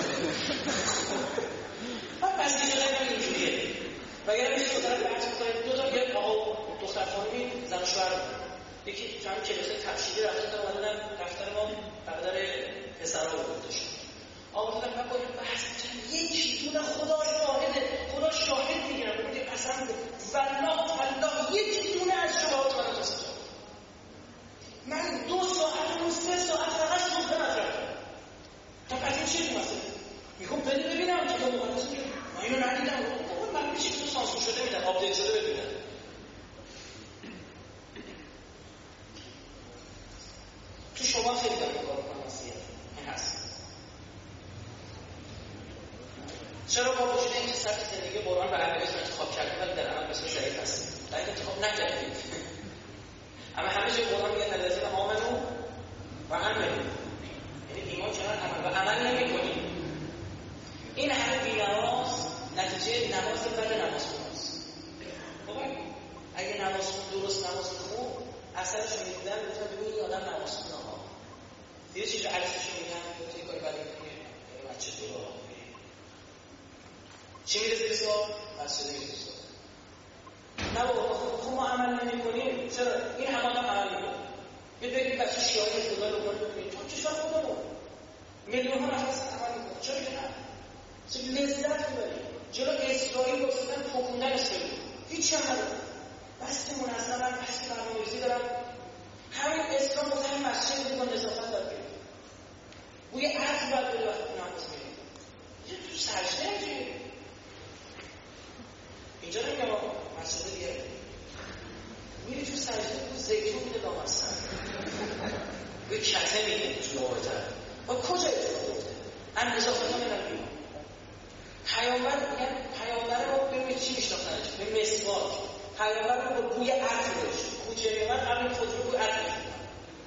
من بس دیگه نگم اینجوریه وگرم میشه دو طرف بحث میکنه دو تا بیاد آقا دختر خانمی زن و شوهر یکی چند کلاس تفشیری رفته تا اومدن دفتر ما برادر پسرها رو بودش آقا بودن من باید بحث میکنم یکی دونه خدا شاهده خدا شاهد میگیرم بودی قسم والله یکی دونه از شبهات من تصدیق من 2 ساعت و 3 ساعت فقط شبه مطرح کردم تا قضیه چی مثلا میگم بده ببینم که تو مقدس میگم ما اینو ندیدم من میشه که تو سانسور شده میدن آپدیت شده ببینم تو شما خیلی دارم کار کنم مسیحیت این هست چرا با وجود اینکه سبک زندگی قرآن و عملیات رو انتخاب کردیم ولی در عمل بسیار ضعیف هستیم در این انتخاب نکردیم اما همه جای قرآن میگه الذین آمنوا و عملوا یعنی ایمان چنان عمل و عمل نمی‌کنیم این همه بی‌نماز نتیجه نماز بعد نماز خوناست خب اگه نماز خون درست نماز خون اثرش رو می‌دیدن گفتن ببین این آدم نماز خونه ها دیگه چیزی عرضش میگن تو این کاری بعد می‌کنی یعنی بچه تو راه چی میره زیر سوال؟ مسئله میره زیر سوال نه بابا خب ما عمل نمی‌کنیم چرا این همه عمل می‌کنیم یه بگیم بچه شیعه خدا رو بکنیم تو کشور خودمون میلیون ها نفر عمل می‌کنن چرا که نه چه لذت می‌بریم جلو اسرائیل واسطن پکوندن اسرائیل هیچی هم ندارم بس منظمن بس برنامه‌ریزی دارم همین اسلام واسه همین مسجد می‌کنه نظافت داره بوی عطر باید بده وقتی نماز می‌ریم اینجا تو سجده اینجوری اینجا نمیگم آقا مسجد دیگه میری تو سجده تو زیتون میده لامصب به کته میده تو نوعتر و کجا اتفاق افته هم نظافت ها میدن بیرون پیامبر میگن پیامبر رو ببینید چی میشناختنش به مسواک پیامبر رو با بوی عطرش کوچه میامد قبل خود رو بوی عطرش میکنن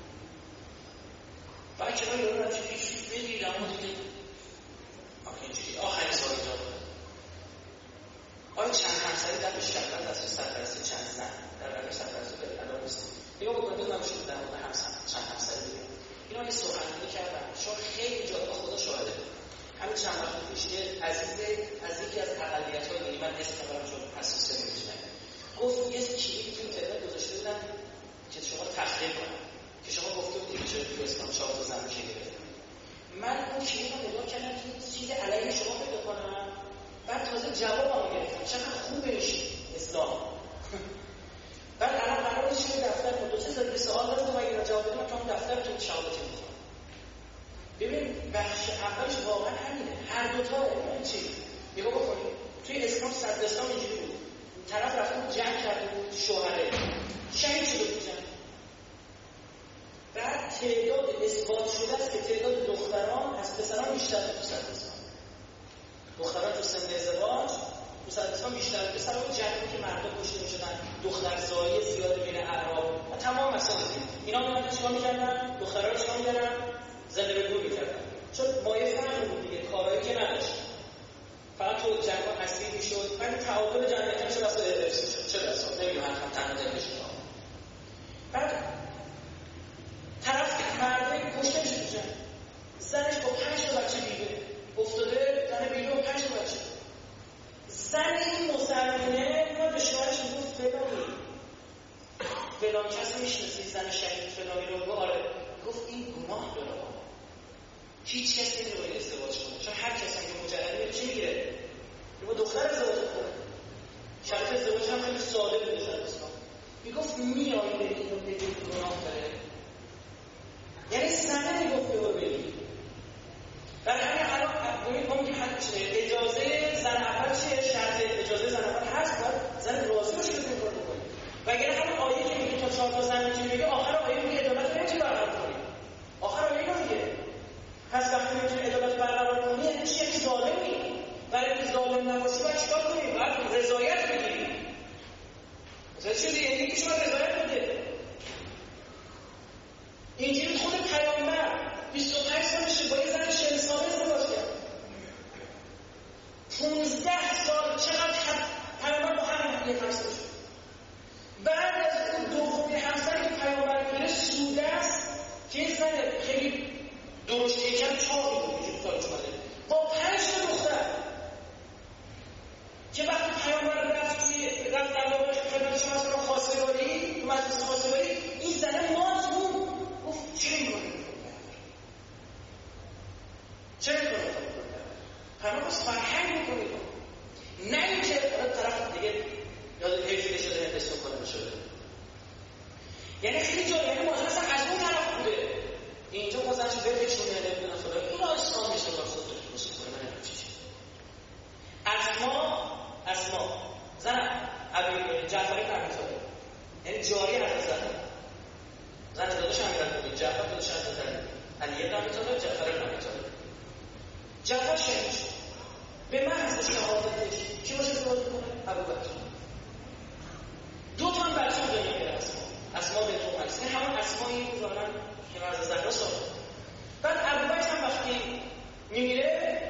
باید کنار یارو رو چیزی بگیرید اما دیگه آخرین سال اینجا آیا چند همسری در بهش رفتن دست سرپرستی چند زن در برای سرپرستی به الان نیست دیگه بکنم بزنم شد در مورد چند همسری دیگه اینا که سخنرانی کردن شما خیلی جالب خدا شاهده همین چند وقت پیش یه عزیز از یکی از اقلیت‌ها یعنی من اسم نبرم چون حساسه نمی‌شنم گفت یه کلید بیشتر تو صدرستان. دختران تو سن ازدواج تو صدرستان بیشتر به سبب جنگی که مردم کشته می‌شدن، دخترزایی زیاد بین اعراب و تمام مسائل اینا می‌اومدن چیکار می‌کردن؟ دخترها رو چیکار می‌کردن؟ زنده به گور می‌کردن. چون مایه فرق بود دیگه، کارایی که نداشت. فقط تو جنگ‌ها هستی می‌شد. بعد تعادل جمعیت چه بسا حفظ شد. چه بسا نمی‌دونم هم تنها دلشون. بعد طرف مردم کشته می‌شدن. زنش با 5 تا بچه بیوه افتاده، زن بیوه با 5 تا بچه. زن این مسلمانه ما به شوهرش میگفت فلان کسی میشناسی زن شهید فلانی رو؟ آره. گفت این گناه داره. هیچ کسی نمی‌تونه ازدواج کنه، چون هر کسی که مجرده چی میگیره؟ یه با دختر ازدواج کنه. شرط ازدواج هم خیلی ساده بود در اسلام. میگفت میای به اینو بگید گناه داره. یعنی زنه میگفت رو بگید. در همین الان ببینید ما میگیم اجازه زن اول چیه؟ شرط اجازه زن اول هست، باید زن راضی باشه که این کار بکنه. و اگر همین آیه که میگه تا 4 تا زن میتونی بگه، آخر آیه میگه عدالت نمیتونی برقرار کنی. آخر آیه میگه پس وقتی میتونی عدالت برقرار کنی یعنی چی؟ یعنی ظالمی. برای اینکه ظالم نباشی باید چیکار کنی؟ باید رضایت بگیری. مثلا چی دیگه؟ یعنی که شما رضایت بده. اینجوری خود پیامبر 25 سالشه با یه زن 40 ساله ازدواج کرد. 15 سال چقدر پیامبر با همین یک همسر شد. بعد از اون دومی همسری که پیامبر میره سوده است که این زن خیلی درشت یکم چاقی بود اینجوری کارش اومده با 5 تا دختر که وقتی پیامبر رفت در واقع خدمت شما مثلا خواستگاری تو مجلس خواستگاری این زنه مات بود. گفت چه می‌کنی؟ چه می‌کنی؟ پیامبر بس فرهنگ می‌کنی نه اینکه طرف دیگه یاد حیفی شده هندستون کنه شده. یعنی خیلی جا یعنی ماجرا اصلا از اون طرف بوده. اینجا بازنش بپیچونه نمیدونم خدا این آسمان میشه با خود درست کنه. من نمیدونم چی اسما زن ابی جعفری بن ابی طالب یعنی جاری حضرت زن داداش امیرالمومنین جعفر داداش حضرت علی بن ابی طالب جعفر بن ابی طالب. جعفر شهید شد به محض شهادتش کی باشه ازدواج کنه؟ ابوبکر. 2 تا بچه دنیا میره اسما بنت عمر. این همون اسمایی که ظاهرا که از زهرا ساخت. بعد ابوبکر هم وقتی میمیره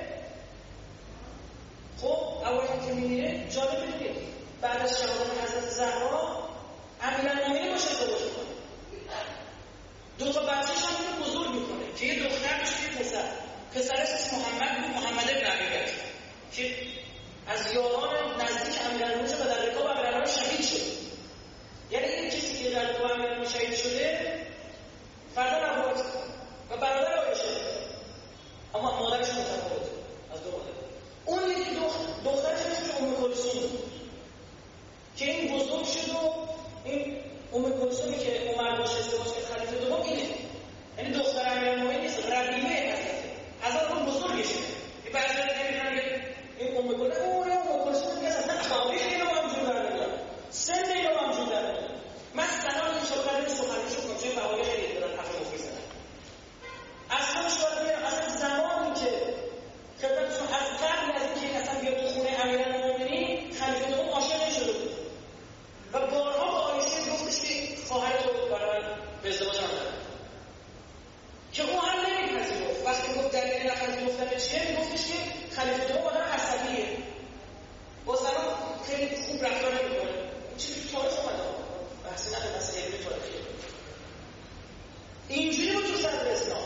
خب اولی که میمیره جالب دیگه بعد از شهادت حضرت زهرا امیرالمومنین باشه ازدواج کنه. 2 تا بچه‌ش هم رو بزرگ میکنه که یه دختر بشه یه پسر. پسرش اسم محمد بن ابی که از یاران نزدیک امیرالمومنین و در رکاب امیرالمومنین شهید شد. یعنی این کسی که در رکاب امیرالمومنین شهید شده فرزند ابوبکر و برادر عایشه اما مادرش متفاوته از 2 مادر. اون یکی دخترش اسمش ام کلثوم که این بزرگ شد و این ام کلثومی که عمر باشه ازدواج کرد خلیفه دوم اینه. یعنی دختر امیرالمومنین نیست، ربیبه حضرت اون بزرگشه. این بعضی نمیدونن این ام کلثوم که اصلا تاریخ اینو موجود داره، سن اینو موجود داره. مثلا این سخنرانیشو کنم چه بهایی خیلی دارن حرف مفیدن. اصلا شاید اصلا زمانی که خدمتشون از قبل از اینکه اصلا بیاد تو خونه امیرالمومنین خلیفه دوم عاشق نشده بود و بارها با عایشه گفتش که خواهر تو برای به ازدواج نمی‌کنه که اون هم نمی‌پذیرفت. وقتی گفت دلیل نپذیرفتن چیه گفتش که خلیفه دوم آدم عصبیه با زنان خیلی خوب رفتار نمی‌کنه. چیزی تو تاریخ اومده بحثی نداره، بحث علمی تاریخیه. اینجوری بود تو صدر اسلام.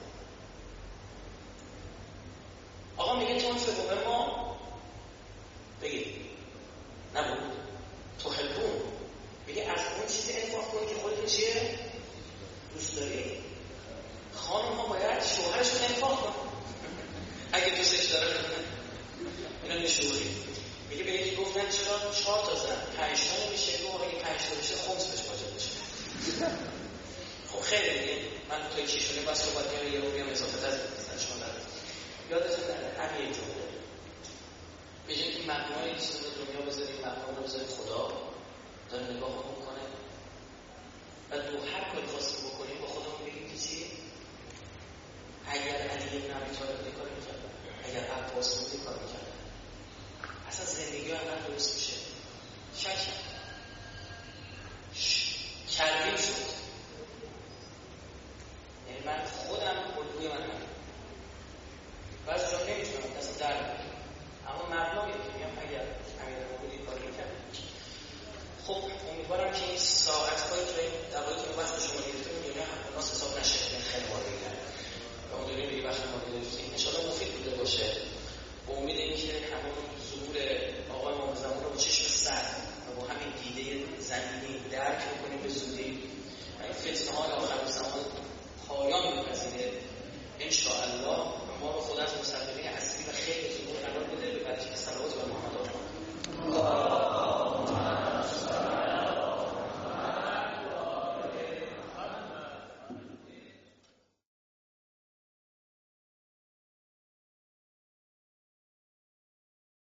آقا میگه چون سوم ما بگید نبود تو خلقون میگه از اون چیزی انفاق کنی که خودت چیه؟ دوست داری. خانم ها باید شوهرشون انفاق کنن اگه دوستش داره. اینا نشوری میگه به یکی گفتن چرا 4 تا زن 5 تا نمیشه؟ گفت اگه 5 تا بشه خمس بهش واجب بشه. خب خیلی دیگه من توی چیشونه با صحبت کنم یه رو بیام اضافه تر بزنم شما دارم یادتون نره همین جمله بجن که معنای چیز رو دنیا بذاریم معنای رو بذاریم خدا داره نگاه میکنه و دو هر کاری خواستیم بکنیم با خودمون بگیم که چی؟ اگه اگر علی بن ابی طالب کار می‌کرد، اگر عباس کار می‌کرد، اصلا زندگی انقدر درست میشه. شک